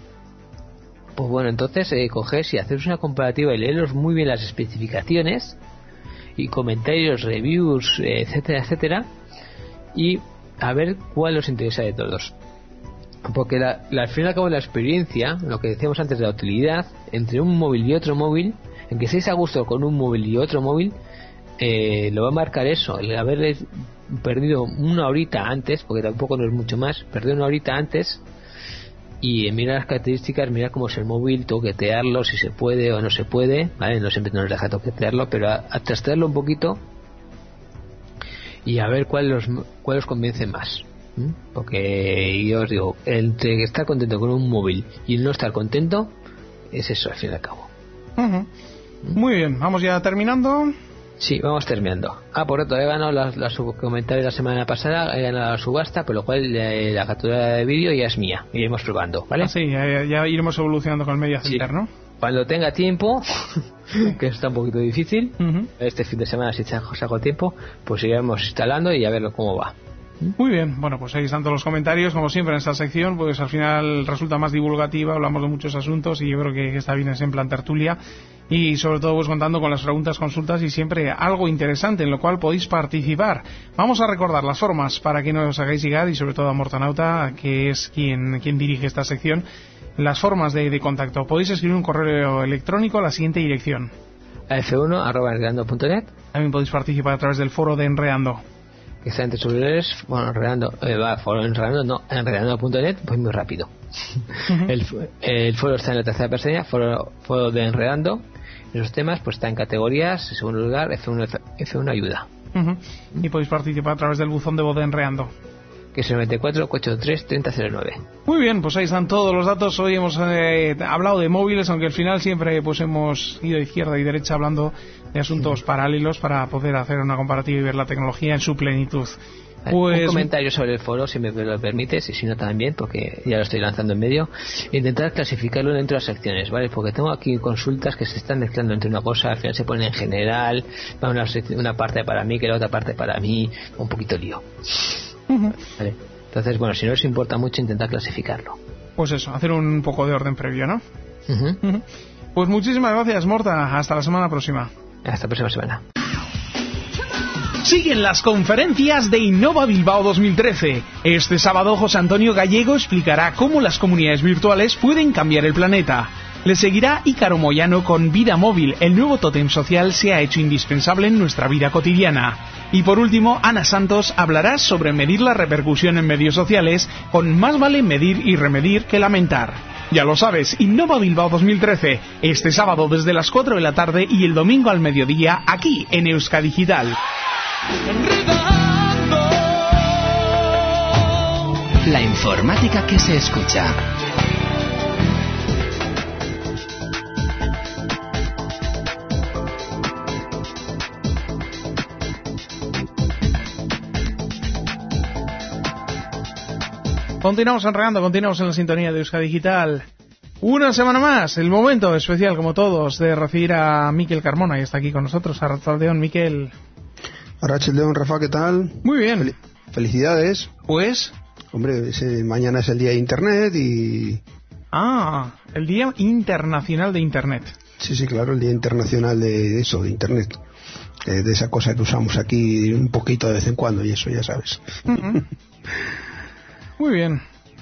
pues bueno, entonces eh, cogéis y hacéis una comparativa y leeros muy bien las especificaciones y comentarios, reviews, etcétera, etcétera, y a ver cuál os interesa de todos. Porque la, la, al fin y al cabo la experiencia, lo que decíamos antes de la utilidad, entre un móvil y otro móvil, en que estéis a gusto con un móvil y otro móvil, eh, lo va a marcar eso, el haber perdido una horita antes, porque tampoco no es mucho más, perder una horita antes y mirar las características, mirar cómo es el móvil, toquetearlo, si se puede o no se puede, ¿vale? No siempre nos deja toquetearlo, pero a, a trastearlo un poquito y a ver cuál los, cuál os convence más. ¿Mm? Porque yo os digo, entre estar contento con un móvil y no estar contento, es eso al fin y al cabo. Uh-huh. ¿Mm? Muy bien, vamos ya terminando. Sí, vamos terminando. Ah, por otro, he ganado los, los comentarios la semana pasada, he ganado la subasta, por lo cual eh, la captura de vídeo ya es mía. Iremos probando, ¿vale? Ah, sí, ya, ya iremos evolucionando con el medio center, sí. ¿No? Cuando tenga tiempo, que está un poquito difícil, uh-huh. Este fin de semana si saco tiempo, pues iremos instalando y a ver cómo va. Muy bien, bueno, pues ahí están todos los comentarios, como siempre en esta sección, pues al final resulta más divulgativa, hablamos de muchos asuntos y yo creo que está bien en plan tertulia y sobre todo pues contando con las preguntas, consultas y siempre algo interesante en lo cual podéis participar. Vamos a recordar las formas para que nos hagáis llegar y sobre todo a Mortanauta, que es quien, quien dirige esta sección, las formas de, de contacto. Podéis escribir un correo electrónico a la siguiente dirección: a f uno arroba enredando punto net. También podéis participar a través del foro de Enredando, que está entre servidores, bueno, enredando, eh, va, foro enredando, no, enredando punto net, pues muy rápido. Uh-huh. el, el foro está en la tercera pestaña, foro, foro de Enredando. Esos temas, pues está en categorías, en segundo lugar, F uno, F uno ayuda. Uh-huh. Y podéis participar a través del buzón de voz de Enredando, que es el noventa y cuatro, cuatrocientos ochenta y tres, treinta cero nueve. Muy bien, pues ahí están todos los datos. Hoy hemos eh, hablado de móviles, aunque al final siempre pues hemos ido de izquierda y derecha hablando de asuntos uh-huh. paralelos para poder hacer una comparativa y ver la tecnología en su plenitud. Pues... Un comentario sobre el foro, si me lo permites, y si no también, porque ya lo estoy lanzando en medio. Intentar clasificarlo dentro de las secciones, ¿vale? Porque tengo aquí consultas que se están mezclando entre una cosa, al final se pone en general, una, una parte para mí, que la otra parte para mí, un poquito lío. Uh-huh. ¿Vale? Entonces, bueno, si no os importa mucho, intentar clasificarlo. Pues eso, hacer un poco de orden previo, ¿no? Uh-huh. Uh-huh. Pues muchísimas gracias, Morta. Hasta la semana próxima. Hasta la próxima semana. Siguen las conferencias de Innova Bilbao dos mil trece. Este sábado José Antonio Gallego explicará cómo las comunidades virtuales pueden cambiar el planeta. Le seguirá Ícaro Moyano con Vida Móvil. El nuevo tótem social se ha hecho indispensable en nuestra vida cotidiana. Y por último, Ana Santos hablará sobre medir la repercusión en medios sociales con Más vale medir y remedir que lamentar. Ya lo sabes, Innova Bilbao dos mil trece, este sábado desde las cuatro de la tarde y el domingo al mediodía, aquí en Euskadigital. La informática que se escucha. Continuamos enredando, continuamos en la sintonía de Euskadigital. Una semana más, el momento especial, como todos, de recibir a Miquel Carmona, y está aquí con nosotros. Arratsaldeon, Miquel. Arratsaldeon, Rafa, ¿qué tal? Muy bien. Fel- felicidades. Pues... Hombre, ese, mañana es el día de Internet y... Ah, el Día Internacional de Internet. Sí, sí, claro, el Día Internacional de eso, de Internet. Eh, de esa cosa que usamos aquí un poquito de vez en cuando y eso, ya sabes. Uh-huh. Muy bien.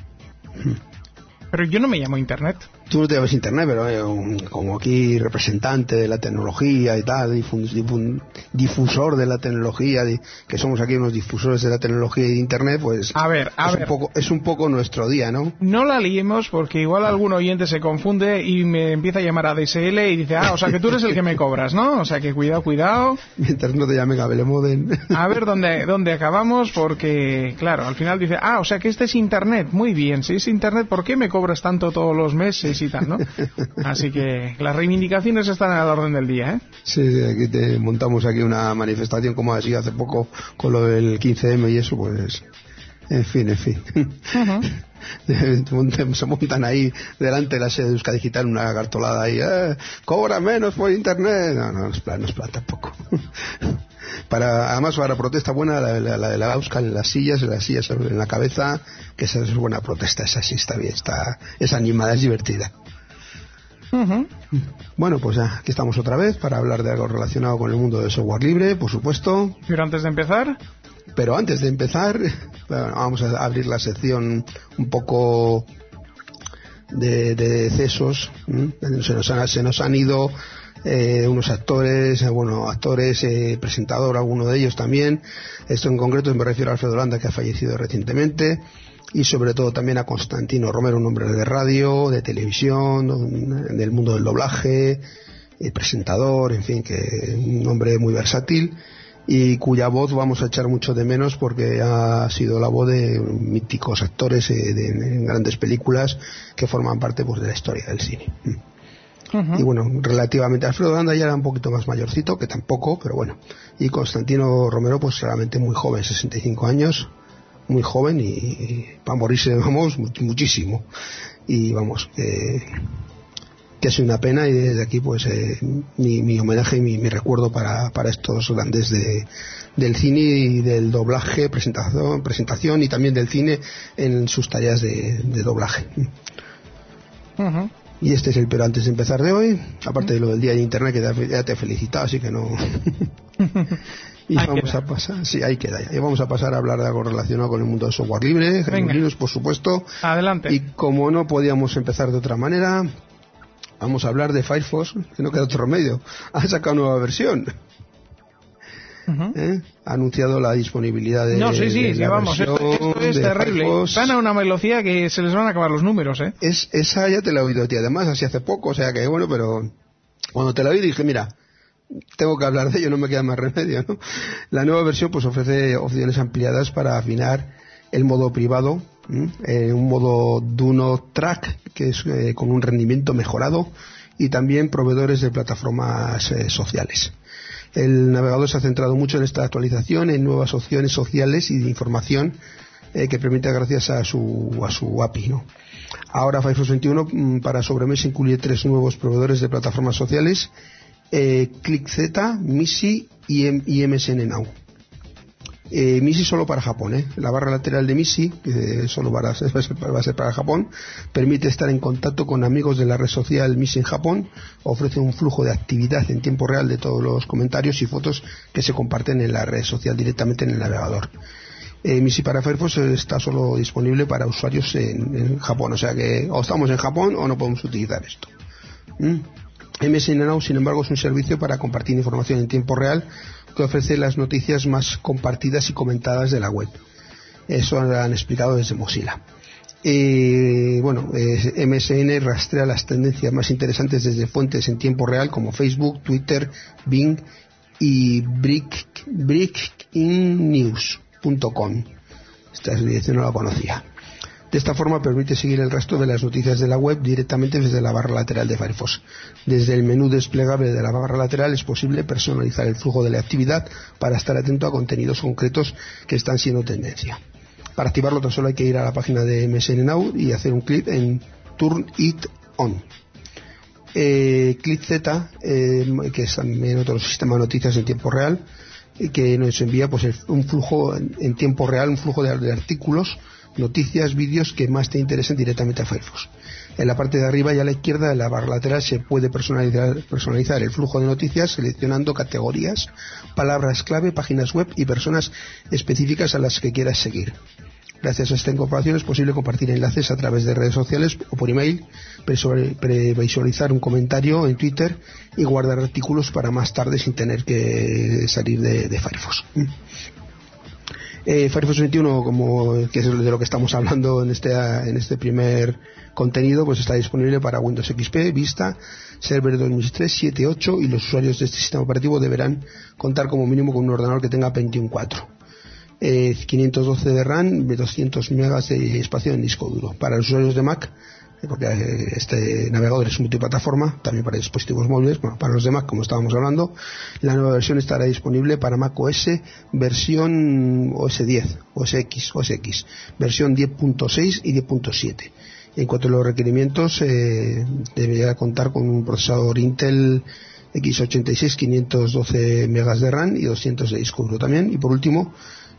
Pero yo no me llamo Internet. Tú no te llamas Internet, pero eh, un, como aquí representante de la tecnología y tal, difun, difun, difusor de la tecnología, di, que somos aquí unos difusores de la tecnología y de Internet, pues a ver, a es, ver. Un poco, es un poco nuestro día, ¿no? No la liemos porque igual algún oyente se confunde y me empieza a llamar a D S L y dice, ah, o sea que tú eres el que me cobras, ¿no? O sea que cuidado, cuidado. Mientras no te llame Gabelemoden. A ver dónde, dónde acabamos, porque, claro, al final dice, ah, o sea que este es Internet. Muy bien, si es Internet, ¿por qué me cobras tanto todos los meses y tal, no? Así que las reivindicaciones están a la orden del día, ¿eh? Sí, aquí te montamos aquí una manifestación como así hace poco con lo del quince eme y eso, pues... En fin, en fin. Uh-huh. Se montan ahí delante de la sede de Euskadigital una cartolada ahí, eh, cobra menos por Internet. No, no, no es plan, no es plan tampoco. Para, además, para protesta buena, la, la, la de la Euskal en las sillas, en las sillas en la cabeza, que esa es buena protesta, esa sí está bien, está, es animada, es divertida. Uh-huh. Bueno, pues ya, aquí estamos otra vez para hablar de algo relacionado con el mundo del software libre, por supuesto. Pero antes de empezar... Pero antes de empezar, bueno, vamos a abrir la sección un poco de, de decesos. ¿Mm? Se, nos han, se nos han ido eh, unos actores, eh, bueno, actores, eh, presentador, alguno de ellos también. Esto en concreto me refiero a Alfredo Landa, que ha fallecido recientemente. Y sobre todo también a Constantino Romero, un hombre de radio, de televisión, del mundo del doblaje, eh, presentador, en fin, que un hombre muy versátil y cuya voz vamos a echar mucho de menos porque ha sido la voz de míticos actores eh, de, en grandes películas que forman parte pues de la historia del cine. Uh-huh. Y bueno, relativamente Alfredo Landa ya era un poquito más mayorcito, que tampoco, pero bueno. Y Constantino Romero pues realmente muy joven, sesenta y cinco años, muy joven y, y para morirse, vamos, muchísimo. Y vamos, eh, que es una pena y desde aquí pues eh, mi, mi homenaje y mi, mi recuerdo para, para estos grandes de, del cine y del doblaje, presentación, presentación y también del cine en sus tareas de, de doblaje. Uh-huh. Y este es el pero antes de empezar de hoy, aparte de lo del día de Internet que ya, ya te he felicitado, así que no... Y ahí vamos queda. a pasar, sí, ahí queda ya. Y vamos a pasar a hablar de algo relacionado con el mundo del software libre, Linux, por supuesto. Adelante. Y como no podíamos empezar de otra manera, vamos a hablar de Firefox, que no queda otro remedio. Ha sacado nueva versión. Uh-huh. ¿Eh? Ha anunciado la disponibilidad de. No, sí, sí, de sí, la vamos, esto, esto es terrible. Firefox. Van a una velocidad que se les van a acabar los números, ¿eh? Es, esa ya te la he oído a ti, además, así hace poco, o sea que bueno, pero cuando te la oí dije, mira, tengo que hablar de ello, no me queda más remedio, ¿no? La nueva versión pues ofrece opciones ampliadas para afinar el modo privado, eh, un modo Do Not Track, que es eh, con un rendimiento mejorado, y también proveedores de plataformas eh, sociales. El navegador se ha centrado mucho en esta actualización, en nuevas opciones sociales y de información eh, que permite gracias a su, a su A P I, ¿no? Ahora Firefox veintiuno para sobremesa incluye tres nuevos proveedores de plataformas sociales, eh, ClickZ, Misi y, M- y M S N Now. Eh, Misi solo para Japón, ¿eh? La barra lateral de Misi, que solo va a, ser, va a ser para Japón, permite estar en contacto con amigos de la red social Misi en Japón, ofrece un flujo de actividad en tiempo real de todos los comentarios y fotos que se comparten en la red social directamente en el navegador. Eh, Misi para Firefox está solo disponible para usuarios en, en Japón, o sea que o estamos en Japón o no podemos utilizar esto. ¿Mm? M S N Now, sin embargo, es un servicio para compartir información en tiempo real que ofrece las noticias más compartidas y comentadas de la web. Eso lo han explicado desde Mozilla. Eh, bueno, eh, M S N rastrea las tendencias más interesantes desde fuentes en tiempo real como Facebook, Twitter, Bing y breaking news punto com. Esta dirección no la conocía. De esta forma permite seguir el resto de las noticias de la web directamente desde la barra lateral de Firefox. Desde el menú desplegable de la barra lateral es posible personalizar el flujo de la actividad para estar atento a contenidos concretos que están siendo tendencia. Para activarlo tan solo hay que ir a la página de M S N Now y hacer un clic en Turn It On. Eh, ClickZ, eh, que es también otro sistema de noticias en tiempo real, eh, que nos envía pues el, un flujo en, en tiempo real, un flujo de, de artículos, noticias, vídeos que más te interesen directamente a Firefox. En la parte de arriba y a la izquierda de la barra lateral se puede personalizar, personalizar el flujo de noticias seleccionando categorías, palabras clave, páginas web y personas específicas a las que quieras seguir. Gracias a esta incorporación es posible compartir enlaces a través de redes sociales o por email, previsualizar un comentario en Twitter y guardar artículos para más tarde sin tener que salir de, de Firefox. Eh, Firefox veintiuno, como que es de lo que estamos hablando en este en este primer contenido, pues está disponible para Windows X P, Vista, Server dos mil tres, siete, ocho y los usuarios de este sistema operativo deberán contar como mínimo con un ordenador que tenga Pentium cuatro. Eh, quinientos doce de RAM, doscientos megas de espacio en disco duro. Para los usuarios de Mac, porque este navegador es multiplataforma, también para dispositivos móviles, bueno, para los de Mac, como estábamos hablando, la nueva versión estará disponible para Mac O S versión O S diez, O S X, O S X, versión diez punto seis y diez punto siete. En cuanto a los requerimientos, eh, debería contar con un procesador Intel X ochenta y seis, quinientos doce megas de RAM y doscientos de disco duro también. Y por último,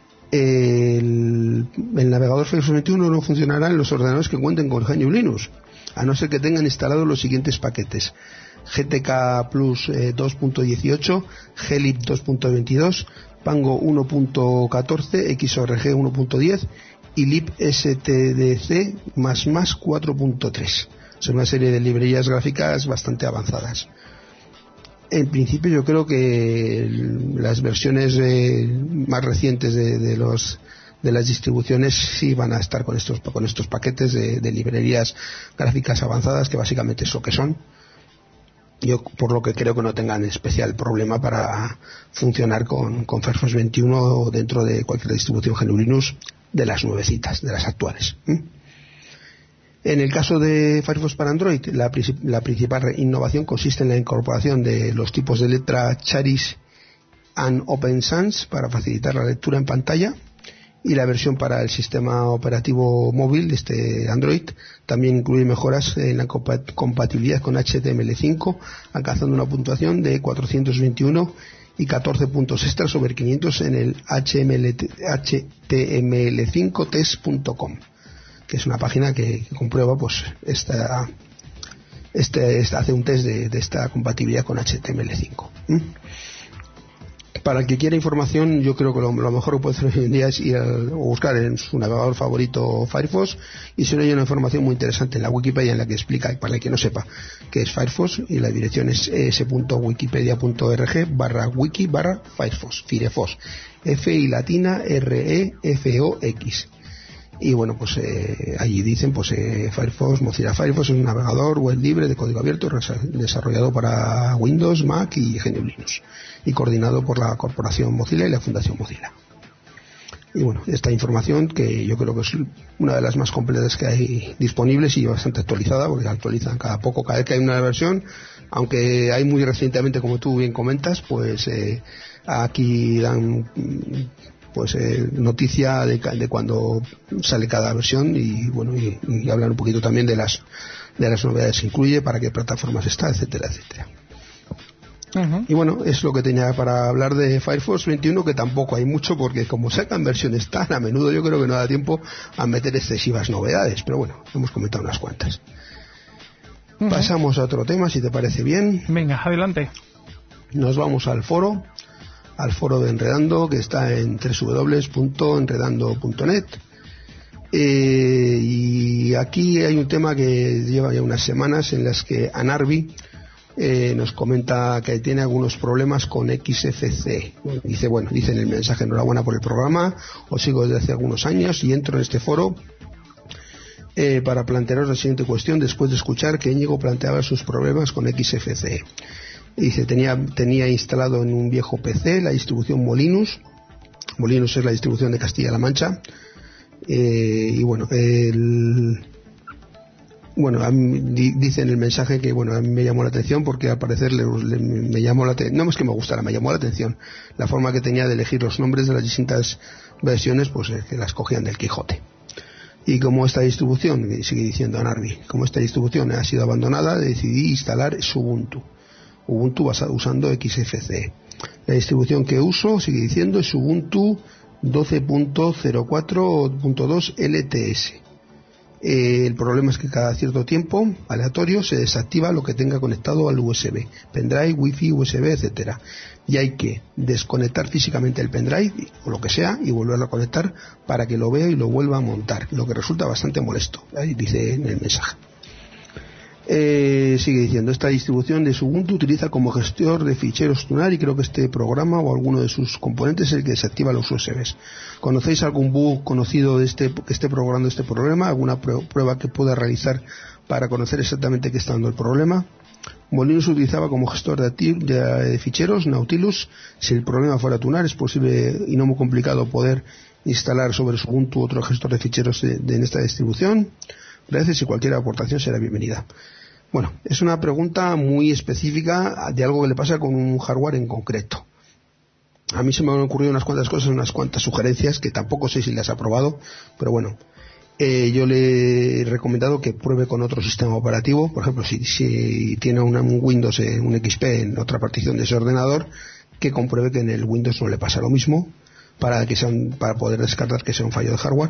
El, el navegador Firefox veintiuno no funcionará en los ordenadores que cuenten con G N U Linux, a no ser que tengan instalados los siguientes paquetes: G T K Plus eh, dos punto dieciocho, G L I B dos punto veintidós, Pango uno punto catorce, X O R G uno punto diez y libstdc más más cuatro punto tres. Son una serie de librerías gráficas bastante avanzadas. En principio yo creo que las versiones eh, más recientes de, de los de las distribuciones sí van a estar con estos con estos paquetes de, de librerías gráficas avanzadas, que básicamente es lo que son. Yo por lo que creo que no tengan especial problema para funcionar con, con Firefox veintiuno dentro de cualquier distribución G N U Linux de las nuevecitas, de las actuales. ¿Mm? En el caso de Firefox para Android, la, la principal innovación consiste en la incorporación de los tipos de letra Charis and Open Sans para facilitar la lectura en pantalla, y la versión para el sistema operativo móvil de este Android también incluye mejoras en la compatibilidad con H T M L cinco, alcanzando una puntuación de cuatrocientos veintiuno y catorce puntos extra sobre quinientos en el H T M L cinco test punto com, que es una página que, que comprueba pues esta, este, este hace un test de, de esta compatibilidad con H T M L cinco. ¿Mm? Para el que quiera información, yo creo que lo, lo mejor que puede hacer hoy en día es ir a, o buscar en su navegador favorito Firefox, y si no hay una información muy interesante en la Wikipedia en la que explica, para el que no sepa, qué es Firefox, y la dirección es es.wikipedia.org barra wiki barra Firefox, Firefox, F y latina R E F O X. Y bueno, pues eh, allí dicen pues eh, Firefox, Mozilla Firefox es un navegador web libre de código abierto desarrollado para Windows, Mac y G N U Linux, y coordinado por la corporación Mozilla y la Fundación Mozilla. Y bueno, esta información, que yo creo que es una de las más completas que hay disponibles y bastante actualizada, porque actualizan cada poco, cada vez que hay una versión, aunque hay muy recientemente, como tú bien comentas, pues eh, aquí dan pues eh, noticia de, de cuando sale cada versión, y bueno, y, y hablan un poquito también de las de las novedades que incluye, para qué plataformas está, etcétera, etcétera. Uh-huh. Y bueno, es lo que tenía para hablar de Firefox veintiuno, que tampoco hay mucho, porque como sacan versiones tan a menudo, yo creo que no da tiempo a meter excesivas novedades, pero bueno, hemos comentado unas cuantas. Uh-huh. Pasamos a otro tema, si te parece bien. Venga, adelante. Nos vamos al foro, al foro de Enredando, que está en doble u doble u doble u punto enredando punto net. Eh, y aquí hay un tema que lleva ya unas semanas, en las que Anarbi eh, nos comenta que tiene algunos problemas con X F C. Dice, bueno, dice en el mensaje: enhorabuena por el programa, os sigo desde hace algunos años y entro en este foro eh, para plantearos la siguiente cuestión después de escuchar que Íñigo planteaba sus problemas con X F C. Dice, tenía, tenía instalado en un viejo P C la distribución Molinus. Molinus es la distribución de Castilla-La Mancha. Eh, y bueno, el... Bueno, a mí, dice en el mensaje que bueno, a mí me llamó la atención porque al parecer le, le, me llamó la atención, no es que me gustara, me llamó la atención la forma que tenía de elegir los nombres de las distintas versiones, pues eh, que las cogían del Quijote. Y como esta distribución, sigue diciendo Anarbi, como esta distribución ha sido abandonada, decidí instalar Ubuntu. Ubuntu basado, usando X F C. La distribución que uso, sigue diciendo, es Ubuntu doce punto cero cuatro punto dos L T S. Eh, el problema es que cada cierto tiempo, aleatorio, se desactiva lo que tenga conectado al U S B, pendrive, wifi, U S B, etcétera. Y hay que desconectar físicamente el pendrive o lo que sea y volverlo a conectar para que lo vea y lo vuelva a montar, lo que resulta bastante molesto. Ahí dice en el mensaje. Eh, sigue diciendo, esta distribución de Ubuntu utiliza como gestor de ficheros Tunar y creo que este programa o alguno de sus componentes es el que desactiva los U S Bs. ¿Conocéis algún bug conocido de este que esté programando este problema? ¿Alguna prueba que pueda realizar para conocer exactamente qué está dando el problema? Molinus utilizaba como gestor de, de, de ficheros Nautilus. Si el problema fuera Tunar, es posible y no muy complicado poder instalar sobre Ubuntu otro gestor de ficheros de, de, en esta distribución. Gracias y cualquier aportación será bienvenida. Bueno, es una pregunta muy específica de algo que le pasa con un hardware en concreto. A mí se me han ocurrido unas cuantas cosas, unas cuantas sugerencias que tampoco sé si las ha probado, pero bueno, eh, yo le he recomendado que pruebe con otro sistema operativo. Por ejemplo, si, si tiene una, un Windows, eh, un X P en otra partición de ese ordenador, que compruebe que en el Windows no le pasa lo mismo para, que sea un, para poder descartar que sea un fallo de hardware.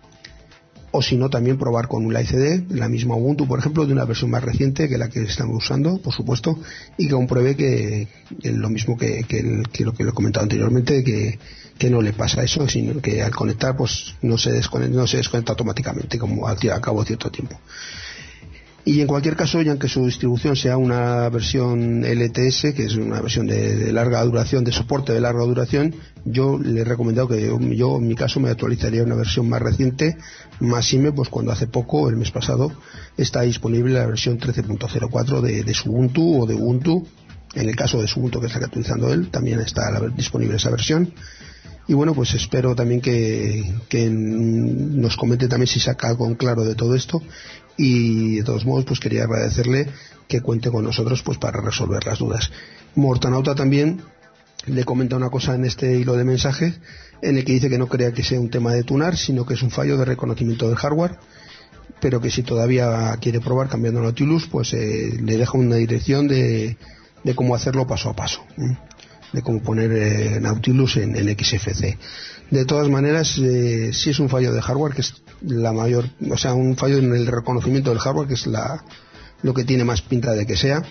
O si no, también probar con un Live C D, la misma Ubuntu, por ejemplo, de una versión más reciente que la que estamos usando, por supuesto, y que compruebe que, que lo mismo que, que, el, que lo que le he comentado anteriormente, que, que no le pasa eso, sino que al conectar pues no se desconecta, no se desconecta automáticamente como al, al cabo de cierto tiempo. Y en cualquier caso, ya que su distribución sea una versión L T S, que es una versión de, de larga duración, de soporte de larga duración, yo le he recomendado que yo, yo en mi caso me actualizaría una versión más reciente, más IME, pues cuando hace poco, el mes pasado, está disponible la versión trece punto cero cuatro de, de Ubuntu o de Ubuntu. En el caso de Ubuntu, que está actualizando él, también está la, disponible esa versión. Y bueno, pues espero también que, que nos comente también si saca algo en claro de todo esto. Y de todos modos, pues quería agradecerle que cuente con nosotros pues para resolver las dudas. Mortanauta también le comenta una cosa en este hilo de mensajes en el que dice que no crea que sea un tema de tunar, sino que es un fallo de reconocimiento del hardware, pero que si todavía quiere probar cambiando Nautilus, pues eh, le deja una dirección de, de cómo hacerlo paso a paso, ¿eh? de cómo poner eh, Nautilus en, en X F C. De todas maneras, eh, si es un fallo de hardware, que es la mayor, o sea, un fallo en el reconocimiento del hardware, que es la, lo que tiene más pinta de que sea.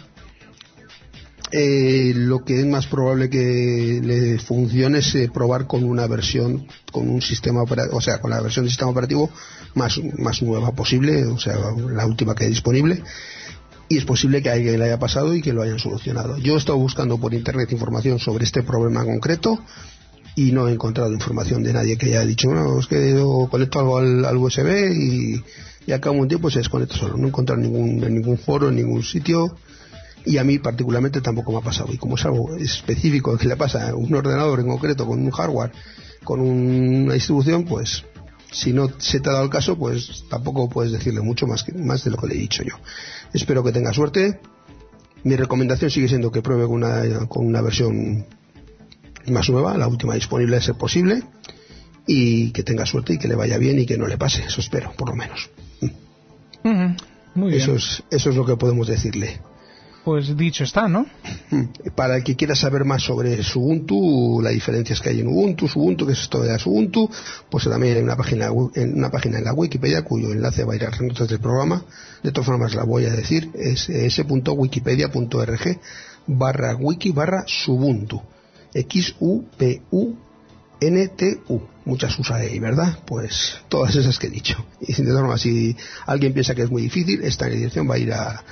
Eh, lo que es más probable que le funcione es eh, probar con una versión, con un sistema operativo, o sea, con la versión del sistema operativo más, más nueva posible, o sea, la última que hay disponible. Y es posible que a alguien le haya pasado y que lo hayan solucionado. Yo he estado buscando por internet información sobre este problema concreto y no he encontrado información de nadie que haya dicho, no, es que yo conecto algo al, al U S B y, y a cabo de un tiempo se desconecta solo. No he encontrado ningún, en ningún foro, en ningún sitio, y a mí particularmente tampoco me ha pasado. Y como es algo específico que le pasa a un ordenador en concreto, con un hardware, con una distribución, pues si no se te ha dado el caso, pues tampoco puedes decirle mucho más, que, más de lo que le he dicho yo. Espero que tenga suerte. Mi recomendación sigue siendo que pruebe con una, con una versión más nueva, la última disponible a ser posible, y que tenga suerte y que le vaya bien y que no le pase. Eso espero, por lo menos. Uh-huh. Muy bien. Eso es, eso es lo que podemos decirle. Pues dicho está, ¿no? Para el que quiera saber más sobre Ubuntu, las diferencias que hay en Ubuntu, Ubuntu, que es esto de Ubuntu, pues también hay una página, en una página en la Wikipedia cuyo enlace va a ir a las notas del programa. De todas formas la voy a decir, es s.wikipedia.org barra wiki barra Ubuntu. X U P U N T U. Muchas usa ahí, ¿verdad? Pues todas esas que he dicho. Y de todas formas, si alguien piensa que es muy difícil, esta dirección va a ir a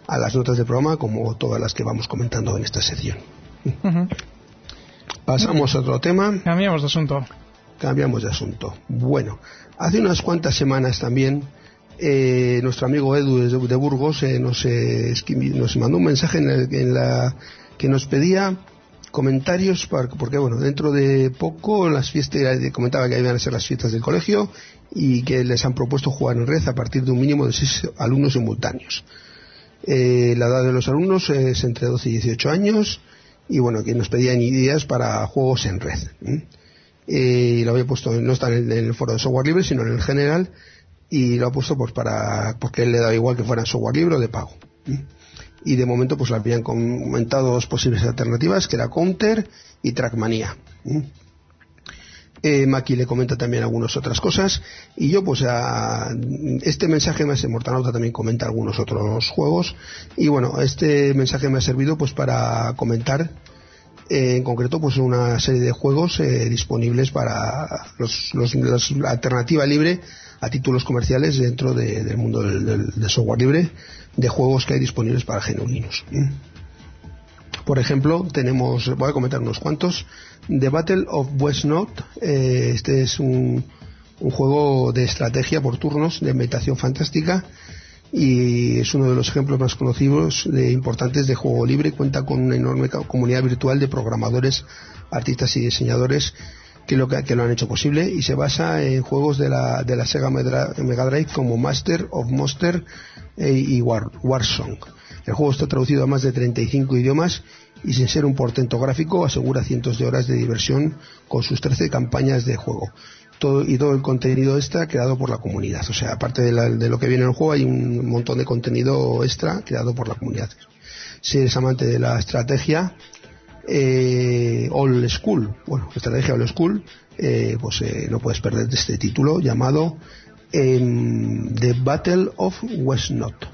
a las notas del programa, como todas las que vamos comentando en esta sección. Uh-huh. Pasamos a otro tema. Cambiamos de asunto. Cambiamos de asunto. Bueno, hace unas cuantas semanas también eh, nuestro amigo Edu de, de Burgos eh, nos, eh, nos mandó un mensaje en, el, en la que nos pedía comentarios para, porque bueno, dentro de poco las fiestas, comentaba que iban a ser las fiestas del colegio y que les han propuesto jugar en red a partir de un mínimo de seis alumnos simultáneos. Eh, la edad de los alumnos es entre doce y dieciocho años y bueno, que nos pedían ideas para juegos en red. ¿eh? Eh, y lo había puesto, no está en el, en el foro de software libre, sino en el general, y lo ha puesto pues para, porque él le da igual que fuera software libre o de pago. ¿eh? Y de momento pues le habían comentado dos posibles alternativas, que era Counter y Trackmania. ¿eh? Eh, Maki le comenta también algunas otras cosas, y yo pues a este mensaje me hace, Mortanauta también comenta algunos otros juegos, y bueno, este mensaje me ha servido pues para comentar eh, en concreto pues una serie de juegos eh, disponibles para los, los, los, la alternativa libre a títulos comerciales dentro de, del mundo del, del, del software libre, de juegos que hay disponibles para G N U Linux. ¿eh? Por ejemplo, tenemos, voy a comentar unos cuantos. The Battle of West Note, eh, este es un, un juego de estrategia por turnos, de ambientación fantástica, y es uno de los ejemplos más conocidos de importantes de juego libre. Cuenta con una enorme comunidad virtual de programadores, artistas y diseñadores que lo, que lo han hecho posible, y se basa en juegos de la, de la Sega Mega Drive como Master of Monster eh, y War, Warsong. El juego está traducido a más de treinta y cinco idiomas y, sin ser un portento gráfico, asegura cientos de horas de diversión con sus trece campañas de juego. Todo, y todo el contenido extra creado por la comunidad. O sea, aparte de, la, de lo que viene en el juego, hay un montón de contenido extra creado por la comunidad. Si eres amante de la estrategia eh, old school, bueno, estrategia old school, eh, pues eh, no puedes perder este título llamado eh, The Battle of West Note.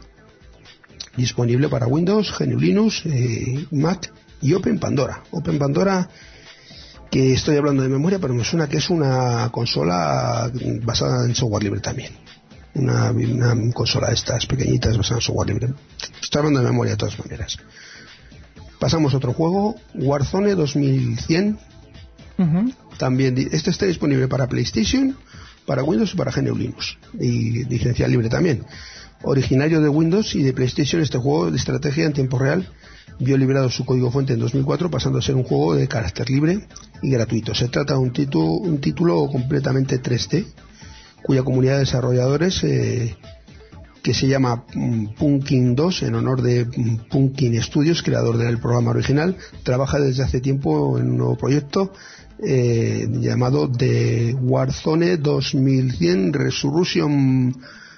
Disponible para Windows, G N U Linux, eh, Mac y Open Pandora. Open Pandora, que estoy hablando de memoria, pero me suena que es una consola basada en software libre también. Una, una consola de estas pequeñitas basada en software libre. Estoy hablando de memoria de todas maneras. Pasamos a otro juego, Warzone dos mil cien. Uh-huh. También, este está disponible para PlayStation, para Windows y para G N U Linux. Y licencia libre también. Originario de Windows y de PlayStation, este juego de estrategia en tiempo real vio liberado su código fuente en dos mil cuatro, pasando a ser un juego de carácter libre y gratuito. Se trata de un, titu, un título completamente tres D, cuya comunidad de desarrolladores, eh, que se llama Punkin dos, en honor de Punkin Studios, creador del programa original, trabaja desde hace tiempo en un nuevo proyecto eh, llamado The Warzone dos mil cien Resurrection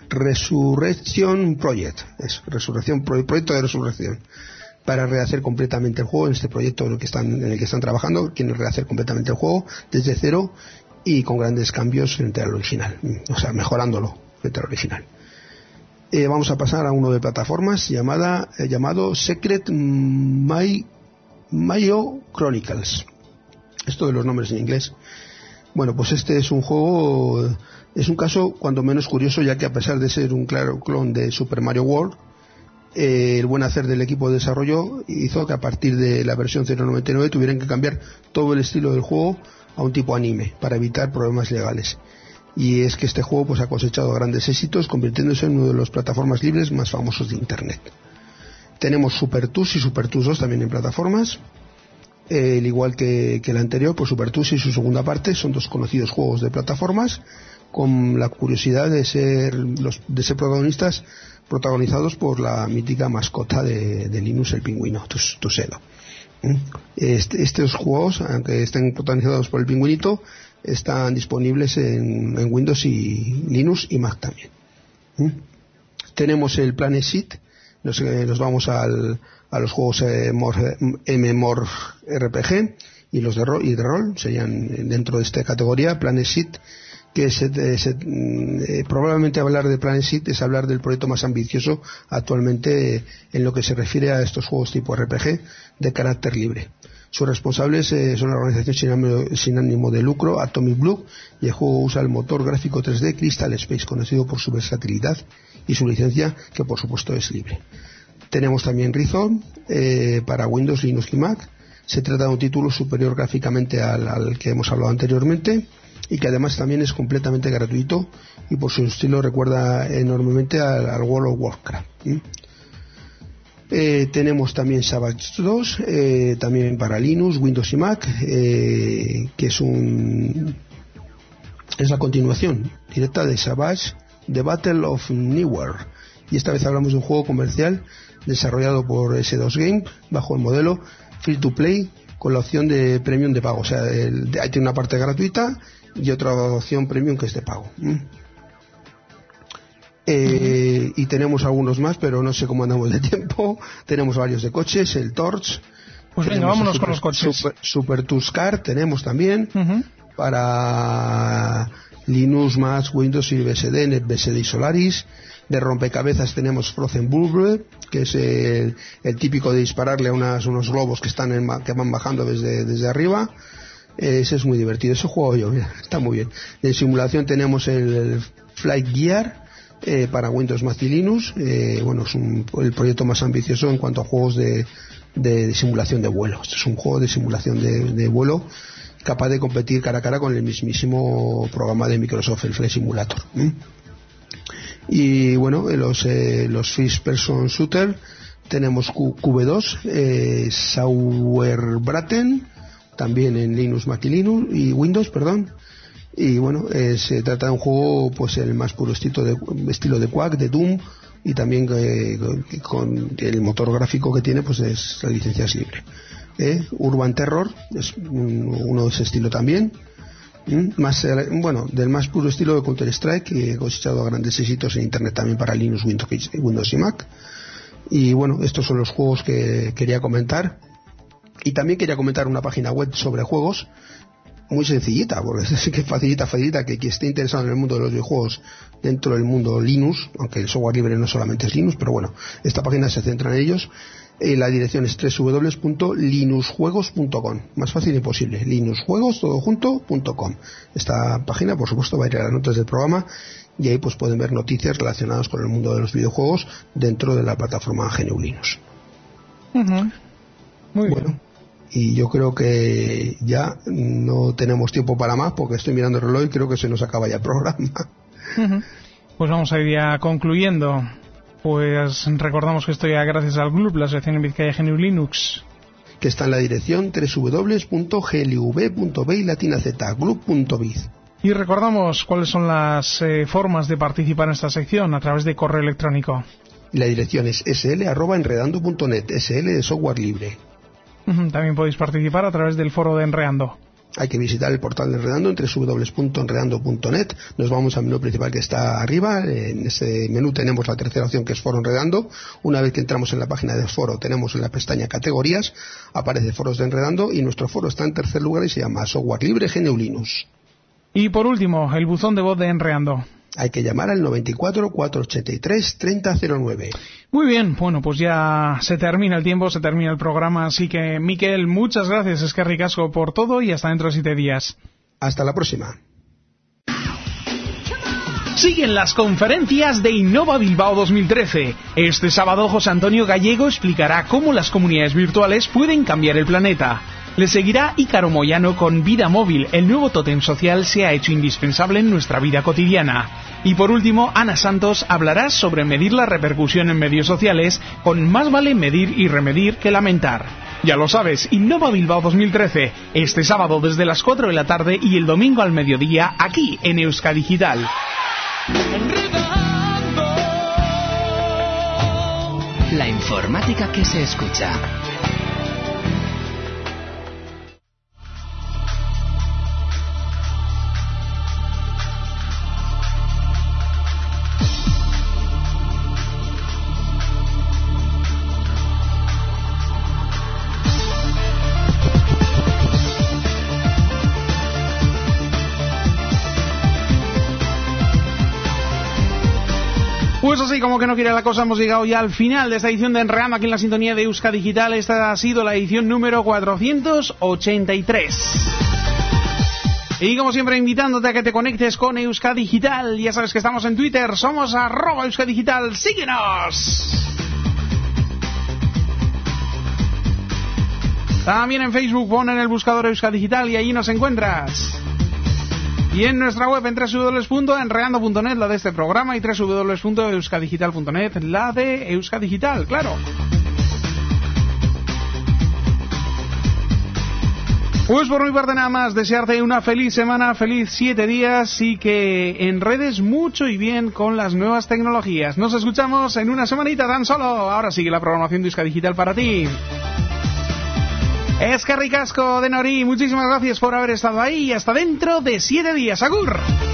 Resurrection Project, es resurrección, proyecto de resurrección, para rehacer completamente el juego. En este proyecto en el que están, en el que están trabajando, quieren rehacer completamente el juego desde cero y con grandes cambios frente al original, o sea, mejorándolo frente al original. Eh, vamos a pasar a uno de plataformas llamada, eh, llamado Secret My, Mayo Chronicles. Esto de los nombres en inglés. Bueno, pues este es un juego, es un caso cuando menos curioso, ya que a pesar de ser un claro clon de Super Mario World, eh, el buen hacer del equipo de desarrollo hizo que a partir de la versión cero noventa y nueve tuvieran que cambiar todo el estilo del juego a un tipo anime para evitar problemas legales. Y es que este juego pues ha cosechado grandes éxitos, convirtiéndose en uno de las plataformas libres más famosos de Internet. Tenemos Super Tuss y Super Tuss dos también en plataformas. Eh, al igual que, que el anterior, pues Super Tuss y su segunda parte son dos conocidos juegos de plataformas con la curiosidad de ser los de ser protagonistas protagonizados por la mítica mascota de, de Linux, el pingüino Tuxedo. Este, estos juegos, aunque estén protagonizados por el pingüinito, están disponibles en, en Windows y Linux y Mac también. ¿Mm? Tenemos el Planet Seed. Nos, eh, nos vamos al, a los juegos eh, MMORPG y los de rol, y de rol serían dentro de esta categoría. Planet Seed, que se, se, eh, probablemente hablar de Planet Seed es hablar del proyecto más ambicioso actualmente eh, en lo que se refiere a estos juegos tipo R P G de carácter libre. Sus responsables eh, son la organización sin ánimo, sin ánimo de lucro Atomic Blue, y el juego usa el motor gráfico tres D Crystal Space, conocido por su versatilidad y su licencia, que por supuesto es libre. Tenemos también Rhizome eh, para Windows, Linux y Mac. Se trata de un título superior gráficamente al, al que hemos hablado anteriormente y que además también es completamente gratuito y por su estilo recuerda enormemente al, al World of Warcraft. ¿Mm? Eh, tenemos también Savage dos, eh, también para Linux, Windows y Mac, eh, que es un es la continuación directa de Savage, The Battle of Nowhere, y esta vez hablamos de un juego comercial desarrollado por ese dos Game bajo el modelo Free to Play con la opción de Premium de pago, o sea, el, de, hay una parte gratuita y otra opción Premium que es de pago. ¿Mm? Eh, y tenemos algunos más, pero no sé cómo andamos de tiempo. Tenemos varios de coches, el Torch. Pues venga, vámonos super, con los coches. Super, Super Tuscar tenemos también uh-huh. para Linux, Mac, Windows y B S D, NetBSD y Solaris. De rompecabezas tenemos Frozen Bulb, que es el, el típico de dispararle a unas, unos globos que están en, que van bajando desde, desde arriba. Eh, ese es muy divertido, ese juego yo, mira, está muy bien. En simulación tenemos el, el Flight Gear. Eh, para Windows, Mac y Linux, eh, bueno, es un, el proyecto más ambicioso en cuanto a juegos de, de, de simulación de vuelo. Este es un juego de simulación de, de vuelo capaz de competir cara a cara con el mismísimo programa de Microsoft, el Flight Simulator. ¿Mm? Y bueno, los, eh, los First Person Shooter tenemos Q V dos, eh, Sauerbraten, también en Linux, Mac y Linux y Windows, perdón. Y bueno, eh, se trata de un juego pues el más puro estilo de, estilo de Quake, de Doom, y también eh, con el motor gráfico que tiene pues es, la licencia es libre. eh, Urban Terror es un, uno de ese estilo también. ¿Mm? Más, eh, bueno, del más puro estilo de Counter Strike, que ha cosechado grandes éxitos en internet también para Linux, Windows, Windows y Mac. Y bueno, estos son los juegos que quería comentar. Y también quería comentar una página web sobre juegos muy sencillita, porque es que facilita, facilita que quien esté interesado en el mundo de los videojuegos dentro del mundo Linux, aunque el software libre no solamente es Linux, pero bueno, esta página se centra en ellos. Eh, la dirección es doble u doble u doble u punto linuxjuegos punto com, más fácil imposible, linuxjuegos todo junto punto com. Esta página, por supuesto, va a ir a las notas del programa y ahí pues pueden ver noticias relacionadas con el mundo de los videojuegos dentro de la plataforma G N U Linux. Uh-huh. Muy bueno, bien. Y yo creo que ya no tenemos tiempo para más porque estoy mirando el reloj y creo que se nos acaba ya el programa. Uh-huh. Pues vamos a ir ya concluyendo. Pues recordamos que esto ya gracias al Club, la sección en Vizcaya G N U Linux, que está en la dirección doble u doble u doble u punto g l v punto b y latina z, club punto biz. Y recordamos cuáles son las eh, formas de participar en esta sección a través de correo electrónico. La dirección es sl arroba enredando punto net, sl de software libre. También podéis participar a través del foro de Enredando. Hay que visitar el portal de Enredando en doble u doble u doble u punto enredando punto net. Nos vamos al menú principal que está arriba. En ese menú tenemos la tercera opción, que es Foro Enredando. Una vez que entramos en la página del foro, tenemos en la pestaña Categorías, aparece Foros de Enredando y nuestro foro está en tercer lugar y se llama Software Libre G N U Linux. Y por último, el buzón de voz de Enredando. Hay que llamar al noventa y cuatro, cuatrocientos ochenta y tres, treinta cero nueve. Muy bien, bueno, pues ya se termina el tiempo, se termina el programa, así que, Miquel, muchas gracias, Eskerrik Asko, por todo y hasta dentro de siete días. Hasta la próxima. Siguen las conferencias de Innova Bilbao dos mil trece. Este sábado José Antonio Gallego explicará cómo las comunidades virtuales pueden cambiar el planeta. Le seguirá Ícaro Moyano con Vida Móvil, el nuevo tótem social se ha hecho indispensable en nuestra vida cotidiana. Y por último, Ana Santos hablará sobre medir la repercusión en medios sociales con Más vale medir y remedir que lamentar. Ya lo sabes, Innova Bilbao dos mil trece, este sábado desde las cuatro de la tarde y el domingo al mediodía, aquí en Euskadigital. La informática que se escucha. Pues así, como que no quiere la cosa, hemos llegado ya al final de esta edición de Enredando aquí en la sintonía de Euskadigital. Esta ha sido la edición número cuatrocientos ochenta y tres. Y como siempre, invitándote a que te conectes con Euskadigital. Ya sabes que estamos en Twitter, somos arroba Euskadigital. ¡Síguenos! También en Facebook pon en el buscador Euskadi Digital y allí nos encuentras. Y en nuestra web en doble u doble u doble u punto enreando punto net, la de este programa, y doble u doble u doble u punto euskadigital punto net, la de Euskadi Digital, claro. Pues por mi parte nada más, desearte una feliz semana, feliz siete días y que enredes mucho y bien con las nuevas tecnologías. Nos escuchamos en una semanita tan solo. Ahora sigue la programación de Euskadi Digital para ti. Eskerrik asko de Nori, muchísimas gracias por haber estado ahí y hasta dentro de siete días. ¡Agur!